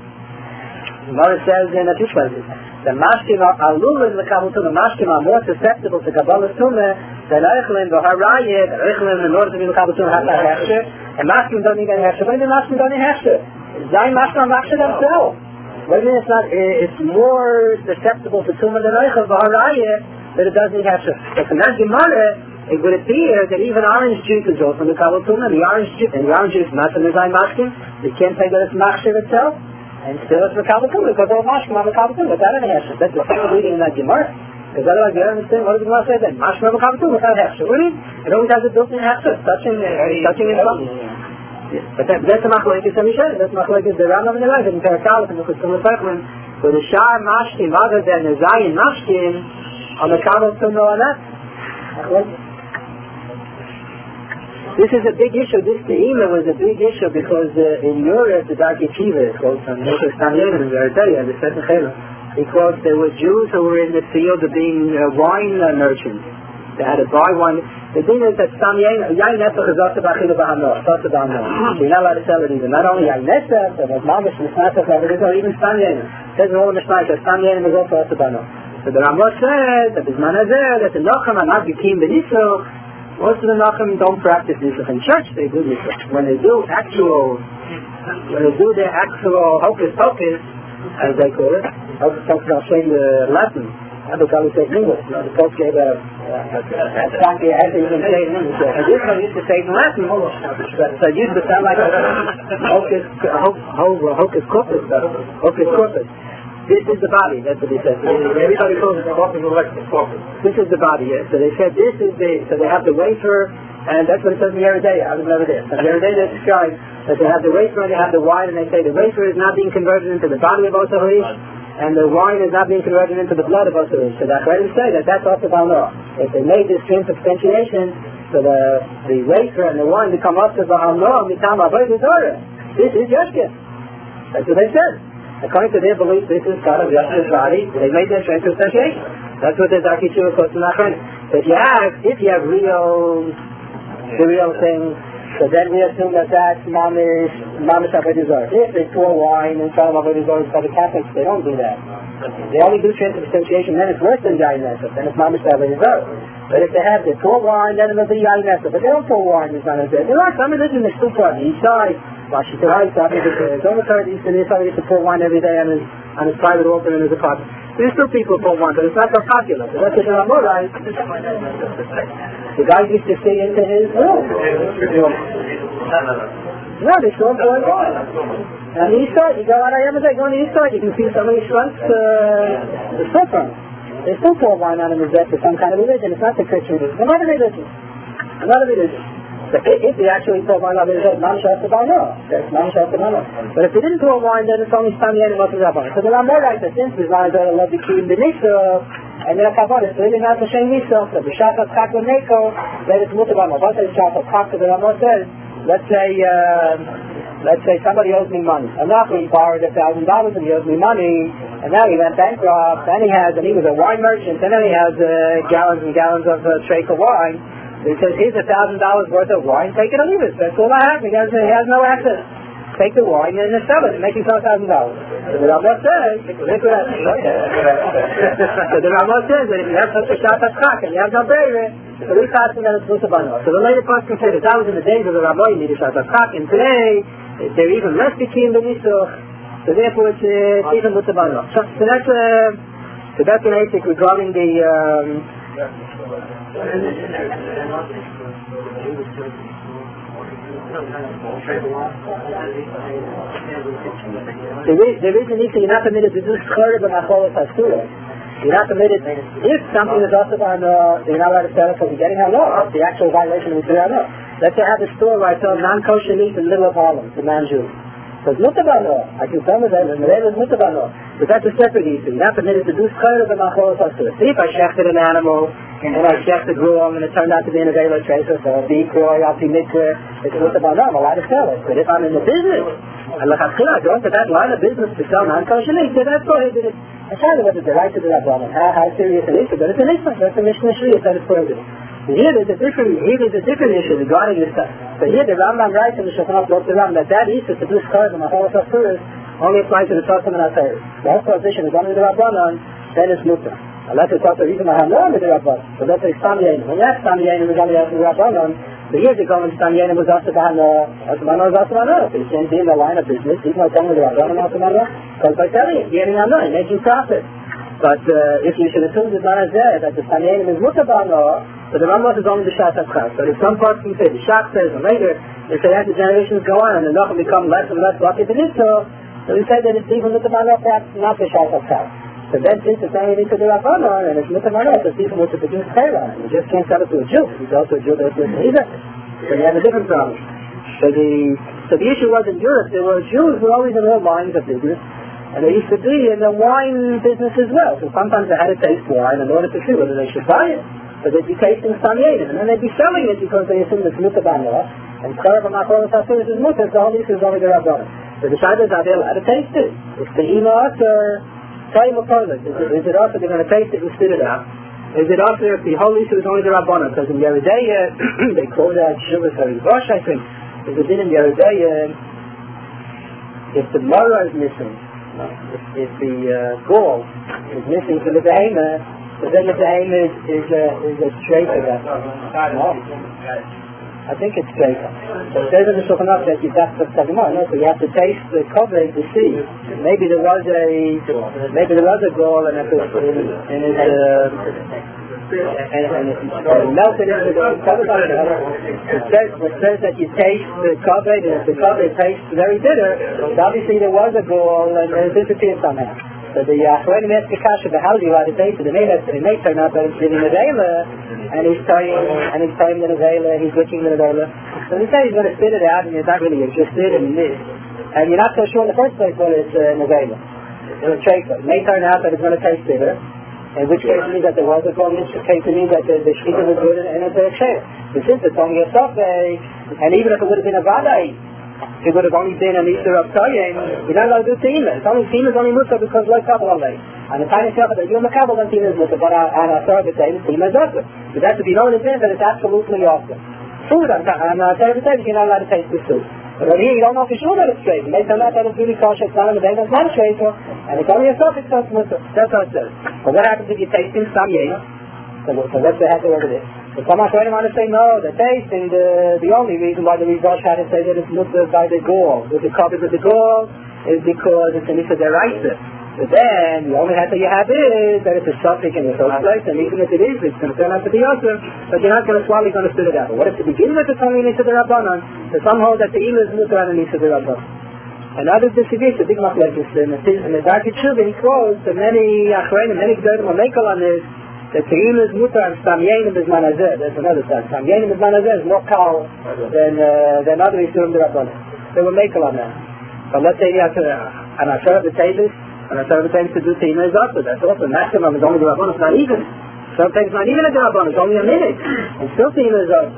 S1: the Gemara says in a two places, the Mashkim are lulin the Kabbalah Tumah, the Mashkim are more susceptible to Kabbalah Tumah than Eichlin, the Harayit, Eichlin, in order to be the Kabbalah Tumah, have to have hefsher, and Mashkim don't need any hefsher. When the Mashkim don't need hefsher, Zayin Mashkim are Mashkim themselves. What do you mean it's not, it's more susceptible to Tumah than Eichel, B'harayah, that it doesn't have to. But from that Gemara, it would appear that even orange juice is also from the Kabbalah Tumah, the orange juice, and the orange juice is not from the Zayin Mashkim, you can't say that it's Machshav itself, and still it's the Kabbalah Tumah, because all Mashkim are the Kabbalah Tumah, without any Heshach. That's the same reading in that Gemara. Because otherwise you don't understand, what does the Gemara say then? Mashkim are the Kabbalah Tumah without Heshach. What do you mean? It always has a built-in Heshach, touching, uh, touching in front. But that, that's a machlekes and Mishnah. That's machlekes the Rambam and the Ravid in Perakalos and the Tumah Teichlim, where the Shar Mashkim other than the Zayin Mashkim on the Kabbalah Tumah or not.
S3: This is a big issue. This Te'ima was a big issue because uh, in Europe, the Dark Yeshiva is called from Stanyanim in Eritrea, the Second Chela, because there were Jews who were in the field of being uh, wine uh, merchants. They had to buy wine. The thing is that Stanyanim, Yain Nesach is also Bachila Bahanoah, also Bahanoah. You're not allowed to sell it either. Not only Yain Nesach, but Mamish Mishnah, but there's even Stanyanim. It says in all the Mishnah that Stanyanim is also also Bahanoah. So the Ramah said that the Zmanazeh, that the Nochem are not Yikim B'Nisuch. Most of the Nachem don't practice Nisuch in church, they do Nisuch. When they do actual, when they do their actual hocus pocus, as they call it, hocus pocus, I'll show you the Latin. I don't call it in English. You know, the Pope gave a, a donkey, I think you can say it in English. And this one used to say it in Latin. So it used to sound like a hocus, hocus corpus, hocus corpus. This is the body, that's what they said. Everybody calls it corpus electric corpus. This is the body, yes. So they said this is the, so they have the wafer, and that's what it says in Yeridea. I was never there. So Yeridea describes that they have the wafer and they have the wine, and they say the wafer is not being converted into the body of Osahori, and the wine is not being converted into the blood of Osahori. So that's why they say that that's also Balnoah. If they made this transubstantiation, so the, the wafer and the wine become also Balnoah, Mitam Avodah Zorah. This is Yeshkin. That's what they said. According to their belief, this is part of Yeshua's body. They made their transubstantiation. That's what the Dark Yeshiva calls in Achronim. If you have, if you have real, the real thing, so then we assume that that's Mamish, Mamish Avodah Zorah. If they pour wine and tell them Avodah Zorah by the Catholics, they don't do that. They only do transubstantiation, then it's worse than Yain Nesach, then it's Mamish Avodah Zorah. But if they have, they pour wine, then it'll be Yain Nesach. But they don't pour wine, it's not as bad. There are some religions that still pour on the east side. Washington, so I think it's over thirty Eastern Israel used to pour wine every day on his, on his private altar in his apartment. There's still people pour wine, but it's not so popular. So that's what they're more right. The guy used to stay into his room. No, they still pour wine. And the east side, you go out of Yamazay, go on the east side, you can see somebody shrunk uh, the storefront. They still pour wine on him as if it's some kind of religion. It's not the Christian religion. It's another religion. Another religion. So if they actually pour wine on his head, Mamish has to buy no. That's Mamish has to buy no. But if they didn't pour wine, then it's only Stanyanim what is Rabban. So there are more like that since the Zayah love the Kiyim B'Nisuch, and they're Kabbalah, so they didn't have to Shem Nisuch, so the Shakat Chak L'Neko, then it's Mutabama. What is Shakat Chak, the Ramah says, let's say, uh, let's say somebody owes me money. And now he borrowed a thousand dollars and he owes me money, and now he went bankrupt, and he has, and he was a wine merchant, and then he has uh, gallons and gallons of uh, trach of wine. He says, here's a thousand dollars worth of wine, take it or leave it. That's all I have. He has, he has no access. Take the wine and sell it and make yourself a thousand dollars. So the Ramah says, so the Ramah says that if you have such a shot at chak and you have no bravery, so we pass them that it's mutabano. So the later person said that that was in the days of the Ramah, you need a shot at chak, and today they're even less Bikim B'Nisuch, so therefore it's, uh, it's even mutabano. So, so that's uh, so that's an ethic regarding the um, There is, there is an issue, you're not permitted to do schar b'macholas hasura. You're not permitted, if something is also on, uh, you're not allowed to sell it because you're getting halal, the actual violation of the halal. Let's say I have a store where I sell non-kosher meat in the middle of Harlem to non-Jews. So it's mutabano. I can tell them that the name is mutabano. But that's a separate issue. You're not permitted to do schar b'macholas hasura. See if I shechted an animal, and I checked the gruel, and it turned out to be in a regular tracer, so a deep groy, I'll see mikveh, it's what about I'm allowed to sell it. But if I'm in the business, and look, I'm going to that line of business to sell non-kosher meat, then that's prohibited. I tell you what the right to the Rabbanan, how, how serious an issue, but it's an issue, that's a Mishnah Shriya that is prohibited. Here there's a different, here there's a different issue regarding this stuff. So here the Rambam writes in the Shulchan Aruch, the Rambam, that that issue to do schar and macholas hasuras only applies to the Tosafot and Atayr. The whole position is only the Rabbanan, then it's mutar. Unless it's also reason I have no with the Rabbanan. So that's a Stanyanim. When you have Stanyanim, it's only the Rabbanan. So here they go in Stanyanim was also Bahana, Osmano is also Bahana. So you can't be in the line of business, even though it's only the Rabbanan also Bahana. Because by selling it, getting on money, making profit. But uh, if you should assume that not as there, that the Stanyanim is mutar Bahana, so the Rambam is only the Shat HaChak. So if some parts can say, the Shat says, and later, if they have the generations go on, and the Nachum become less and less lucky than it, so we say that it's even mutar Bahana, perhaps not the Shat HaChak. So then since it's only to the Rabbanan, and it's mutar, so people want to produce Torah, and you just can't sell it to a Jew. He's also a Jew that's with Eva. So you have a different problem. So the so the issue was in Europe, there were Jews who were always in all lines of business, and they used to be in the wine business as well. So sometimes they had to taste wine in order to see whether they should buy it,
S5: So they'd be tasting Stam Yenim, and then they'd be selling it because they assume it's Mutter Banah, and Karav Machol Sasur is Mutter, so all this is only the Rabbanim. So the Shabbos are they allowed to taste it? It's the Ima or Time of Poland. Is it, is it also they're going to taste it and spit it out? Is it also if the whole issue is only the Rabbanim? Because in Yeridea, they call that Shuvas Harivosh, I think. Is it in Yeridea, if the Mara is missing, if, if the uh, gall is missing from the Behemoth, but then the Behemoth is, is, uh, is a straight of that. No. I think it's straight. So it says in the Shulchan Aruch that you have to no, so you have to taste the coverage to see. Maybe there was a maybe there was a gall and it was in, in his uh, and, and it melted into the coverage. It says, it says that you taste the coverage, and if the coverage tastes very bitter, so obviously there was a gall and it disappeared somehow. So the Achronim asked the Kasha, but how do you want to taste it? It may, it may turn out that it's giving a Nevela, and he's telling, and he's telling the Nevela, he's licking the Nevela. So he says he's going to spit it out, and he's not really interested in this. And you're not so sure in the first place whether it's a Nevela. It may turn out that it's going to taste bitter, in which case it means that there was a call, in which case it means that the, the Shkita was good and it's a share. But since it's only a Sofei, and even if it would have been a Vadai, it would have only been an Easter of Toyim, you're not allowed to do Tima. It's only Tima is only Musa because like Kabbalah Lay. And the tiny Shabbat that you're Makabal and Tima is Musa, but on a Sarah B'Tayim, Tima is Musa. But that's to be known in advance that it's absolutely awesome. Food on a Sarah B'Tayim, you're not allowed to taste this food. But over here you don't know for sure that it's straight. Based on that, that it's really kosher, it's not in the bag, it's not straight, and it's only a suffix, so it's Musa. That's what it says. But what happens if you're tasting Stam Yenim? So, so what's the heck over this? So some Achronim want to say no, the taste, and the, the only reason why the Rizosh had to say that it's mutter by the gall, with the covered with the gall, is because it's an Issa Deraisa. But then, the only hatter you have is that it's a suffix in the first place, and even if it is, it's going to turn out to be awesome, but you're not going to swallow, you're going to spit it out. But what if to begin with it's only an Issa Derabanan? So some hold that the Ila is mutter and an Issa Derabanan. And others disagree, the big machlekes, and the Dark Tshuva, he quotes, and many Achronim, many Gdorim will make on this, the Te'im is mutar and Stam Yenim is manazeh. That's another side. Stam Yenim is manazeh is more kal than uh, than other Yisurim D'Rabbanan. They will make on that. But let's say you have to an Asher B'Tevis, an Asher B'Tevis to do Te'im is also. That's also maximum is only D'Rabbanan. It's not even. Sometimes not even a D'Rabbanan. It's only a minute. And still Te'im is also.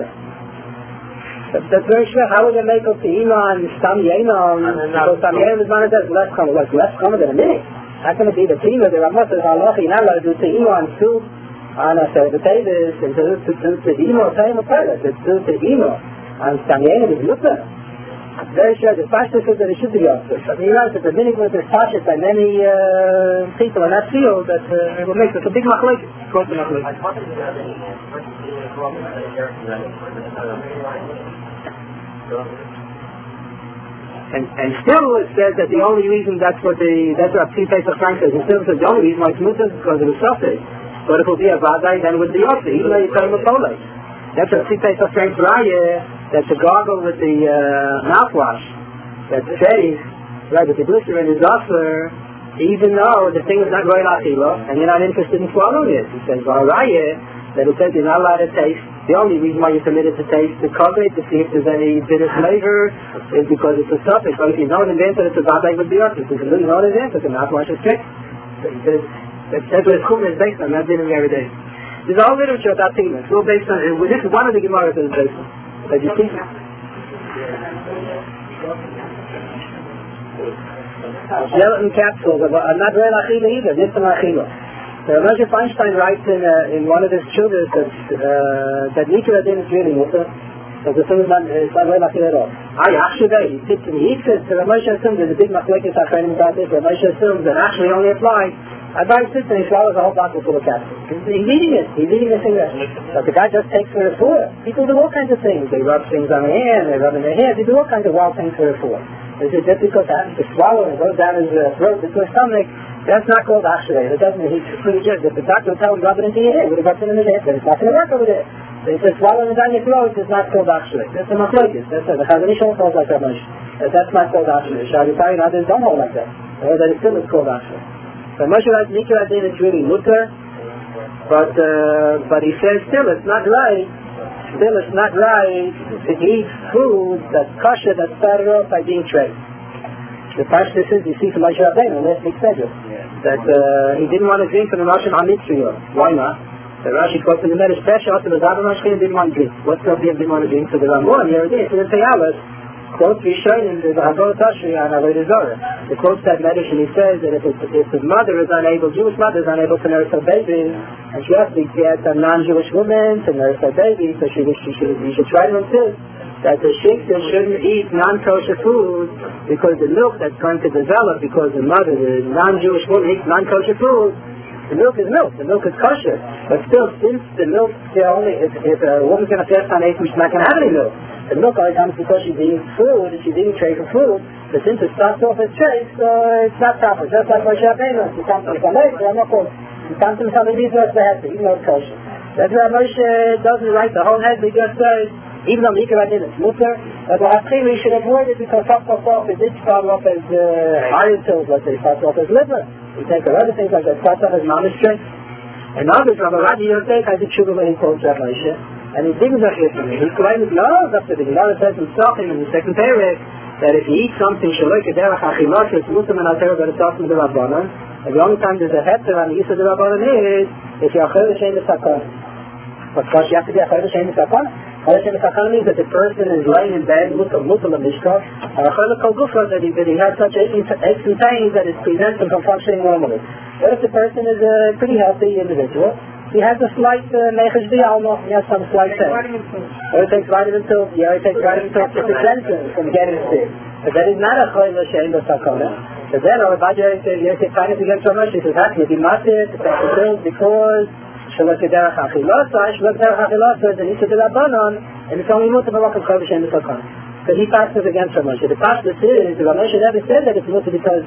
S5: That, that's very sure. How would they make up Te'im on Stam Yenim? So Stam Yenim is manazeh is less common. Like less common than a minute. How can it be the Te'im of the Ramah says Allah? You're not allowed to do Te'im on soup. Ana said the Tavis and to to to to emo time of pilot to to to emo and Stam Yenim is Mutter. Very sure the fastest is that it should be also. But you realize that the minute with this touched by many uh, people in that field that uh, it will make such a big machlek. And and still it says that the only reason that's what the that's what Psi Pesach Frank says. It still says the only reason why it's Mutter is because of the suffix. But if it will be a Vadai, then it would be also, even though you tell him a Polei. That's a Tzitei Safrank Raya, that's a gargle with the uh, mouthwash, that says, right, with the glycerin is offer, even though the thing is not going Achila, and you're not interested in swallowing it. He says, well, Raya, that it says you're not allowed to taste, the only reason why you're permitted to taste the cover to see if there's any bitter flavor is because it's a suffix. But if you know in advance that it's a Vadai, it would be also. If you know in advance that the mouthwash is tricked. So he says, That's, that's what Chum is based on, not dealing every day. There's all literature about Tima. It's all based on, uh, this is one of the Gemaras that is based on. That you see. Gelatin capsules are not real Achila either, this is Achila. So Moshe Feinstein writes in, uh, in one of his children that, uh, that Nikra Din is really Mutter. So the thing is not, it's not real Achila at all. I actually, he sits and he eats it, so Moshe assumes there's a big machlekes Achronim about this, Moshe assumes that actually only applies. A guy sits and he swallows a whole bottle full of capsules. He's, he's eating it. He's eating the cigarette. But the guy just takes for a food. People do all kinds of things. They rub things on their hand, they rub in their hair, they do all kinds of wild things for a food. Is it just because that happens to swallow and it goes down his uh, throat into his stomach? That's not called ashrei. It doesn't, he's pretty good. If the doctor would tell him rub it into your hair, he would have rubbed it in his hair, but it's not going to work over there. So he says swallowing it down your throat is not called ashrei. That's a machlokes. That's a, the Chazon Ish holds like that much. That's not called ashrei. Shabbos and others don't hold like that. Or that it still is called ashrei. So Moshe writes Nikra Din is really mutter, but uh, but he says still it's not right. Still it's not right to eat food that's kosher that started off by being trade. The pashtus is you see from Moshe Rabbeinu last week schedule that uh, he didn't want to drink from the Moshe Hamitzriyah. Why not? The Rashi quotes in the Medrash Pesha, also the Zaban Mashkin didn't want to drink. What's the idea didn't want to drink? So the Ramon, here it is, so the Teyalas, quotes Rishonim, the Hagol Tashri on Avodah Zarah. The quotes that Medrash, and he says that if, it, if the mother is unable, Jewish mother is unable to nurse her baby, and she has to get a non-Jewish woman to nurse her baby, so she, she, should, she should try to insist that the shikta shouldn't eat non-kosher food because the milk that's going to develop because the mother, the non-Jewish woman, eats non-kosher food. The milk is milk. The milk is kosher. But still, since the milk, only if, if a woman's going to fast on eight, she's not going to have any milk. The milk only comes because she's eating food and she's eating tray for food. But since it starts off as tray, so it's not proper. Just like Moshe Rabbeinu, she comes to the milk, I'm not going. She comes to some of these words, they have to, even though it's kosher. That's why Moshe doesn't write the whole head. He just says, even though Mikra did it's mutter, but the Hafchim we should avoid it because some of off it did start off as uh, iron pills, let's say, starts off as liver. We take other things like that, starts off as mamish. And others, Rabbi Radi Yosef has a tshuva when he quotes Rav Moshe, and he didn't say it to me. He claims, no, that's the thing. The says himself in the second paragraph that if he eats something shaloi kederach achilos, it's mutam and altera, but it's often the Rabbanon. And the only time there's a heter on the use of the Rabbanon is if you're achor l'shem v'sakon. But first you have to be achor l'shem v'sakon. Achor l'shem v'sakon means that the person is laying in bed, mutam, mutam l'mishkah, and achor l'kol gufa, that he, that he has such aches and pains that it prevents him from functioning normally. But if the person is a pretty healthy individual, he has a slight mechesh dialma, he has some slight pain. Or he takes vitamin pills, yeah, he takes vitamin pills to prevent him from getting sick. But that is not a choy l'shem v'sakona. So then, or Rabbi Yosef says, Yosef kindness against so much, he says, how can you be matir to take the pills because shalot kederach achilosa, shalot kederach achilosa is an issue de Rabbanon, and it's only mutter v'lokam choy l'shem v'sakona. So he passes against so much. The pastor is, the Rabbi Moshe never said that it's mutter because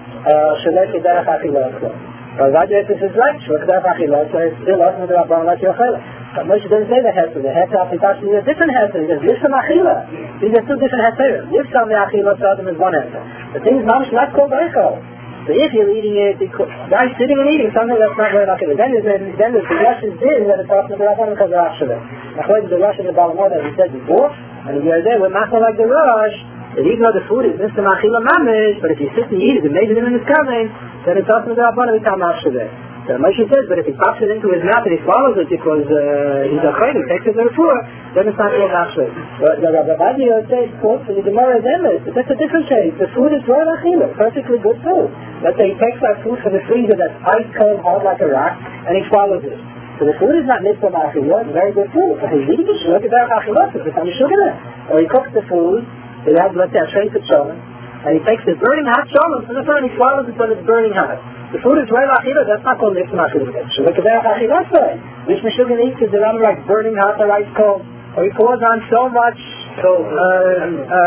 S5: shalot kederach achilosa. But Rabbi Yosef is right, shalot kederach achilosa is still not the Rabbanon like Yochel. But Moshe doesn't say the heter. The heter of the pastor is a different heter. He says, lifsam achila. These are two different heterim. Lifsam the achila sadam is one heter. The thing is mamish not called eichel. So if you're eating it, guys sitting and eating something that's not very achila, then there's then there's the Russian din that it's talking about Rabbanon because of achila. According to the Russian the Balamot, as we said before, and if you're there, we're not like the Rush, that even though the food is lifsam achila mamish, but if you sit and eat it, and maybe the min is coming, then it's talking about Rabbanon become achila. So Moshe says, but if he pops it into his mouth and he swallows it because uh, he's a chayim, he takes it to the food, then it's not real actually. But the Rabbi Yosef quotes in the Gemara Emes, but that's a different case. The food is raw achila, perfectly good food. Let's say he takes that food from the freezer that's ice cold, hard like a rock, and he swallows it. So the food is not mitzvah achila, it's very good food. But he's eating it, look at that achila, there's some sugar in it. Or he cooks the food, he has, let's say, a tray of cholent, and he takes the burning hot cholent from the fire and he swallows it when it's burning hot. The food is real achila, that's not called nifsam achila. So look at that achila side. Which Meshuggah eats is around like burning hot or ice cold. Or he pours on so much so uh, uh,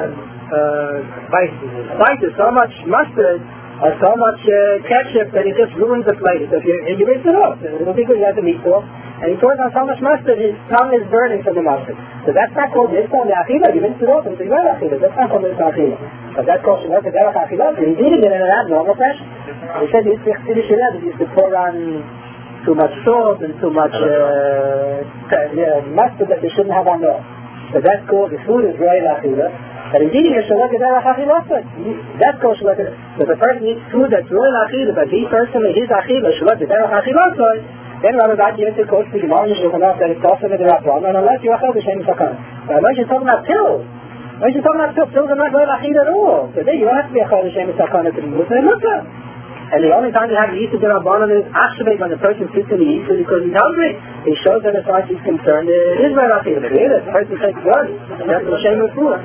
S5: uh, spices, so much mustard, or so much uh, ketchup that it just ruins the flavor. So if you, if you rinse it off, it'll be good, you have the meat sauce. And he pours on so much mustard, his tongue is burning from the mustard. So that's not called nifsam achila, you rinse it off and it's real achila. That's not called nifsam achila. But that's called shalot kederach achilos, and he's eating it in an abnormal fashion. He said he used to pour on too much salt and too much uh, yeah, mustard that they shouldn't have on there. So that's called, the food is real achila. But he's eating a shalot kederach achilos. That's called shalot kederach. So the person eats food that's real achila, but he personally, his achila, shalot kederach achilos, then Rabbi Yosef quotes the Gemara Mishnah that it's also with the Rabbanon, unless you achel b'shem v'sakon. But Moshe is talking about pills. Moshe is talking about pills. Pills are not going to achil at all. So there you don't have to be achel b'shem v'sakon to be mutter mutter. And the only time you have the Yisur de Rabbanon is actually when the person sits in the Yisur because he's hungry. He shows that as far as he's concerned, it is very achil. But here, the person takes blood. That's the shame of food.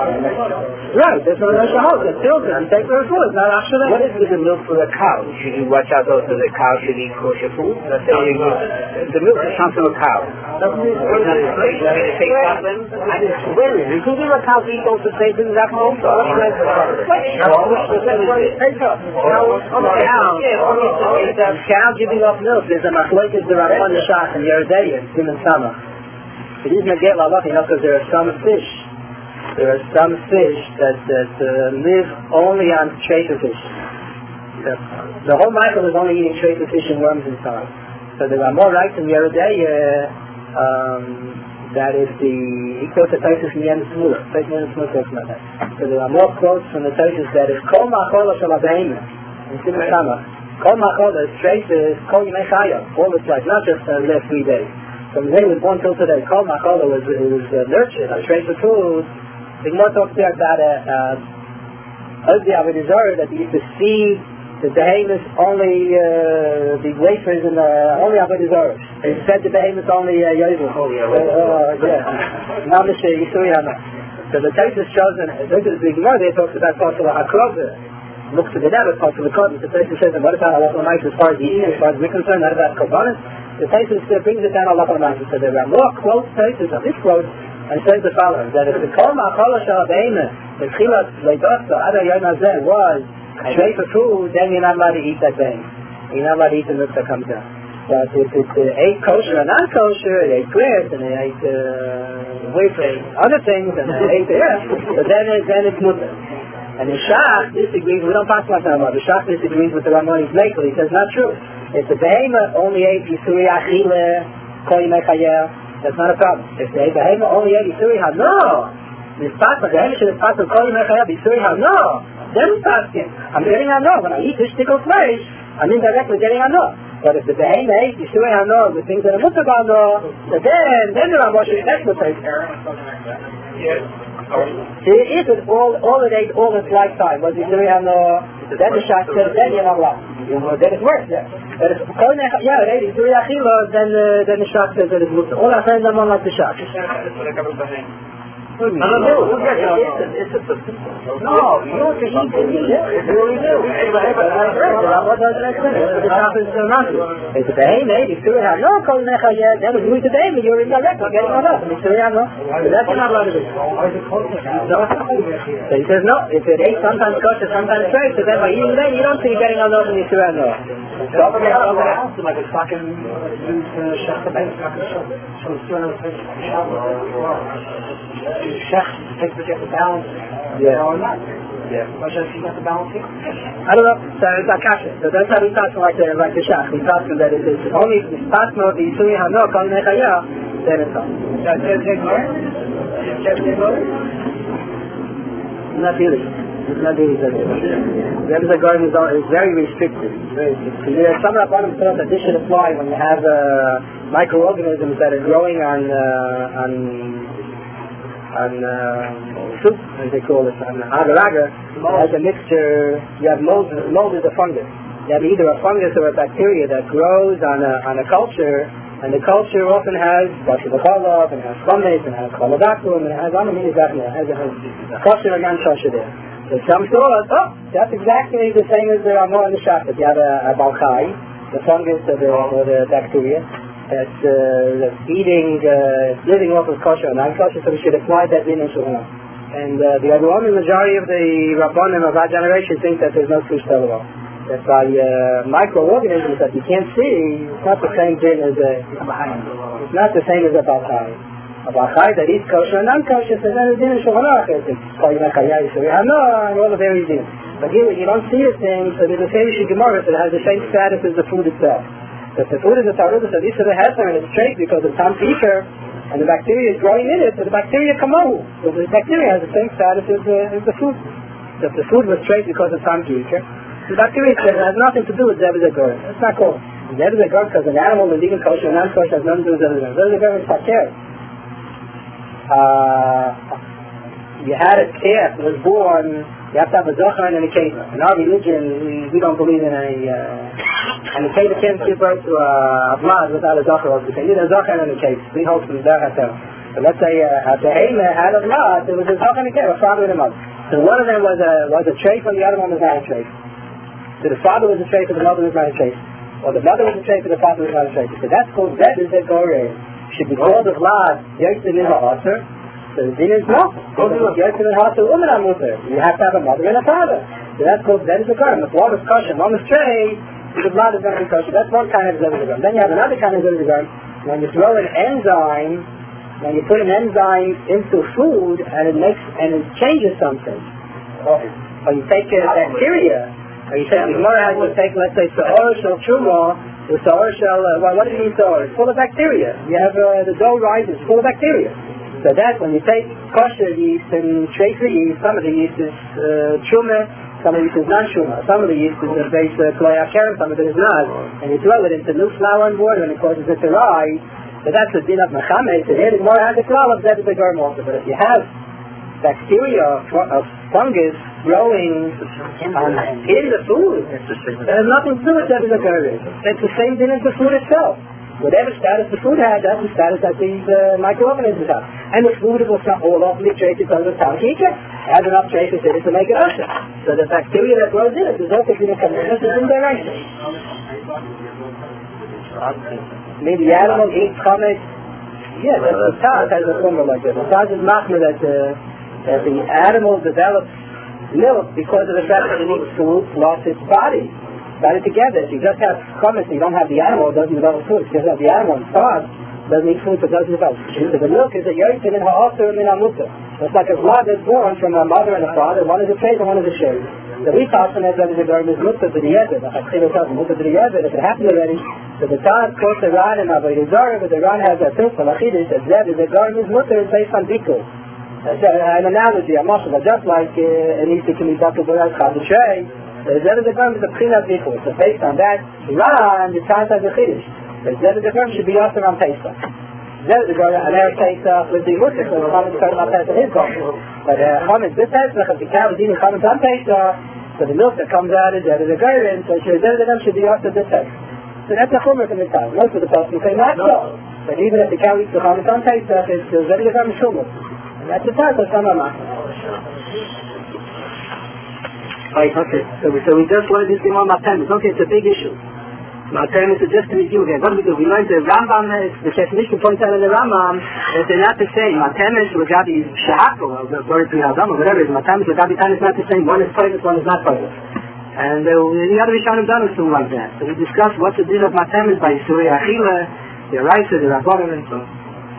S5: Right, there's no Rosh Hashanah. The pills that he takes their food. It's not actually.
S3: What is with the milk for the cow? Should you watch out also the cow should eat kosher food? Let's say you, the milk is come from a cow. Doesn't it take something? I just swear it. You can give a cow to eat those the same things at home. So Cow, cow giving off milk. There's a machlokes the Rabban Shach and Yeridei, Simon Sama. It isn't a get lalach, you know, because there are some fish. There are some fish that that uh, live only on treifah fish. The, the whole Michael is only eating treifah fish and worms inside. So there are more rights in Yeridei uh, um, that if the he quotes the Taisus in the end of Smula. Take me in the Smula talks about that. So there are more quotes from the Taisus that if Kol Ma'achol Shel Abeimah in Simon Sama,
S5: Kol Machola is traces Kol Yimei Chaya, all its life, not just uh, the last three days. From the day it was born till today, Kol Machola was, was uh, nurtured, a trace of food. The Gemara talks there about a Ozdi Avodizor that he used to see the behemoths only uh, the wafers and uh, only Avodizor. He said the behemoths only uh, Yovel. Oh yeah, uh, yeah. Mamish Yisuri Hama. So the Taisus shows, and the Gemara there talks about Pasal HaKrov. Look to the Nebuch, Pasal HaKrov. The Taisus says, and what about Allah Almighty as far as the eating, as far as we're concerned, not about Korbanos? The Taisus uh, brings it down Allah Almighty. So there are more quotes, Taisus of this quote, and says the following, that if the Kol Ma'achol Shal Be'emah, the Tchilas Leidosa, Ada Yom Hazeh, was a tray for food, then you're not allowed to eat that thing. You're not allowed to eat the milk that comes out. But if it uh, ate kosher or non-kosher, it ate bread, and it ate uh, wafers, other things, and it ate yeah, but then, it, then it's mutter. And the Shach disagrees, we don't pass much on about the Shach disagrees with the Ramonis Makel. He says, not true. If the behemoth only ate Yisuri Achile, Kol Yimei Chaya, that's not a problem. If the behemoth only ate Yisuri Ha, no! This part of the behemoth should have passed Kol Yimei Chaya, Yisuri Ha, no! Then it's asking, I'm getting on no. When I eat this stick of flesh, I'm indirectly getting on no. But if the behemoth ate Yisuri Ha, no, the things that are mutter on no, then, then the Ramosh is next to take. Yes. See, if it all, all it ate all its lifetime was Yisuri Ha, no, then the Shach says, then you're not allowed. Then it works, yeah. But if yeah, it ate Yisuri Achila, then, uh, then the Shach says that it's mutter. All our friends are not like the Shach. No, no, no, no, no, it's a, no, you don't eat it, you really do. What does it explain? The shop is not. It's a behemoth, if you have no Kol Yimei Chaya, then if you eat the behemoth, you're indirect, you're getting on up. If you have no, that's not allowed to do. So he says no, if it ate sometimes kosher, sometimes fresh, so then by eating that, you don't see you getting on up and you have no. So over there, over there, like it's fucking, shach the bank, so it's doing a Shach takes to get the balance. Yeah. Or not. Yeah. Or should he get the balance here? I don't know. So it's like kasha. So that's how we talk like the like the Shach. We talk that it is only the spot mode the Yisuri Ha, no, Kol Yimei Chaya, then it's on. Does it take more? Does it take more? Not really. It's not really that. The Rebbe's garden is, is very restricted. Very restricted. There are some Rabbanim thought that this should apply when you have uh, microorganisms that are growing on uh, on on uh, soup, as they call it, on agar-agar. As a mixture, you have mold. Mold is a fungus. You have either a fungus or a bacteria that grows on a on a culture, and the culture often has bacillocholov, and has fungus, and has cholobacterium, and it has anaminizacnia, it has a kosher and non-kosher there. So some thought, oh, that's exactly the same as the Ramah and the Shach. You have a, a balchai, the fungus or the, or the bacteria, that's uh, eating, uh, living off of kosher and non-kosher, so we should apply that in Shulchan. And uh, the overwhelming majority of the Rabbanim of our generation think that there's no fish at all. That by uh, microorganisms that you can't see, it's not the same thing as a, it's not the same as a balchai. A balchai that eats kosher and non-kosher, so then it's in Shulchan Aruch. It's Kol Yimei Chaya, Yisuri Ha, no, and all the various things. But here you don't see a thing, so there's a famous Gemara that has the same status as the food itself. But the food is a tarud, so this is a heter, and it's straight because it's some feature, and the bacteria is growing in it, so the bacteria come out. So the bacteria has the same status as, uh, as the food. So if the food was straight because of some feature, the bacteria has nothing to do with Zebedee. That's not cool. Zebedee because an animal is even kosher and non-kosher has nothing to do with Zebedee. Zebedee is fakir. Uh, you had a calf that was born, you have to have a zochar and a keva. In our religion, we, we don't believe in a, uh, and the keva can't give birth to a blood without a zochar. You need a zochar and a keva. We hold from the zochar. So let's say uh, at the Hema had a blood, there was a zochar and a keva, a father and a mother. So one of them was a, was a trait, and the other one was not a trait. So the father was a trait, and the mother was not a trait. Or the mother was a trait, and the father was not a trait. So that's called that is a gore. Should be called a blood, yosef in the altar. So the din is not. Yosef in the woman on mutter. You have to have a mother and a father. So that's called that is a gore. If one is kosher, one is tray, the blood is going to be kosher. That's one kind of zebedee. Then you have another kind of zebedee. When you throw an enzyme, when you put an enzyme into food and it makes and it changes something, or, or you take a bacteria, or you take the Gemara has to take, let's say, Sa'or Shel Truma, the Sa'or Shel, uh, well, what do you mean Sa'or? It's full of bacteria. You have uh, the dough rises full of bacteria. So that when you take kosher yeast and tracer yeast, some of the yeast is uh, Truma, Some of it is non-shuma. Some of the yeast is the base of kloya keren, some of it is not. And you throw it into new flour and water and it causes it to rise. So that's the din of mechames. And here the more has the klal of that is the germ also. But if you have bacteria of fungus growing on, in the food, it has nothing to do with that is the germ. It's the same thing as the food itself. Whatever status the food has, that's the status that these uh, microorganisms have. And the food will all awfully traces on the talkika, has enough traces in it to make it usher. So the bacteria that grows in it is also going to come in this is in their right. I mean, the animal eats chametz. Yeah, that's the Taz has a formula like that. The Taz is machmer that, uh, that the animal develops milk because of the fact that it eats food plus its body. Got it together. If you just have chametz and you don't have the animal, it doesn't develop food. If you just have the animal and starve, doesn't eat food, so it doesn't develop food. So the milk is a yoytin in ha'asur min ha'mutar. It's like a blood that's born from a mother and a father. One is a trait and one is a shade. The we talk from that that is a germ is mutar to the yezid. The chaksil tells mutar to the yezid. If it happened already, so the Taz quotes the Ran and Avodah Zarah, but the Ran has a tilfa lachidus that zed is a germ is mutar is based on bikul. That's an analogy, a muscle, just like uh, an easy can be buckled by a chadushay. The Zed of the Germ is a Pchinat Bikul. So based on that, Ran, the Taz has a Chiddush. The Zed of the Germ should be also on Pesach. Zed of the Germ, and there Pesach with the Mutter, so the Chametz started on Pesach is gone. But Chametz this Pesach, if the cow is eating Chametz on Pesach, so the milk that comes out is Zed of the Germ, so the Zed of the Germ should be also this Pesach. So that's a Chumer from the Taz. Most of the Pesach say not so. But even if the cow eats the Chametz on Pesach, it's the Zed of the Germ Shumer. And that's the Taz, that's not a Right, okay. So we, so we just learned this thing on Matemis. Okay, it's a big issue. Matemis is just to review again. What do we do? We learned the Rambam, the Shechmishkin points out in the Rambam, that they're not the same. Matemis, Ragabi, Shahako, or the word Priyadam, or whatever it is. Matemis, Ragabi, Tan is not the same. One is pointless, one is not pointless. And uh, the other Rishonim done something like that. So we discussed what's the deal of Matemis by Yisuri Achila, the Raisa, the Rabbanim, and so on.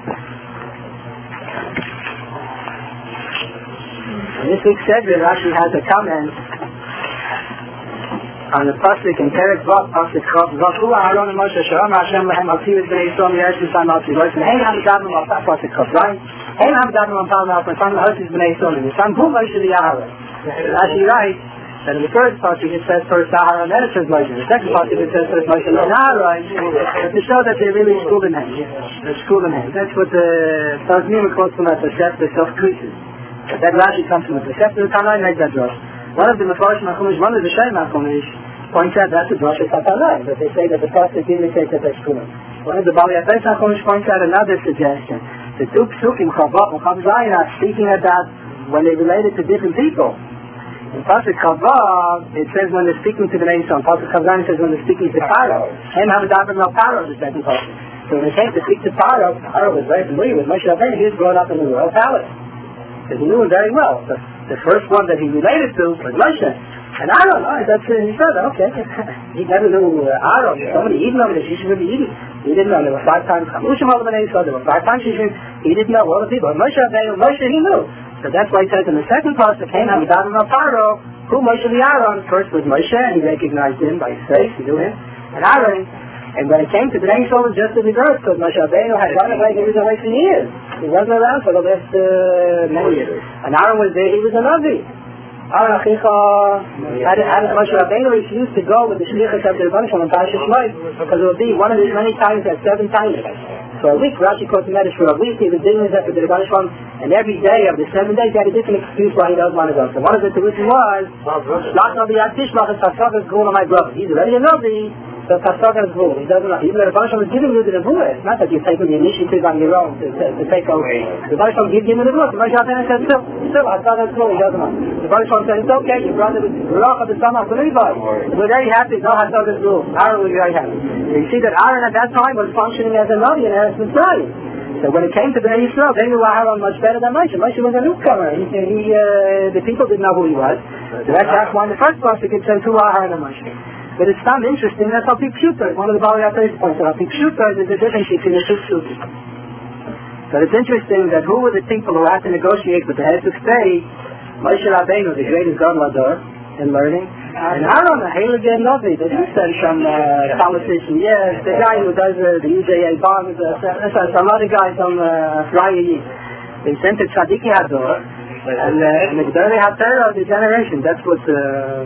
S5: And this week's Sedra actually has a comment on the pasuk in Perek Vav, pasuk Chav, Vachu Aharon and Moshe Shalom Hashem Lehem Altiv Bnei Yisrael Yesh Yisrael Altiv Yisrael Hein HaMedadnu Al pasuk Chav, right? Hein HaMedadnu Al Pasuk Chav, Son Altiv Bnei Yisrael Yisrael Hu Moshe Liyaharon. Rashi writes that in the first pasuk it says first Aharon, then it says Moshe. The second pasuk it says first Moshe and Aharon, to show that they're really schooling him. They're schooling him. That's what the Tazmim quotes from that the Sefer self-creases. That Rashi comes from the Sefer Tanai makes that drush. One of the Mefarshim HaChumash, one of the Shem HaChumash, points out that's the drush of Tanai, that they say that the pasuk indicates that they're schooling. One of the Bali Yafes HaChumash points out another suggestion. The two psukim, Chavav and Chav Zayin, are speaking about when they related to different people. In pasuk Chavav, it says when they're speaking to the name son. Pasuk Chav Zayin says when they're speaking to Paro. Hem HaMedadnu Al Paro, the second pasuk. So when they came to speak to Paro, Paro was very familiar with Moshe Rabbeinu. He was grown up in the royal palace. So he knew him very well. The, the first one that he related to was Moshe. And Aaron, oh, that's uh, his brother, okay. He never knew uh, Aaron. Somebody eating over there, she should be eating. He didn't know. There were five times Chamushim over the name, so there were five times she should. He didn't know all the people. Moshe Rabbeinu, Moshe he knew. So that's why he says in the second pasuk, came HaMedadnu Al Paro, who Moshe the Aaron. First was Moshe, and he recognized him by his face, he knew him. And Aaron, and when it came to the name Sol, just as he heard, because Moshe Rabbeinu had run away, he was away for years. He wasn't around for the last uh, many years. And Aaron was there, he was a Navi. Aaron Achicha, had Moshe Rabbeinu refused to go with the Shlichus of the Rebbeinu Shalom Parashas Shmos, because it would be one of his many times at seven times. So a week, Rashi quotes the Medrash for a week, he was doing this after the Rebbeinu Shalom, and every day of the seven days, he had a different excuse why he doesn't want to go. So one of the solutions was, Shlach Navi Ad Tishmach and Tassav is going on my brother. He's already a Navi. So Tassav has rule. He doesn't know. Even the Rebbeinu Shalom is giving you the Nebuah. It's not that you're taking the initiative on your own to, to, to take over. The Rebbeinu Shalom gives you the Nebuah. The Rebbeinu Shalom says, still, still, Tassav has rule. He doesn't know. The Rebbeinu Shalom says, it's okay, your brother was Ruach of the son of the Levi. We're very happy. No Tassav has rule. Aaron was very happy. So you see that Aaron at that time was functioning as a Navi in Eretz Mitzrayim. So when it came to Bnei Yisrael, they knew Aaron much better than Moshe. Moshe was a newcomer. He, he, uh, the people didn't know who he was. So that's, that's why in the first pasuk it says who Aaron and Moshe. But it's not interesting. That's how Pik Shuter, one of the Bali Yafes points out. Pik Shuter is the difference between the two Shuter. But it's interesting that who were the people who had to negotiate with the heads of state? Moshe Rabbeinu, the greatest Gadol in learning. And Aaron, a Heilige Novi, they do send some uh, politician, yes, the guy who does uh, the U J A bonds, uh, some other guy from uh, Raya. They sent to Tzadiki Hador, And uh, the Gdolei HaTorah of the generation, that's what uh,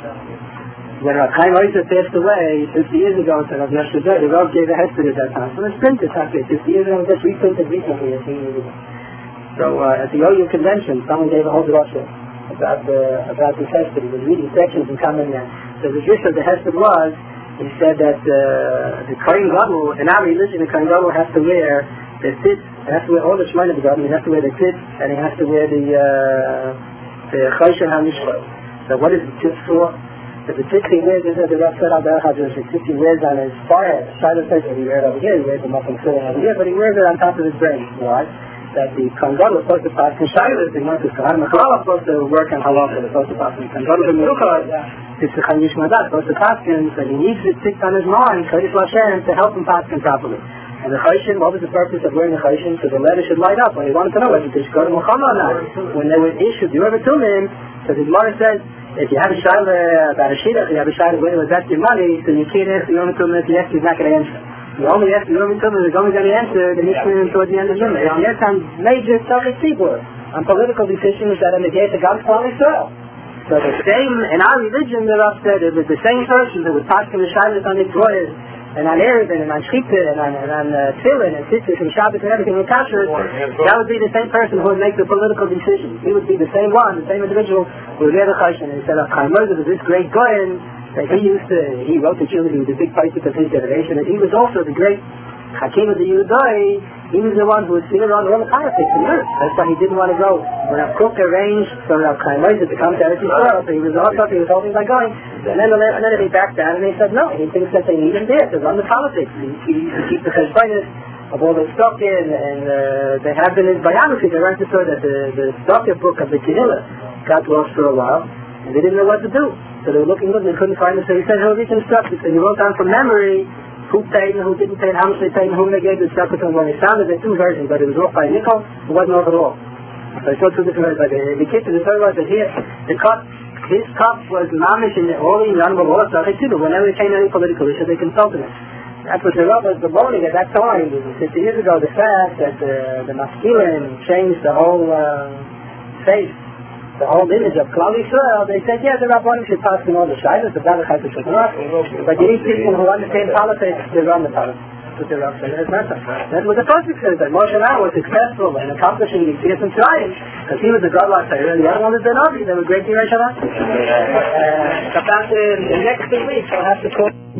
S5: when Rav Chaim Oizer passed away fifty years ago, so Rav Yeshua, the Rav gave a hesped at that time. So it's printed, actually, fifty years ago, just reprinted recently, a few years ago. So uh, at the O U convention, someone gave a whole drasha about the about the hesped. He was reading sections and commenting on. So the gist of the hesped was, he said that uh, the Kohen Gadol, in our religion, the Kohen Gadol has to wear the tzitz, he has to wear all the Shemona Gadol, he has to wear the tzitz, and he has to wear the uh, the Choshen HaMishpat. So what is the tzitz for? So the tzitz he wears is that the Rav said al Derech HaDrush, the tzitz he wears on his forehead. Shiloh says that he wears it over here, he wears it up and filling over here, but he wears it on top of his brain. Why? That the Kohen Gadol is supposed to pass in Shiloh, the Marcus Kohen Mechalal is supposed to work on Halacha, is supposed to pass in Kohen Gadol, the Merucha, it's the Chaim Yishmadat, supposed to pass in, so he needs the tzitz on his mind, Kodesh Lashem, to help him pass in properly. And the Choshen, what was the purpose of wearing the Choshen? So the letter should light up. When he wanted to know whether it should go to Muhammad or not. When they were issued, you ever told him, so the Gemara says, if you have a shayla about a shidduch, you have a shayla whether it was that your money, so you can't ask the Yom Tov if you ask, he's not going to answer. You only ask the Yom Tov if he's only going to answer the Mishnah towards the end of the Yom. If you ask on major Tzachik Tzibur, on political decisions that are negated against Klal Yisrael. So the same, in our religion, the Rav said, it was the same person that was passing the shaylas on his brothers, and on Erevin, and on Shkita, and on, and on uh, Tefillin, and Tzitzis, and Shabbos, and everything, and Kashrus, that would be the same person who would make the political decisions. He would be the same one, the same individual who would wear the Choshen. And instead of Chaim Oizer, this great Goyen, that he used to, he wrote the children, he was a big Paisik of his generation, and he was also the great Hakim of the Yehudai. He was the one who would figure out all the politics in Europe. That's why he didn't want to go. When Rav Kook arranged for Rav Chaim Oizer to come to Eretz Yisrael, so he was also, he was holding by going. And then, and then he backed down and he said no, he thinks that they need him there to run the politics. He, he, he keeps the cheshbonos of all the stock in, and uh, they have in his biography, they went to show that the, the stocker book of the Kehillah got lost for a while, and they didn't know what to do. So they were looking good and they couldn't find it, so he said he'll reconstruct it. So he wrote down from memory who paid and who didn't pay and how much they paid and whom they gave the stuff to him. When he found it, there were two versions, but it was off by a nickel, it wasn't off at all. So I saw two different versions, but the, the kid to the third was that here, the cut, his cup was mamish in the all in the animal law, so they too, whenever it came to any political issue, they consulted him. That's what the Rav was bemoaning at that time, fifty years ago, the fact that uh, the masculine changed the whole uh, face, the whole image of Klal Yisrael. They said, yeah, the Rabbanim should pass in all the shaylas, the Dalachai should not, but you need people who understand politics to run the politics. That's what the Rav said. That was the first success, that Moshe Rabbeinu was successful in accomplishing these fears and trying, because he was a God like Torah, and the other one was the Navi, they were great Yerushalayim. Uh, about the, the next two weeks, I'll have to call